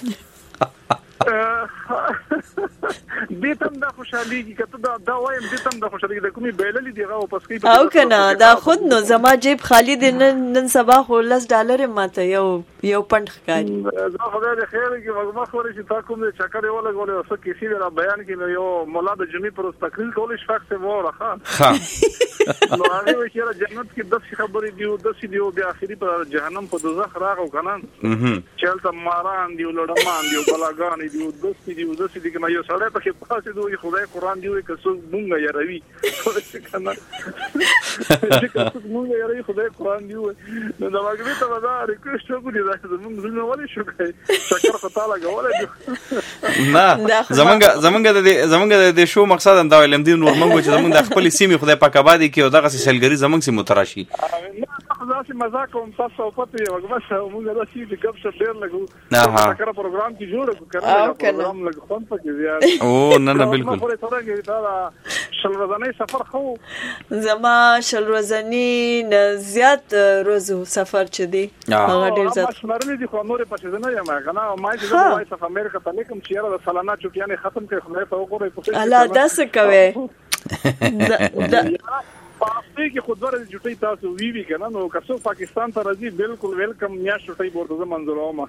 دې تم دا خوشحالي کی کته دا دا وایم دې تم دا خوشحالي د کومي بیللې دی غو پس کې او کنه دا خود نو زما جیب خالی دی نن سبا خو لس ډالر ماته یو یو پند ښکاری زه خدای دې خیر کی وګما خوري چې تا کوم چکر یو لګولې اوس کیسې را بیان کړي یو مولا د جمی پر تقریر کولې شفاق ته وره ها نو هغه چې جنت کې د خبرې دی او د سې دی او بیا اخري پر جهنم په دوزخ راغو کنه چلته ماران دی لړمان دی بلاګان دی د سې دی د سې دی کنه یو سره په پاسه دوی خدای قران دی که څو مونږه یاروي کنه چې که څو مونږه یاروي خدای قران دی نو دا واګې ته ودا ریکوست وکړي دا زمونږ زنه ولې شو کوي شکر خطا لګولې نه زمونږ زمونږ د زمونږ د شو مقصد هم دا علم دین نور مونږ چې زمونږ د خپل سیمه خدای پاک آبادی کې او دغه سیلګری زمونږ سیمه متراشي دا چې مزه کوم تاسو په پته یو وګما مونږ دا چې د کب څخه ډیر لګو دا کار پروګرام کې جوړ کړو پروګرام لګ خون پکې زیات او نه نه بالکل شل ورځې سفر خو زما شل ورځې نه زیات روزو سفر چ دی هغه ډیر زیات شمارلې دي خو نور پښې نه یم کنه ما چې د وایس اف امریکا ته لیکم چې را سالانه چټیانه ختم کړي خو نه په وګورې په الله داس کوي پاستې کې خودوره جټي تاسو وی وی کنه نو کڅو پاکستان ته راځي بالکل ویلکم یا شټي ورته منظور اومه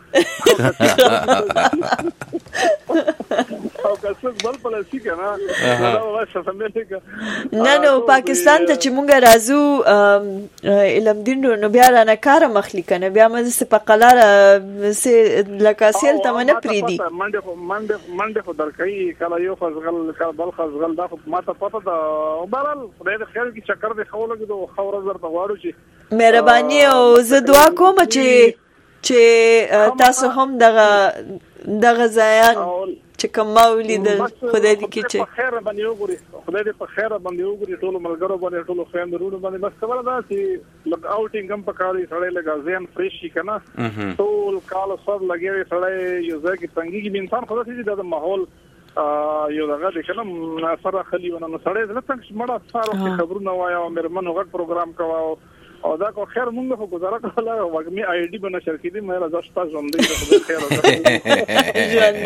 او کڅو بل پلاسي کنه دا واسه سمېته نه نو پاکستان ته چې مونږ راځو علم دین نو بیا نه کار مخلي کنه بیا مې په قلار سه لکاسیل ته نه پریدي منډه منډه منډه خو درکې کله یو فزغل کله بل فزغل دا ماته پته دا بهرال خدای دې خیر کی کر دې خو لګو خو زر ته غواړو چې مهرباني او زه دعا کوم چې چې تاسو هم دغه دغه ځایان چې کماولي د خدای دې کې چې خیر باندې وګوري خدای دې په خیر باندې وګوري ټول ملګرو باندې ټول خويندرونو باندې بس خبره ده چې لګ اوټینګ هم پکاري سړی لګا ځین فریش شي کنه ټول کال سر لګي سړی یو ځکه څنګه کې انسان خدای دې د ماحول یو دغه د کلم سره خلی ونه سړی زله څنګه مړه سارو خبرونه وایا او مرمنو غټ پروګرام کاوه او دا کو خیر مونږ خو گزاره کوله وګمي آی ډی بنا شرکې دي مې راځه تاسو هم دې خبر خیر ژوند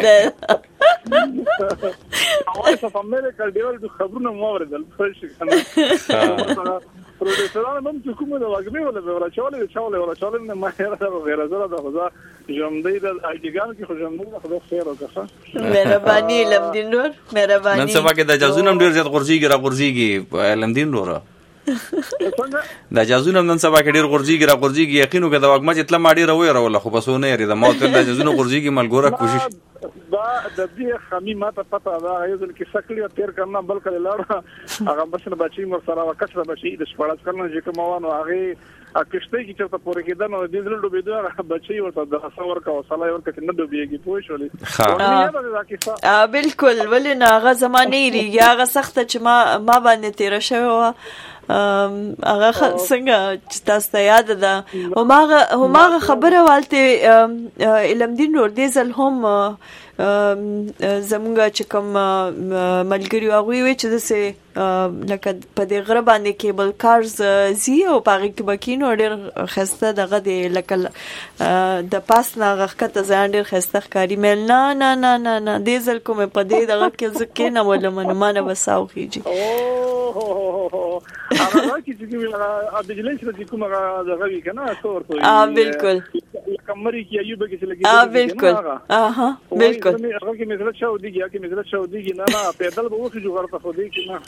وایس اف امریکا ډیول د خبرونه مو اوریدل فرش کنه پروډوسرانو هم چې کومه دا وګمي ولا به راچولې چاولې ولا چاولې نه ما راځه غیر زره دا خدا ژوندې د آی ډی ګان کې خو ژوندې خدا خیر وکړه مهرباني لمدین نور مهرباني نن سبا کې د جازون هم ډیر زیات غورځيږي را غورځيږي لمدین نور دا جازونه نن سبا کې ډیر غورځيږي را غورځيږي یقینو کې دا وګما چې تل ماډي راوي راول خو بسونه یې د موت د جازونه غورځيږي ملګوره کوشش دا د دې خمي ماته پته دا یو ځل کې سکلی تیر کرنا بل کله لاړ هغه بسنه بچي مر سره وکړه بچي د شپړاس کړنه چې کومانو هغه اکشته کې چې ته پورې کېده نو د دې ډول ډوبېدو بچي ورته د تصور کا وصله ورته نه ډوبېږي پوه شولې ها بالکل ولې نه هغه زمانه یې هغه سخت چې ما ما باندې تیر شوی و هغه څنګه چې تاسو ته یاد ده هماغه هماغه خبره والته علم دین ور دې ځل هم زمونږ چې کوم ملګری هغه وی چې دسه لکه په دې غره باندې کیبل کارز زی او پاره کې بکینو ډېر خسته دغه د لکه د پاس نه غخته ځان ډېر خسته ښکاری مل نه نه نه نه نه دې ځل کوم په دې دغه کې ځکه نه ولې من مانه وساو کیږي هغه کې چې موږ د جلې چې کوم دغه وی کنه څور کوي اه بالکل کمرې کې ایوب کې چې لګي اه بالکل اها بالکل هغه کې مثلا شاو دیږي کې مثلا شاو دیږي نه نه پیدل به وښه جوړ ته خو دی کې نه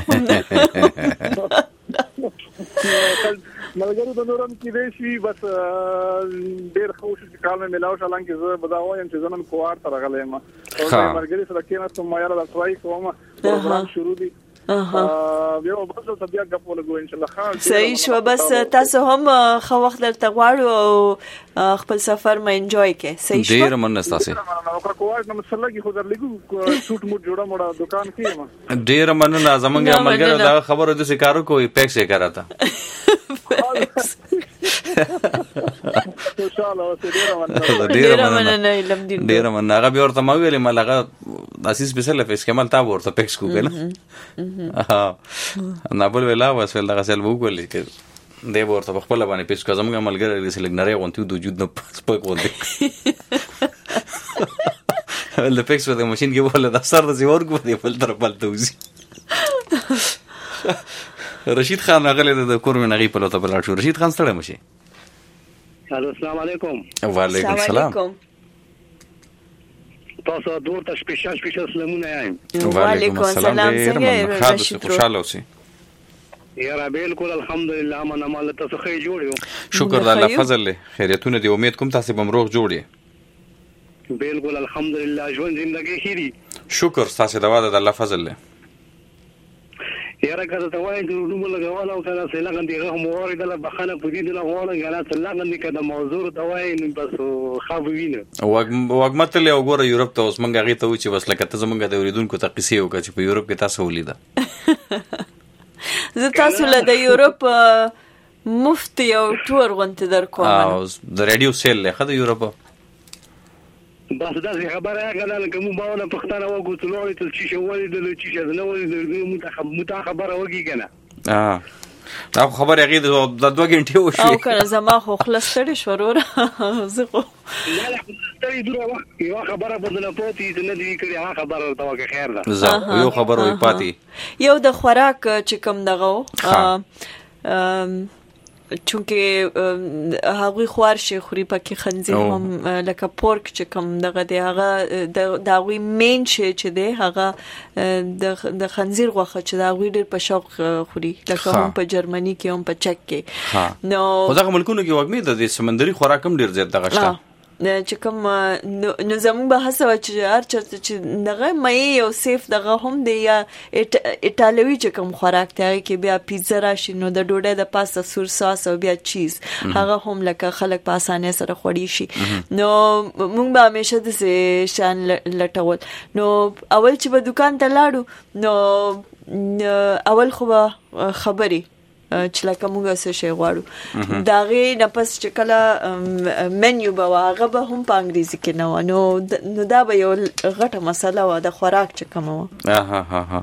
ملګرو د نورم کې دی شي بس ډېر خوش چې کال مې ملاو شالان کې زه بداوایم چې زنن کوار تر غلې ما او ملګری سره کې نه ته ما یاره د ټرای کوم پروګرام شروع دی اها بیا بس ته بیا غو لګو ان شاء الله خان صحیح شو بس تاسو هم خو وخت درته غواړو او خپل سفر مې انجوای کې صحیح شو ډیر مننه تاسو او کوار نو مسله کې خو درلګو شوټ موټ جوړه موړه دکان کې ما ډیر مننه زمونږ ملګری دا خبره د سکارو کوئی پیک سے کرا تا خوشاله اوسې ډېره مننه ډېره مننه ډېره مننه هغه بیا ورته ما ویلې ما هغه اساس بسله فیس کمال تا ورته پکس کو کنه ها نه بل ویلا واس ول دغه سل وګولې کې دی ورته خپل باندې پکس کو زموږ ملګری رسل نری غونتی د وجود نه پک وځي ول پکس و د ماشين کې ولا د سر د زیور کو دی بل تر بل توزي رشید خان راغلی د کور مې نغې په لوته بلار شو. رشید خان ستړی مشي. السلام علیکم. وعلیکم السلام. تاسو دور ته سپیشل سپیشل سلامونه یم. وعلیکم السلام. څنګه رشید خوشاله اوسئ. یاره بالکل الحمدلله من مال تاسو خې جوړ یو. شکر د الله فضل له خیریتونه دی. امید کوم تاسو به مروغ جوړی. بالکل الحمدلله ژوند زندگی خيري. شکر تاسو د واده د الله فضل له. یاره کله ته وایې د رومو لګول او کله سلا غندې غو مورې د بخانه پدې د لغونه غلا سلا غندې کده موضوع ته وایې نو بس خاوینه وګمت له وګوره یورپ ته اوس مونږه غي ته و چې بس لکه ته زمونږ د اوریدونکو ته قصې وکړي چې په یورپ کې تاسو ولیدا زه تاسو له د یورپ مفت یو ټور غونته در کوم او د رادیو سیل له خد یورپ بس دا خبره غلا کوم باونه پښتانه وګو تلوري تل چې شوالي د چې نه ولې د متخب متخبره وږي کنه اه دا خبره غي د دوه غنټه وشي او کنه زما خو خلصتړي شورور زه خو لا لا ستړي دغه وخت یو خبره بدله پوتې نه دی کړی هغه خبره توګه خیر ده زه یو خبره وي پاتې یو د خوراک چې کوم دغه چونکه هغه خوار شي خوري پکې خنزیر هم لکه پورک چې کوم دغه دی هغه د هغه مین شي چې دی هغه د خنزیر غوښه چې دا غوی ډېر په شوق خوري لکه هم په جرمني کې هم په چک کې نو خو ځکه ملکونو کې وګمې د سمندري خوراک هم ډېر زیات دغه شته چې کوم نو زموږ به هڅه چې هر چرته چې دغه مې یو سیف دغه هم دی یا ایټالوي چې کوم خوراک دی کې بیا پیزا راشي نو د ډوډۍ د پاسه سور ساس او بیا چیز هغه هم لکه خلک په اسانه سره خوري شي نو موږ به همیشه د شان لټول نو اول چې په دکان ته لاړو نو اول خو خبري چې لکه موږ څه شی غواړو دا غي نه پس چې کله منیو به هغه به هم په انګریزي کې نه و نو نو دا به یو غټه مسله و د خوراک چې کوم و ها ها ها ها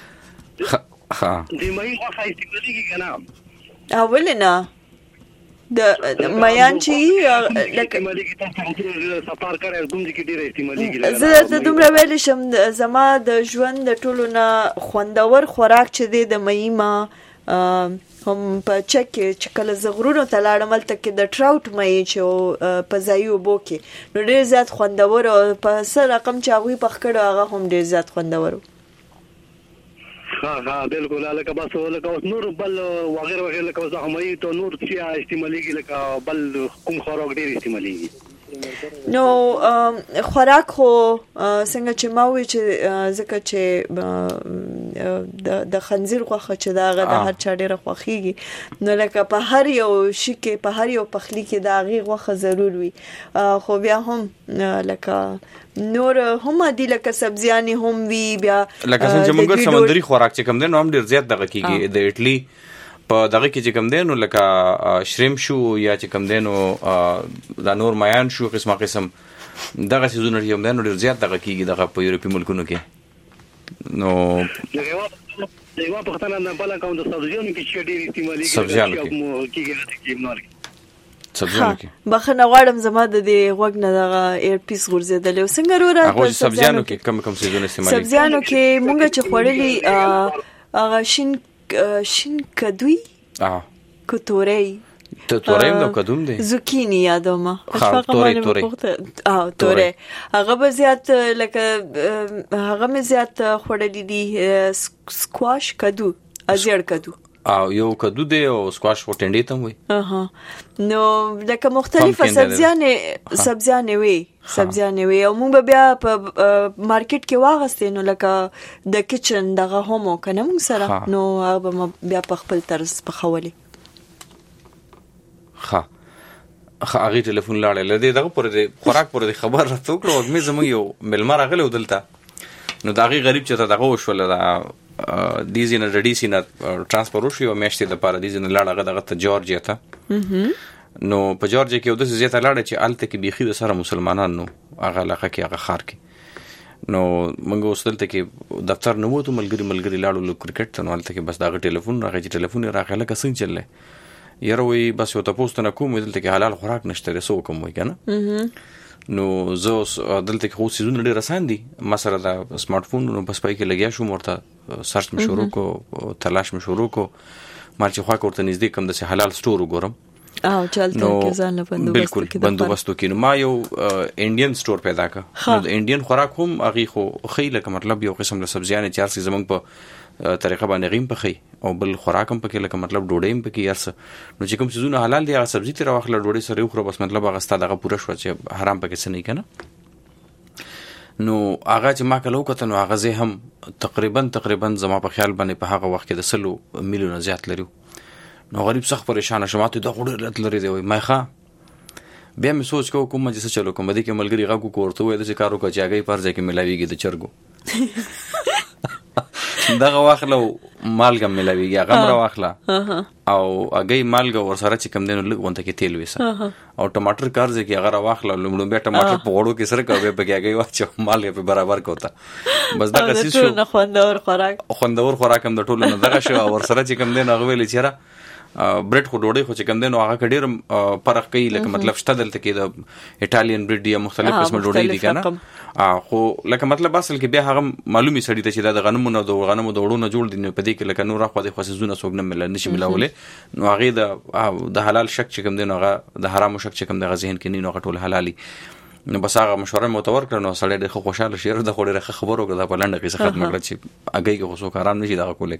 د مې خو خایستګي کنه اول نه د میان چې لکه سفر کړی کوم چې ډیر استعمالي زه ته دومره ویل شم زما د ژوند د ټولو نه خوندور خوراک چې دی د مېما هم په چک چې کله زغرونو ته لاړم تل کې د ټراوټ مې چې په ځایو بو کې نو ډېر زیات خوندور او په سر رقم چې هغه په خکړه هغه هم ډېر زیات خوندور ها ها بالکل لکه بس لکه نور بل وغیرہ وغیرہ لکه زه هم ته نور چې استعمالي لکه بل کوم خوراک ډېر استعمالي نو خوراک خو څنګه چې ما وی چې ځکه چې د خنزیر غوښه چې دا غو د هر چا ډیره خوخيږي نو لکه په هر یو شي کې په هر یو پخلی کې دا غي غوښه ضرور وي خو بیا هم لکه نور هم دي لکه سبزيانې هم وي بیا لکه څنګه موږ سمندري خوراک چې کوم دي نو هم ډیر زیات دغه کیږي د اټلی په دغه کې چې کوم دي نو لکه شریم شو یا چې کوم دي نو د نور میان شو قسمه قسم دغه سيزونه یو دي نو ډیر زیات دغه کیږي دغه په یورپی ملکونو کې نو یو په خطر نه بل کوم د سبزیونو کې چې ډیر استعمالي سبزیانو کې سبزیانو کې بخنه غواړم زما د دې غوګ نه دغه ایر پیس غورځیدل او څنګه وروره هغه سبزیانو کې کم کم سيزونه استعمالي سبزیانو کې مونږ چې خورلې هغه شین شین کدوی اه کتوري ته تورې نو کدوم دي زوکینی یادومه تورې تورې اه تورې هغه به زیات لکه هغه مې زیات خورلې دي سکواش کدو ازیر کدو او یو کدو دی او سکواش وټنډې ته وي اها نو لکه مختلفه سبزیانې سبزیانې وي سبزیانې وي او موږ بیا په مارکیټ کې واغستې نو لکه د کچن دغه هم کنه موږ سره نو هغه بیا په خپل طرز پخولې ها هغه ټلیفون لاړل لدی دغه پر خوراک پر خبر راته کړو مې زمو یو ملمر غل ودلته نو دغه غریب چې ته دغه وشول دا دیزینه ریډیسینه ترانسفر وشو او مېشته د پاره دیزینه لاړه دغه ته جورجیا ته نو په جورجیا کې یو د زیاته لاړه چې الته کې بيخي د سره مسلمانان نو هغه علاقه کې هغه خار کې نو موږ وسلته کې دفتر نه وته ملګری ملګری لاړو لو کرکټ ته نو الته کې بس داغه ټلیفون راغی چې ټلیفون راغله کسن چللې یره وی بس یو تاسو نه کوم دلته کې حلال خوراک نشته رسو کوم وای کنه نو زه دلته کې خو سيزون ډېر آسان دي مثلا دا سمارټ فون نو بس پای کې لګیا شو مرته سرچ مې شروع کو تلاش مې شروع کو مال چې خوا کوته نږدې کوم د حلال سٹور وګورم او چلته کې ځان له بندوبست بالکل بندوبست کې نو ما یو انډین سٹور پیدا کا نو د انډین خوراک هم اغي خو خېله ک مطلب یو قسم له سبزیانه چار سي زمنګ په طریقه باندې غیم پخې او بل خوراکم پکې لکه مطلب ډوډۍ هم پکې یارس نو چې کوم سيزونه حلال دي هغه سبزي تر واخله ډوډۍ سره یو خو بس مطلب هغه ستاسو دغه پوره شو چې حرام پکې څه نه کنه نو هغه چې ما کلو کته نو هغه زه هم تقریبا تقریبا زما په خیال باندې په هغه وخت کې د سلو میلیونه زیات لري نو غریب سخت پریشان شوم ته د غوډه لري دی وای ما ښه بیا مې سوچ کو کوم چې څه چلو کوم دي کې ملګری غو کوورته وای د چې کارو کا چاګي پر ځای کې ملاويږي د چرګو دغه واخلو مالګه ملاويږي هغه مر واخلا او اگې مالګه ور سره چې کم دینو لګ وانت کې تیل وسه او ټماټر کارځي کې هغه واخلا لومړی به ټماټر په وړو کې سره کوي به هغه واچو مالګه په برابر کوتا بس دا کسي شو نه خوندور خوراک خوندور خوراک هم د ټولو نه دغه شو ور سره چې کم دینو هغه ویل چیرې برډ خو ډوډۍ خو چې کم دینو هغه ډېر فرق کوي لکه مطلب شته دلته کې د ایټالین برډ یا مختلف قسم ډوډۍ دي کنه خو لکه مطلب اصل کې بیا هغه معلومي سړی ته چې د غنمو نه د غنمو د وړو نه جوړ دي په دې کې لکه نور خو د خصوصونه سوګ نه مل نشي ملاولې نو هغه د د حلال شک چې کم دینو هغه د حرام شک چې کم د ذهن کې نه نو ټول حلالي نو بس هغه مشوره متور کړ نو سړی د خوشاله شیر د خوړې خبرو کړه په لنډه کې ختم کړ چې اگې کې خو کارام نشي دا کول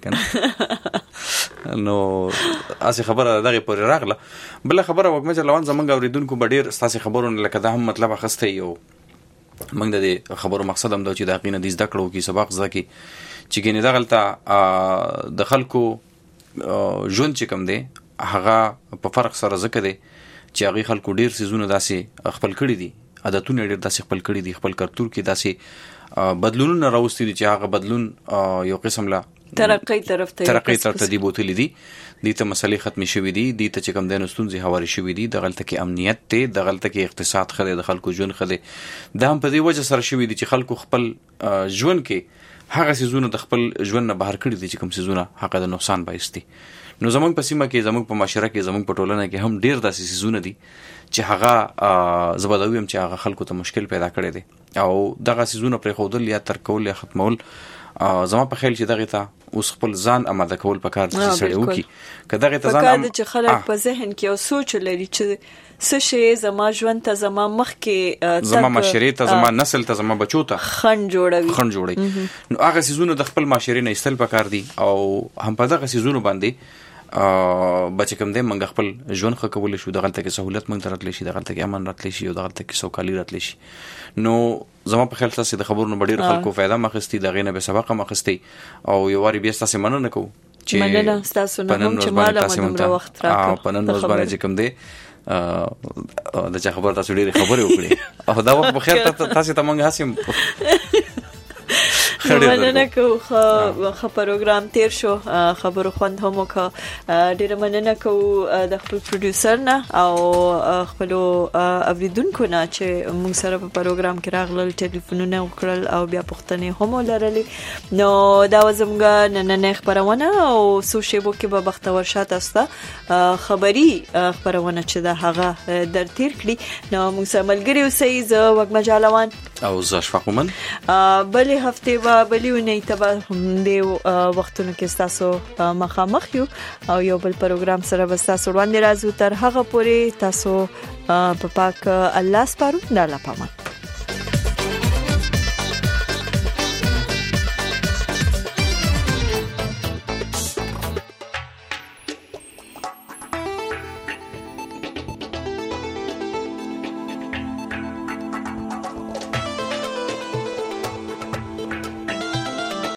کنه نو اسی خبره دغه پر راغله بل خبره وکمه چې لوان زمونږ اوریدونکو بډیر ستاسو خبرونه لکه دا هم مطلب اخسته یو موږ د خبرو مقصد هم دا چې دا قینه د زده کړو کې سبق زده کی چې ګینه دغلته د خلکو ژوند چې کم دی هغه په فرق سره ذکر دی چې هغه خلکو ډیر سيزونه داسې خپل کړی دي عادتونه ډیر داسې خپل کړی دي خپل کلتور کې داسې بدلونونه راوستي دي چې هغه بدلون یو قسم لا ترقی طرف ته ترقی طرف ته دی بوتلی دي د ته مسلې ختمي شوې دي د ته چې کم دین ستونزې هواري شوې دي د غلطه کې امنیت ته د غلطه کې اقتصاد خله د خلکو ژوند خله دا هم په دې وجه سره شوې دي چې خلکو خپل ژوند کې هغه سيزونه د خپل ژوند نه بهر کړی دي چې کوم سيزونه حق د نقصان باعث دي نو زمونږ په سیمه کې زمونږ په معاشره کې زمونږ په ټولنه کې هم ډیر داسې سيزونه دي چې هغه زبردوی هم چې هغه خلکو ته مشکل پیدا کړی دي او دغه سيزونه پر خودل یا تر کول یا ختمول زما په خیال چې دغه ته اوس خپل ځان آماده کول پکار دي چې سړی وکي کداغه ته ځان پکار دي چې خلک په ذهن کې او سوچ لري چې څه شي زما ژوند ته زما مخ کې زما معاشري ته زما نسل ته زما بچو ته خن جوړوي خن جوړي نو هغه سيزونه د خپل معاشري نه استل پکار دي او هم په دغه سيزونه باندې بچ کوم دې منګ خپل ژوند خو کول شو دغه ته سہولت منګ تراتلی شي دغه ته امن راتلی شي او دغه ته سوکالي راتلی شي نو زما په خیال تاسو د خبرونو ډیر خلکو فائدہ مخستی دغه نه به سبق مخستی او یو واری بیا تاسو مننه کو چې مننه تاسو نه هم چې مالا مدمره وخت راکړه په نن ورځ باندې کوم دې د چا خبر تاسو ډیر خبرې وکړي او دا په خیر تاسو ته منګ حسیم مننه کو خو پروګرام تیر شو خبرو خوند هم وکړه ډیره مننه کو د خپل پروډوسر نه او خپل اوریدونکو نه چې موږ سره په پروګرام کې راغلل ټلیفونونه وکړل او بیا پوښتنې هم ولرلې نو دا زموږ نن نه خبرونه او سوشيبو کې به بختور شاته است خبري خبرونه چې دا هغه در تیر کړی نو موږ سره ملګری اوسئ زه وګ مجالوان او زه شفقومن بلې هفته به بلیونه تبا د وختونو کې تاسو مخامخ یو او یو بل پروګرام سره به تاسو وړاندې راځو تر هغه پورې تاسو په پاک الله سپارو د الله پامان